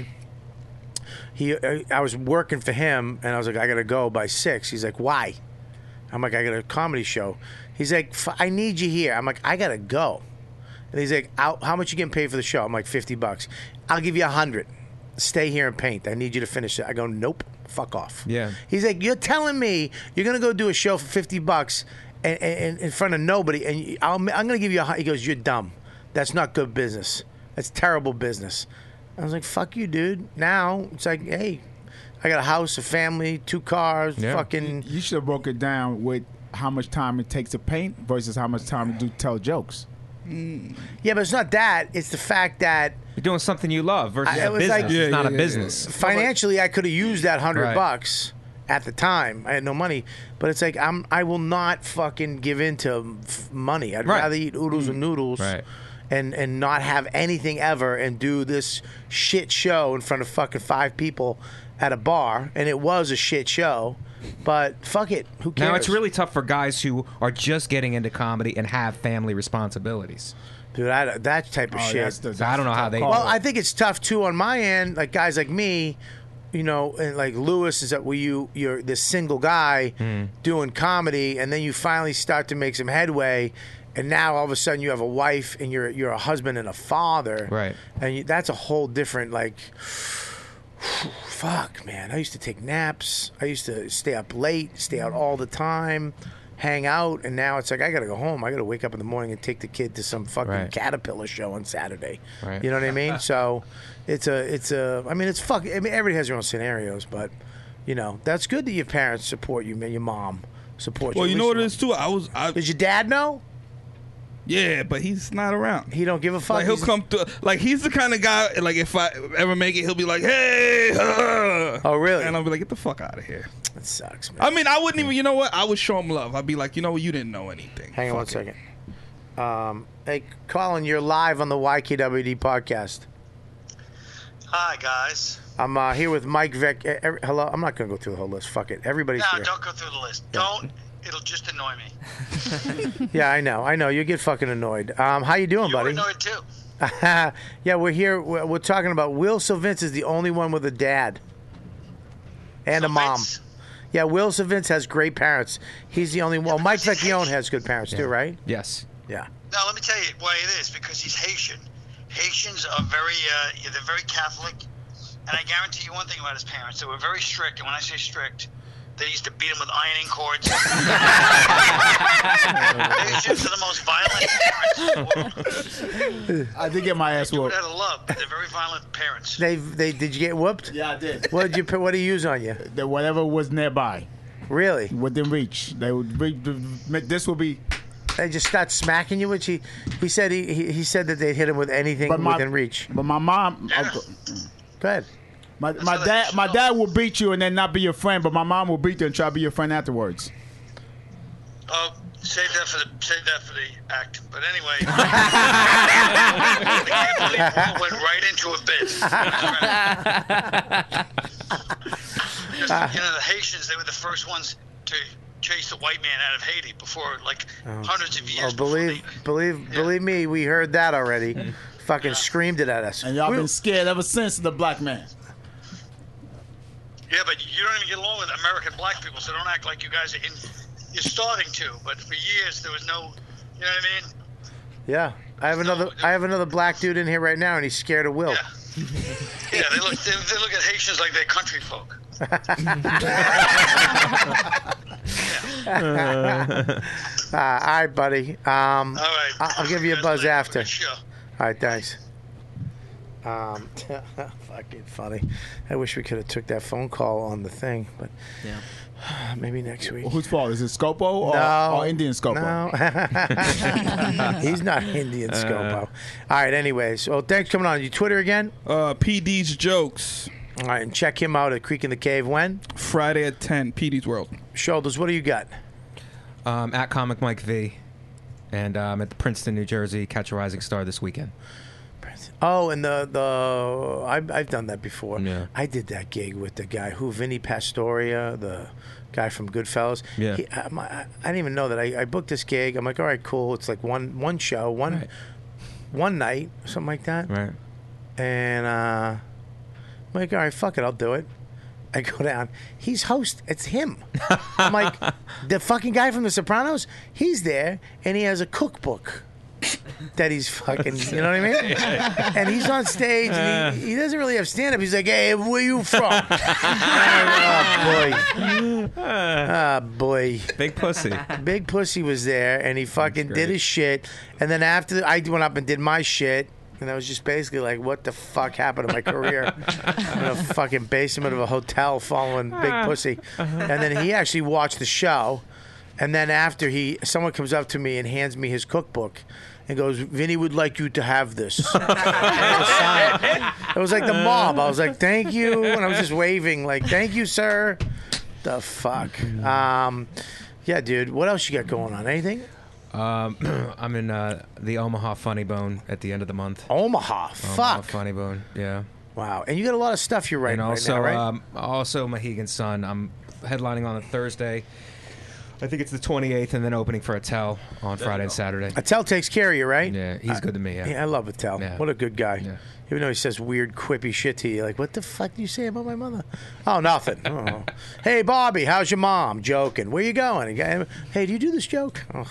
He, I was working for him, and I was like, I gotta go by six. He's like, why? I'm like, I got a comedy show. He's like, I need you here. I'm like, I gotta go. And he's like, how much you getting paid for the show? I'm like, fifty bucks. I'll give you a hundred. Stay here and paint. I need you to finish it. I go, nope, fuck off. Yeah. He's like, you're telling me you're gonna go do a show for fifty bucks and, and, in front of nobody, and I'll, I'm gonna give you a. He goes, you're dumb. That's not good business. That's terrible business. I was like, fuck you, dude. Now it's like, hey, I got a house, a family, two cars, fucking. You should have broke it down with how much time it takes to paint versus how much time to do tell jokes. Yeah, but it's not that. It's the fact that you're doing something you love versus I- it a was business. like- it's not a business. Financially, I could have used that hundred Right. bucks at the time. I had no money, but it's like I'm. I will not fucking give in to f- money. I'd Right. rather eat oodles and noodles, Right. and and not have anything ever, and do this shit show in front of fucking five people at a bar. And it was a shit show, but fuck it. Who cares? Now it's really tough for guys who are just getting into comedy and have family responsibilities. Dude, I, that type of Oh, shit. that's the- So I don't know how they- Well, I think it's tough too on my end. Like guys like me, you know, and like Lewis is that where you you're this single guy doing comedy, and then you finally start to make some headway, and now all of a sudden you have a wife and you're you're a husband and a father, Right. And you, that's a whole different like. Fuck, man. I used to take naps. I used to stay up late, stay out all the time, hang out, and now it's like I gotta go home. I gotta wake up in the morning and take the kid to some fucking Right. Caterpillar show on Saturday. Right. You know what I mean? So it's a, it's a. I mean, it's fuck. I mean, everybody has their own scenarios, but you know, that's good that your parents support you, man. Your mom supports you. Well, At you know least what it is too. I was. I, Does your dad know? Yeah, but he's not around. He don't give a fuck. Like he'll He's- come to. Like he's the kind of guy. Like if I ever make it, he'll be like, "Hey." Uh, oh really? And I'll be like, "Get the fuck out of here." That sucks, man. I mean, I wouldn't even. You know what? I would show him love. I'd be like, you know what? You didn't know anything. Hang on one Fuck it. second. Um, hey, Colin, you're live on the Y K W D podcast. Hi, guys. I'm uh, here with Mike Vick. eh, every- hello. I'm not gonna go through the whole list. Fuck it. Everybody's No, here. don't go through the list. Don't. It'll just annoy me. Yeah, I know. I know. You get fucking annoyed. Um, how you doing, You're buddy? annoyed too. Yeah, we're here. We're, we're talking about Will Sylvince is the only one with a dad and a mom. Yeah, Will Sylvince has great parents. He's the only one. Well, Mike Vecchione has good parents too, right? Yes. Yeah. Now, let me tell you why it is. Because he's Haitian. Haitians are very, uh, yeah, they're very Catholic. And I guarantee you one thing about his parents. They were very strict. And when I say strict, they used to beat him with ironing cords. Haitians are the most violent parents in the world. I did get my ass Do it whooped. out of love, but they're very violent parents. They they did you get whooped? Yeah, I did. What did you put? What did you use on you? That whatever was nearby. Really? Within reach. They would. Reach, this would be. They just start smacking you, which he he said he he, he said that they'd hit him with anything But my- within reach. But my mom. I'll go, Go ahead. My, my dad, my dad will beat you and then not be your friend, but my mom will beat you and try to be your friend afterwards. Oh, save that for the save that for the act. But anyway, I can't believe Paul went right into a bit. Just, you know, the Haitians, they were the first ones to chase the white man out of Haiti before, like, hundreds of years. Oh, believe believe believe me, we heard that already. Fucking screamed it at us. And y'all We- been scared ever since of the black man. Yeah, but you don't even get along with American black people, so don't act like you guys are in. You're starting to, but for years there was no. You know what I mean? Yeah, I have another. I have another black dude in here right now, and he's scared of Will. Yeah, they look. They, they look at Haitians like they're country folk. uh, all right, buddy. Um, all right. I'll, I'll give you a buzz after. Sure. All right, thanks. Um, fucking funny. I wish we could have took that phone call on the thing, but yeah. Maybe next week. Well, whose fault? Is it Scopo or, No. or Indian Scopo? No. He's not Indian Scopo. All right, anyways. Well, thanks for coming on. You Twitter again? Uh, P D's Jokes. All right, and check him out at Creek in the Cave when? Friday at ten, P D's World. Shoulders, what do you got? Um, at Comic Mike V. And um, at Princeton, New Jersey, Catch a Rising Star this weekend. Oh, and the the I've I've done that before. Yeah. I did that gig with the guy who Vinny Pastoria, the guy from Goodfellas. Yeah. He, I, I didn't even know that. I, I booked this gig. I'm like, all right, cool. It's like one one show, one Right. one night, something like that. Right. And uh, I'm like, all right, fuck it, I'll do it. I go down. He's host. It's him. I'm like, the fucking guy from The Sopranos. He's there, and he has a cookbook that he's fucking, you know what I mean? And he's on stage, and he, he doesn't really have stand-up. He's like, hey, where you from? Oh, boy. Ah, boy. Big pussy. Big pussy was there, and he fucking did his shit. And then after I went up and did my shit, and I was just basically like, what the fuck happened to my career? In a fucking basement of a hotel following Big Pussy. And then he actually watched the show. And then after he, someone comes up to me and hands me his cookbook and goes, Vinny would like you to have this. It was like the mob. I was like, thank you. And I was just waving like, thank you, sir. The fuck. Um, yeah, dude. What else you got going on? Anything? Um, I'm in uh, the Omaha Funny Bone at the end of the month. Omaha, Omaha fuck. Funny Bone, yeah. Wow, and you got a lot of stuff you're writing And also, right now, right? um, also Mohegan Sun. I'm headlining on a Thursday. I think it's the twenty-eighth, and then opening for Attell on Friday and Saturday. Attell takes care of you, right? Yeah, he's good to me. Yeah, Yeah, I love Attell. Yeah. What a good guy. Even though he says weird, quippy shit to you, like, what the fuck do you say about my mother? Oh, nothing. Oh. Hey, Bobby, how's your mom? Joking. Where you going? Hey, do you do this joke? Oh.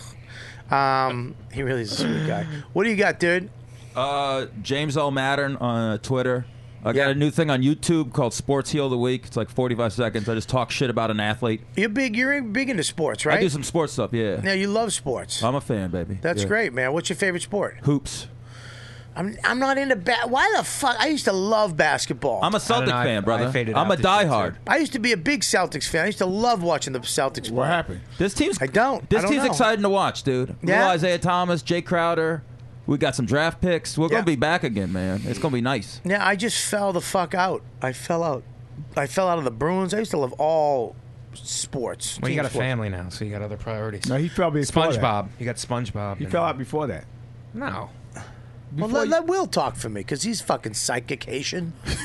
Um, he really is a sweet guy. What do you got, dude? Uh, James L. Mattern on Twitter. I got a new thing on YouTube called Sports Heel of the Week. It's like forty-five seconds. I just talk shit about an athlete. You're big. You're big into sports, right? I do some sports stuff, yeah. Yeah, you love sports. I'm a fan, baby. That's Yeah. great, man. What's your favorite sport? Hoops. I'm I'm not into ba- Why the fuck? I used to love basketball. I'm a Celtic fan, brother. I'm a diehard. I used to be a big Celtics fan. I used to love watching the Celtics. What happened? This team's I don't. This I don't team's know. exciting to watch, dude. Yeah? Little Isaiah Thomas, Jay Crowder. We got some draft picks. We're Yeah. gonna be back again, man. It's gonna be nice. Yeah, I just fell the fuck out. I fell out. I fell out of the Bruins. I used to love all sports. Well, you team got a sports. family now, so you got other priorities. No, he probably before that. SpongeBob. You got SpongeBob. He and- fell out before that. No. Well, let, let Will talk for me because he's fucking psychic Haitian. He's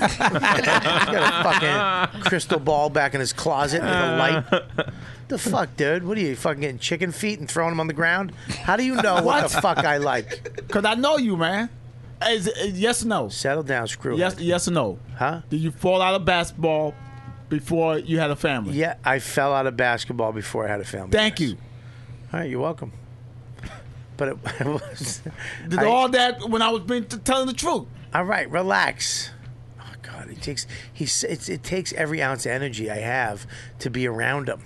got a fucking crystal ball back in his closet with a light. The fuck, dude? What are you fucking getting chicken feet and throwing them on the ground? How do you know what, What? the fuck I like? Because I know you, man. Is it, yes or no? Settle down, screw Yes, yes or no? Huh? Did you fall out of basketball before you had a family? Yeah, I fell out of basketball before I had a family. Thank you. All right, you're welcome. But it, it was Did I- all that when I was being t- telling the truth. All right, relax. Oh God, it takes he it's, it takes every ounce of energy I have to be around him.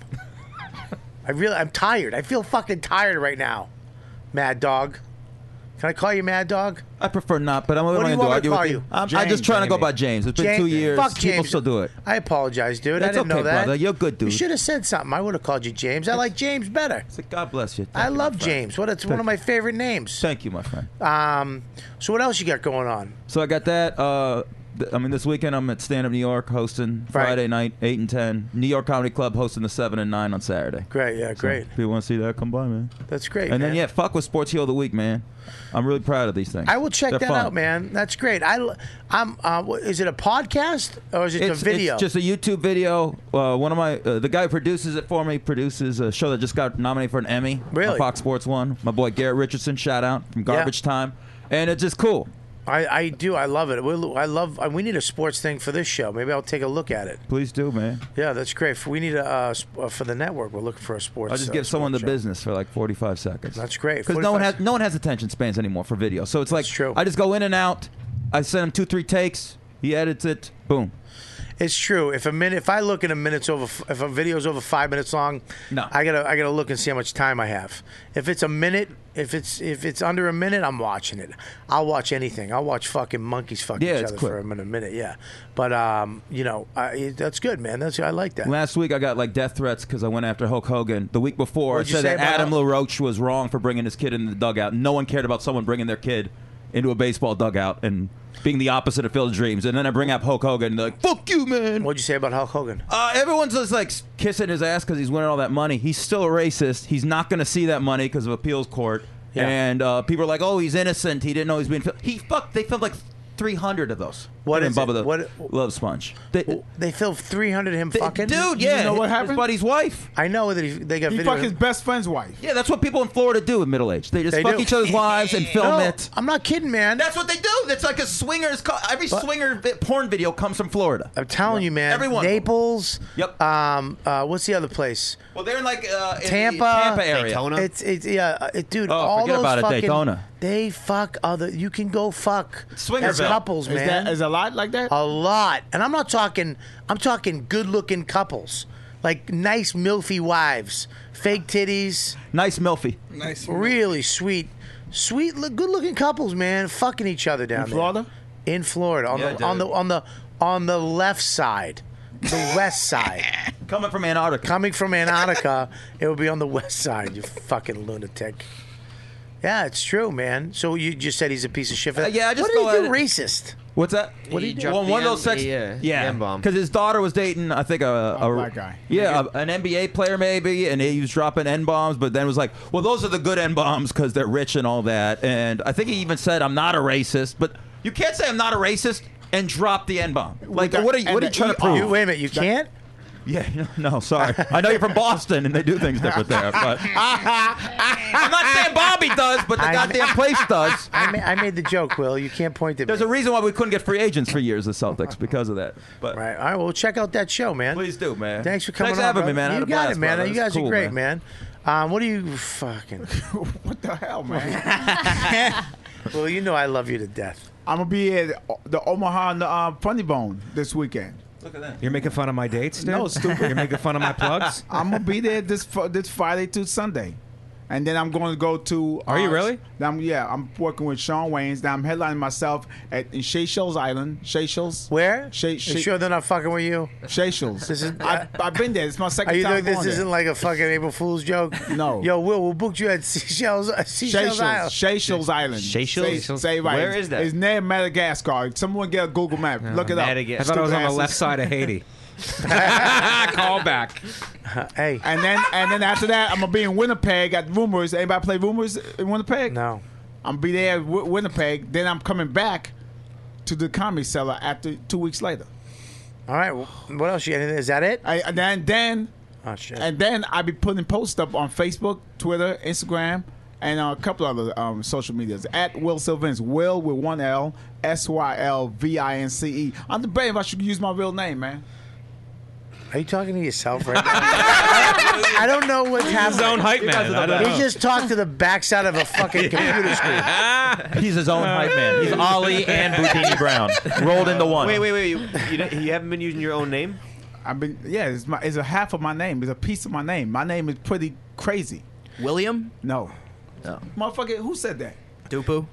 I really, I'm tired. I feel fucking tired right now. Mad Dog. Can I call you Mad Dog? I prefer not, but I'm What what do you am I want me to gonna do? call Argue you? with you? I'm, I'm just trying to go by James. It's been James- two years. Fuck People James. still do it. I apologize, dude. I That's didn't okay, know that. brother. You're a good dude. You should have said something. I would have called you James. I like James better. God bless you. I Thank you, love my friend. James. What? It's one Thank of my favorite names. Thank you, my friend. Um. So what else you got going on? So I got that. Uh, th- I mean, this weekend I'm at Stand Up New York hosting Friday night, eight and ten. New York Comedy Club hosting the seven and nine on Saturday. Great, yeah, So great. if you want to see that, come by, man. That's great. And then man. yeah, fuck with Sports Heel of the Week, man. I'm really proud of these things. I will check They're that fun. out, man. That's great. I, I'm. Uh, what- is it a podcast or is it It's, a video? it's just a YouTube video. Uh, one of my uh, the guy who produces it for me produces a show that just got nominated for an Emmy Really? on Fox Sports One. My boy Garrett Richardson, shout out from Garbage Time, and it's just cool. I, I do. I love it. We'll, I love. uh, We need a sports thing for this show. Maybe I'll take a look at it. Please do, man. Yeah, that's great. We need a uh, sp- uh, for the network. We're looking for a sports. I'll just uh, give someone the sports show. business for like forty-five seconds. That's great. Because no one forty-five has no one has attention spans anymore for video. So it's like I just go in and out. I send him two, three takes. He edits it. Boom. It's true. If a minute, if I look at a minute's over, if a video's over five minutes long, no, I gotta, I gotta look and see how much time I have. If it's a minute, if it's, if it's under a minute, I'm watching it. I'll watch anything. I'll watch fucking monkeys fuck Yeah, each it's other quick. for a minute, a minute. Yeah, but um, you know, I, that's good, man. That's I like that. Last week I got like death threats because I went after Hulk Hogan. The week before What'd I you said say that about Adam Hulk? LaRoche was wrong for bringing his kid into the dugout. No one cared about someone bringing their kid into a baseball dugout and being the opposite of Phil Dreams. And then I bring up Hulk Hogan and they're like, fuck you, man. What'd you say about Hulk Hogan? Uh, everyone's just like kissing his ass because he's winning all that money. He's still a racist. He's not going to see that money because of appeals court. Yeah. And uh, people are like, oh, he's innocent. He didn't know he's being filmed. He fucked. They filmed like three hundred of those. What Him is and Bubba it? the What- Love Sponge. They, They filmed three hundred of him They- fucking. dude, yeah, You know what his happened? buddy's wife. I know that he, they got He video. fucked his best friend's wife. Yeah, that's what people in Florida do in middle age. They just They fuck do. each other's wives and film No, it. I'm not kidding, man. That's what they do. It's like a swingers. Co- every But- swinger vi- porn video comes from Florida. I'm telling you, man. Everyone. Naples. Yep. Um. Uh. What's the other place? Well, they're in like uh, in the Tampa. Tampa area. Daytona? It's it's yeah, uh, it, dude. Oh, all forget those about it, fucking, Daytona. They fuck other. You can go fuck as Swingerville. couples, Is man. that is a lot like that? a lot, and I'm not talking. I'm talking good-looking couples, like nice milfy wives, fake titties, Nice milfy. Nice. really sweet, sweet, good-looking couples, man, fucking each other down In there. Florida? In Florida, on Yeah, the on the dude. on the on the left side, the west side. Coming from Antarctica. Coming from Antarctica, it would be on the west side. You fucking lunatic. Yeah, it's true, man. So you just said he's a piece of shit. For that. Uh, yeah, I just what did go he do? at it- Racist. What's that? What do he dropped Well, the one of M- those sex. the, uh, yeah, M-bomb. because his daughter was dating, I think, a, a, A black guy. Yeah, a, an N B A player maybe, and he was dropping N bombs, but then was like, well, those are the good N bombs because they're rich and all that. And I think he even said, I'm not a racist, but you can't say I'm not a racist and drop the N bomb. Like, that- what are you, and what are you the trying to E R. prove? You, wait a minute. You can't. Yeah, no, no, sorry. I know you're from Boston and they do things different there, but I'm not saying Bobby does, but the I- goddamn place does. I, ma- I made the joke, Will. You can't point at There's me. a reason why we couldn't get free agents for years, the Celtics, because of that. But Right. All right. Well, check out that show, man. please do, man. Thanks for coming Thanks on, for having bro. me, man. I had You a got blast, it, man. brother. You It's guys cool, are great, man. man. Um, what are you fucking? What the hell, man? Well, you know I love you to death. I'm gonna be at the Omaha and the uh, Funny Bone this weekend. Look at that. You're making fun of my dates, dude? No, stupid. You're making fun of my plugs? I'm gonna be there this fr- this Friday to Sunday, and then I'm going to go to. Are you really? I'm, yeah, I'm working with Sean Waynes. Now I'm headlining myself at in Seychelles Island. Seychelles. Where? Shay, You sure they're not fucking with you? Seychelles. This is- I, I've been there. It's my Are second you time doing this? going Isn't there. like a fucking April Fool's joke? No. Yo, Will, we'll book you at Seychelles, uh, Seychelles Seychelles, Island. Seychelles Island. Seychelles? Say, say it right. Where is that? It's near Madagascar. Someone get a Google map. Look it up. Madagascar. I thought it was on the Stupid left asses. side of Haiti. Call back. Hey, And then and then after that, I'm gonna be in Winnipeg at Rumors. Anybody play Rumors in Winnipeg? no. I'm gonna be there at w- Winnipeg. Then I'm coming back to the Comedy Cellar after two weeks later. All right. Well, what else? You anything? Is that it? I, and then then Oh shit. and then I be putting posts up on Facebook, Twitter, Instagram, and uh, a couple other um, social medias at Will Sylvince. Will with one L, S Y L V I N C E. I'm debating if I should use my real name, man. Are you talking to yourself right now? I don't know what's happening. His own hype man. I don't He know. just talked to the backside of a fucking computer screen. He's his own hype man. He's Ollie and Boudini Brown rolled into one. Wait, wait, wait. You, you, don't- you haven't been using your own name? I've been yeah. It's my it's a half of my name. It's a piece of my name. My name is pretty crazy. William? No, No. motherfucker, who said that? Dupu?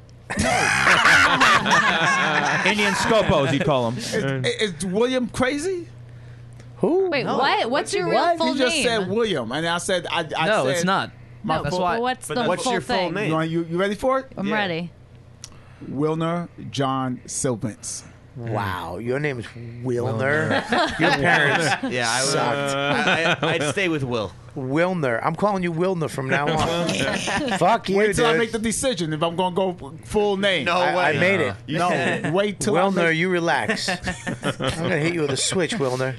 Indian Scopos, you call him. Is, is William crazy? Who? Wait, No. what? What's your real What? full He just name? said William, and I said I. I No, said it's not. My no, that's full, why- Well, what's But the what's full your full thing? name? You, want, you, you ready for it? I'm Yeah. ready. Wilner John Sylvance. Wow, your name is Wilner. Your parents Yeah, I would. sucked. I, I, I'd stay with Will. Wilner. I'm calling you Wilner from now on. Fuck you, Wait till I dude. make the decision if I'm gonna go full name. No I, way. I made it. No, wait till I Wilner, make, you relax. I'm gonna hit you with a switch, Wilner.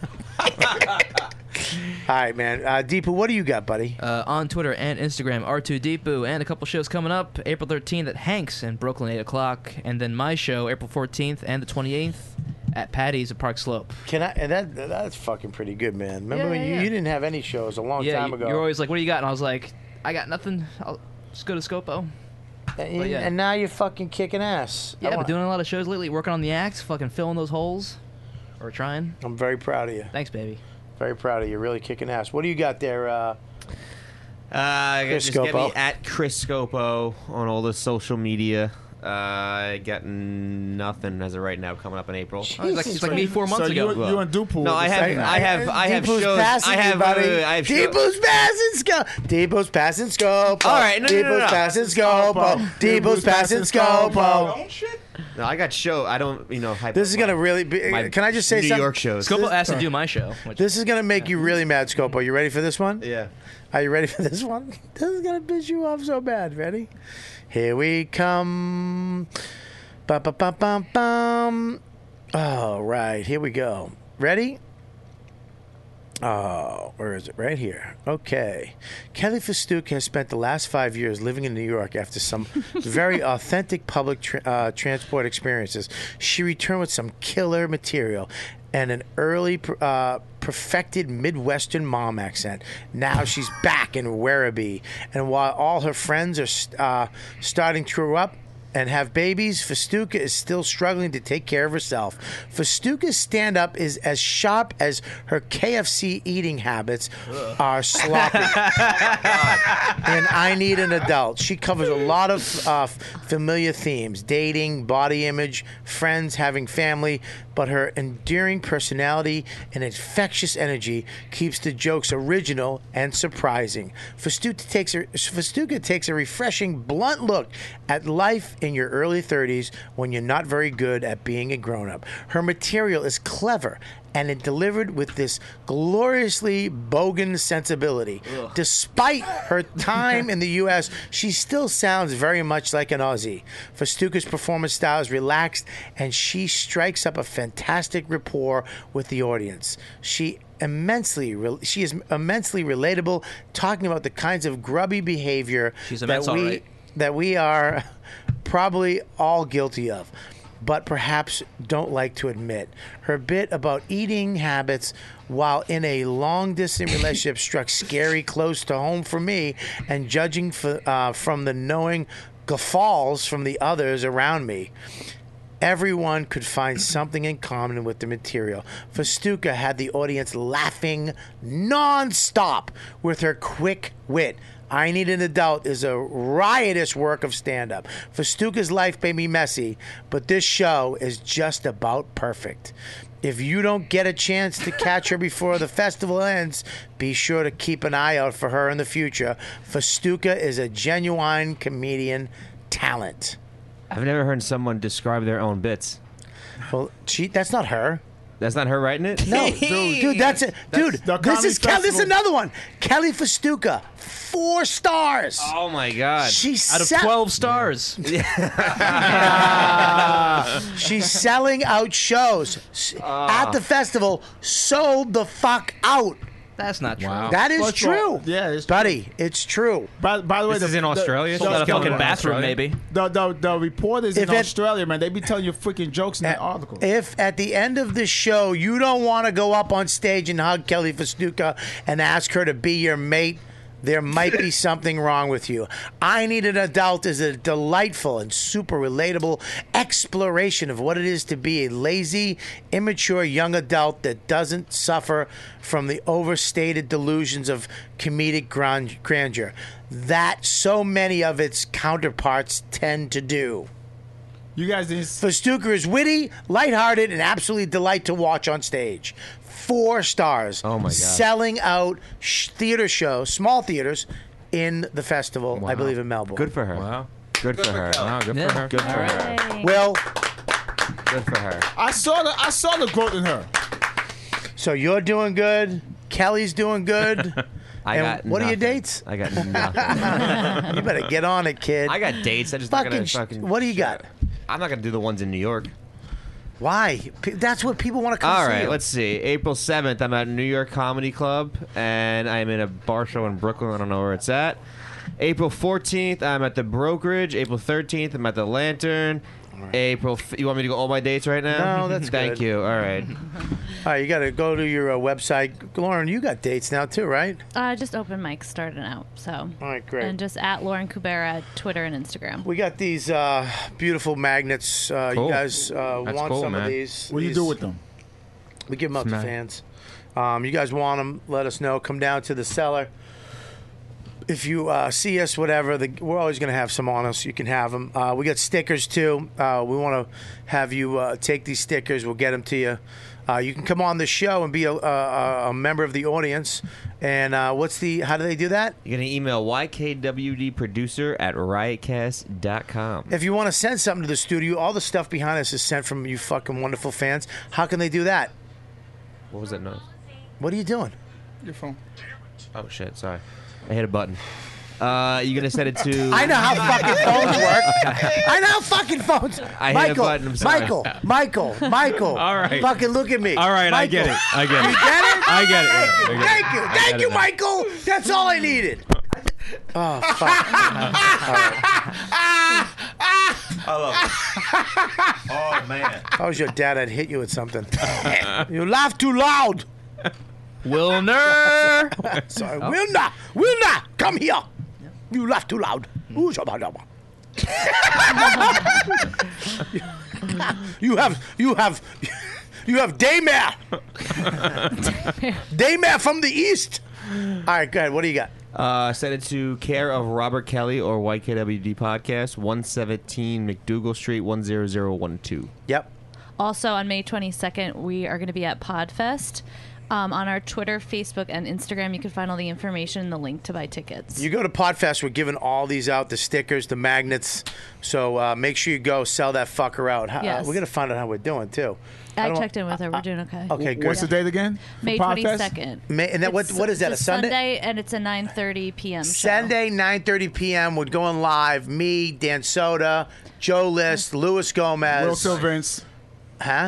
All right, man. Uh, Deepu, what do you got, buddy? Uh, on Twitter and Instagram, R two Deepu, and a couple shows coming up. April thirteenth at Hanks in Brooklyn, eight o'clock. And then my show, April fourteenth and the twenty-eighth at Patty's at Park Slope. Can I? And that that's fucking pretty good, man. Remember Yeah, when yeah, you, yeah. you didn't have any shows a long yeah, time you- ago. you're always like, what do you got? And I was like, I got nothing. I'll just go to Scopo. and, but yeah. and now you're fucking kicking ass. I Yeah, wanna- but doing a lot of shows lately, working on the acts, fucking filling those holes. We're trying. I'm very proud of you. Thanks, baby. Very proud of you. You're really kicking ass. What do you got there, uh, Uh, Chris just get Scopo? me at Chris Scopo on all the social media. Uh, I got nothing as of right now coming up in April. Oh, he's like- he's like me four months so ago. You, you and Dupool. No, I have, I have, I have Deepu's shows. passing I have, you, buddy. uh, I have shows. Deepu's passing scope. Deepu's passing scope. All right, no, no, no, Deepu's no. passing scope. Deepu's passing scope. No, I got show. I don't, you know. Hype This is gonna really be. my Can I just say New something? York shows. Scopo asked to do my show. Which, This is gonna make you really mad, Scopo. You ready for this one? Yeah. Are you ready for this one? This is gonna piss you off so bad. Ready? Here we come. Bum, bum, bum, bum, bum. All right, here we go. Ready? Oh, where is it? Right here. Okay. Kelly Festuca has spent the last five years living in New York after some very authentic public tra- uh, transport experiences. She returned with some killer material and an early uh, perfected Midwestern mom accent. Now she's back in Werribee. And while all her friends are uh, starting to grow up and have babies, Festuca is still struggling to take care of herself. Festuca's stand-up is as sharp as her K F C eating habits are sloppy. And I Need an Adult. She covers a lot of uh, familiar themes: dating, body image, friends, having family. But her endearing personality and infectious energy keeps the jokes original and surprising. Festuca takes a, Festuca takes a refreshing, blunt look at life in your early thirties when you're not very good at being a grown-up. Her material is clever and it delivered with this gloriously bogan sensibility. Ugh. Despite her time in the U S, she still sounds very much like an Aussie. Festuca's performance style is relaxed, and she strikes up a fantastic rapport with the audience. She immensely, re- she is immensely relatable, talking about the kinds of grubby behavior She's that immense, all we right. that we are probably all guilty of, but perhaps don't like to admit. Her bit about eating habits while in a long-distance relationship struck scary close to home for me, and judging for, uh, from the knowing guffaws from the others around me. Everyone could find something in common with the material. Festuca had the audience laughing non-stop with her quick wit. I Need an Adult is a riotous work of stand-up. Festuca's life may be messy, but this show is just about perfect. If you don't get a chance to catch her before the festival ends, be sure to keep an eye out for her in the future. Festuca is a genuine comedian talent. I've never heard someone describe their own bits. Well, she, that's not her. That's not her writing it? No, dude, dude that's it. Dude, That's- this is Kelly. This is another one. Kelly Festuca, four stars. Oh my God! She's Out of se- twelve stars. She's selling out shows S- at the festival. Sold the fuck out. That's not true. That is First of all, true. yeah, it's buddy. It's true. By, by the way, This the, is in the- Australia? The, Sold out a the- fucking the- bathroom, maybe. The, the, the reporters If in it- Australia, man, they be telling you freaking jokes in the article. If at the end of the show you don't want to go up on stage and hug Kelly Festuca and ask her to be your mate, there might be something wrong with you. I Need an Adult is a delightful and super relatable exploration of what it is to be a lazy, immature young adult that doesn't suffer from the overstated delusions of comedic grand- grandeur that so many of its counterparts tend to do. You guys didn't. Festuca is witty, lighthearted, and absolutely delight to watch on stage. Four stars. Oh my God. Selling out sh- theater shows, small theaters, in the festival. I believe in Melbourne. Good for her. Wow. Good for her. Wow, good Yeah. for her. Good for her. Will, Good for her. I saw the I saw the growth in her. so you're doing good. Kelly's doing good. I And got what are your nothing. dates? I got nothing. You better get on it, kid. I got dates. I just not Fucking gonna sh- fucking. what do you got? I'm not gonna do the ones in New York. Why? P- That's what people want to come All see. right, you. let's see. April seventh, I'm at New York Comedy Club, and I'm in a bar show in Brooklyn. I don't know where it's at. April fourteenth, I'm at the Brokerage. April thirteenth, I'm at the Lantern. April. F- you want me to go all my dates right now? No, that's Thank good. you. All right. All right, you got to go to your uh, website. Lauren, you got dates now too, right? Uh, just open mics starting out. So. All right, great. And just at Lauren Kubera, Twitter and Instagram. We got these uh, beautiful magnets. Uh, Cool. You guys uh, That's want cool, some of man. these? What do you these- do with them? We give them out Smack. to fans. Um, you guys want them? Let us know. Come down to the cellar. If you uh, see us, whatever, the, we're always going to have some on us. You can have them. Uh, we got stickers too. Uh, we want to have you uh, take these stickers. We'll get them to you. Uh, you can come on the show and be a, a, a member of the audience. And uh, what's the? How do they do that? You're gonna email Y K W D producer at riotcast dot com. If you want to send something to the studio, all the stuff behind us is sent from you fucking wonderful fans. How can they do that? What was that noise? What are you doing? Your phone. Oh shit! Sorry, I hit a button. Uh, you're gonna send it to. I know how fucking phones work. I know how fucking phones. I hit a Michael, button, I'm sorry. Michael, Michael, Michael. All right. Fucking look at me. All right, I get Michael. it. I get it. You get it? I get it. yeah, I get it. Thank you. I Thank get you, it now. Michael. That's all I needed. Oh, fuck. I love it. Oh, man. If I was your dad, I'd hit you with something. You laugh too loud. Wilner. Sorry, Wilner. Wilner, come here. You laugh too loud. Ooh, shabba dabba. You have, you have, you have Daymare. Daymare from the east. All right, go ahead. What do you got? Uh, send it to care of Robert Kelly or Y K W D Podcast, one seventeen McDougal Street, one zero zero one two. Yep. Also, on May twenty-second, we are going to be at Podfest. Um, on our Twitter, Facebook, and Instagram, you can find all the information and the link to buy tickets. You go to Podfest, we're giving all these out, the stickers, the magnets. So uh, make sure you go sell that fucker out. How, Yes. uh, we're going to find out how we're doing, too. I, don't- checked in with her. We're doing okay. Okay, good. What's the date again? for May Podfest? twenty-second. May, and that, what, It's- what is that, a it's Sunday? and it's a nine thirty p.m. show. Sunday, nine thirty p.m. We're going live. Me, Dan Soda, Joe List, Luis Gomez. Will Sylvans. Huh?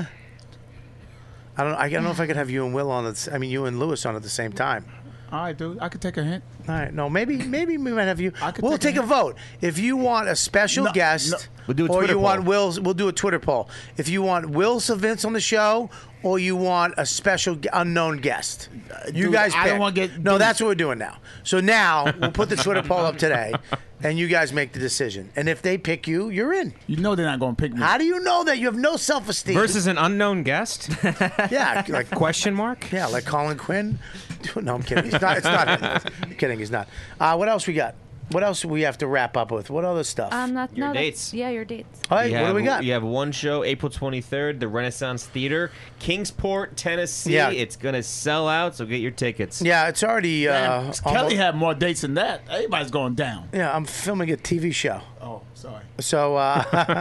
I don't. I don't know if I could have you and Will on it. I mean, you and Lewis on at the same time. All right, dude. I could take a hint. All right. No, maybe maybe we might have you. I could We'll take take a a vote. If you want a special No, guest, no. We'll do a or Twitter you want poll. Will's, we'll do a Twitter poll. If you want Will Sylvans on the show, or you want a special g- unknown guest, you dude, guys. I pick. don't wanna get- No, dude. that's what we're doing now. So now we'll put the Twitter poll up today, and you guys make the decision. And if they pick you, you're in. You know they're not going to pick me. How do you know that? You have no self-esteem. Versus an unknown guest? Yeah, like Question mark? Yeah, like Colin Quinn. No, I'm kidding. He's not. It's not. I'm kidding. He's not. Uh, what else we got? What else do we have to wrap up with? What other stuff? Um, not, Your no, that's- dates. Yeah, your dates. All right, You what do have- we got? You have one show, April twenty-third, the Renaissance Theater, Kingsport, Tennessee. Yeah. It's going to sell out, so get your tickets. Yeah, it's already. Uh, Man, Kelly almost- had more dates than that. Everybody's going down. Yeah, I'm filming a T V show. Oh, sorry. So, uh,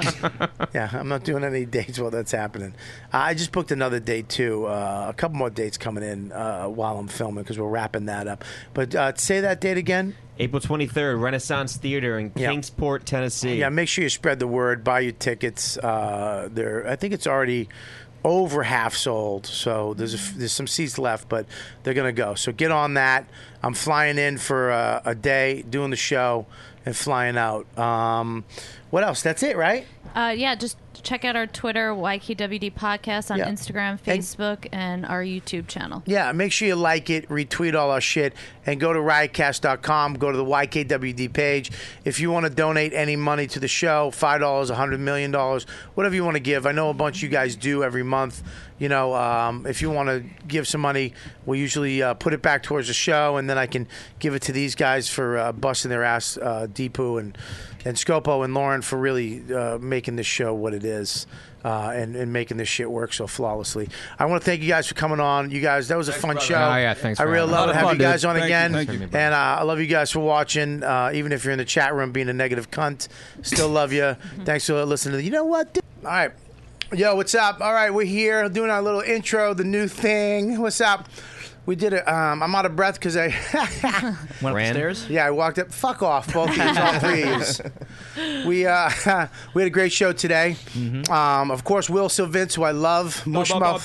yeah, I'm not doing any dates while that's happening. Uh, I just booked another date, too. Uh, a couple more dates coming in uh, while I'm filming because we're wrapping that up. But uh, say that date again. April twenty-third, Renaissance Theater in Yeah. Kingsport, Tennessee. Yeah, make sure you spread the word. Buy your tickets. Uh, there, I think it's already over half sold. So there's a f there's some seats left, but they're gonna go. So get on that. I'm flying in for a, a day, doing the show, and flying out. Um, what else? That's it, right? Uh, yeah, just check out our Twitter, Y K W D Podcast, on Yeah. Instagram, And- Facebook, and our YouTube channel. Yeah, make sure you like it, retweet all our shit, and go to riotcast dot com, go to the Y K W D page. If you want to donate any money to the show, five dollars, one hundred million dollars, whatever you want to give. I know a bunch of you guys do every month. You know, um, if you want to give some money, we usually uh, put it back towards the show, and then I can give it to these guys for uh, busting their ass, uh, Deepu and, and Scopo and Lauren for really uh, making this show what it is. Uh, and, and making this shit work so flawlessly. I want to thank you guys for coming on. You guys, that was a fun show. Oh, yeah, thanks I for really having love us. to have Fun, you guys dude. on Thank you, again. thank you. And uh, I love you guys for watching. Uh, even if you're in the chat room being a negative cunt, still love you. Thanks for listening to the, you know what? dude? All right. Yo, what's up? All right, we're here doing our little intro, the new thing. What's up? We did it. Um, I'm out of breath because I. Went Ran? upstairs? Yeah, I walked up. Fuck off, both of you, all three of yous. We uh, we had a great show today. Um, of course, Will Sylvans, who I love, Mushmouth.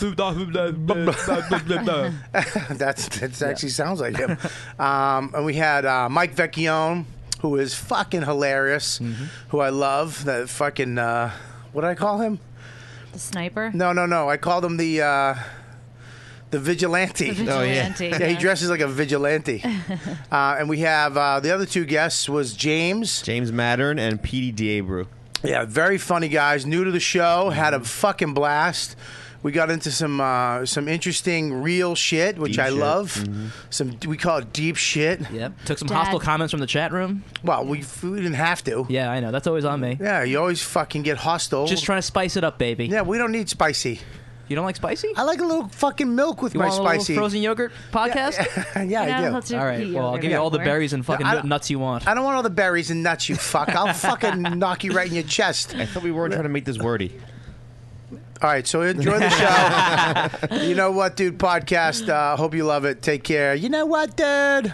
That's that actually sounds like him. Um, and we had uh, Mike Vecchione, who is fucking hilarious, who I love. That fucking uh, what did I call him? The sniper. No, no, no. I called him the uh, the vigilante. The vigilante, Yeah, he yeah. dresses like a vigilante. uh, and we have uh, the other two guests was James. James Mattern and P D Diabru. Yeah, very funny guys. New to the show, had a fucking blast. We got into some uh, some interesting real shit, which Deep I shit. love. Mhm. Some we call it deep shit. Yep. Took some Dad. hostile comments from the chat room. Well, we, we didn't have to. Yeah, I know. That's always on me. Yeah, you always fucking get hostile. Just trying to spice it up, baby. Yeah, we don't need spicy. You don't like spicy? I like a little fucking milk with You my want a little spicy. frozen yogurt podcast? Yeah, Yeah, I do. let's All right. repeat Well, I'll yogurt. give you all the Yeah. berries and fucking I don't- nuts you want. I don't want all the berries and nuts, you fuck. I'll fucking knock you right in your chest. I thought we weren't trying to make this wordy. All right, so enjoy the show. You Know What, Dude podcast. Uh, hope you love it. Take care. You know what, dude?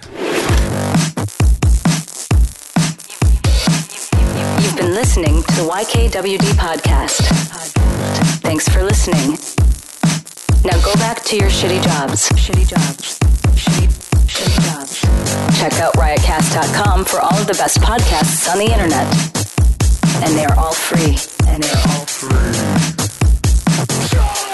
You've been listening to the Y K W D podcast. Thanks for listening. Now go back to your shitty jobs. Shitty jobs. Shitty, shitty jobs. Check out riot cast dot com for all of the best podcasts on the internet. And they are all free. And they are all free.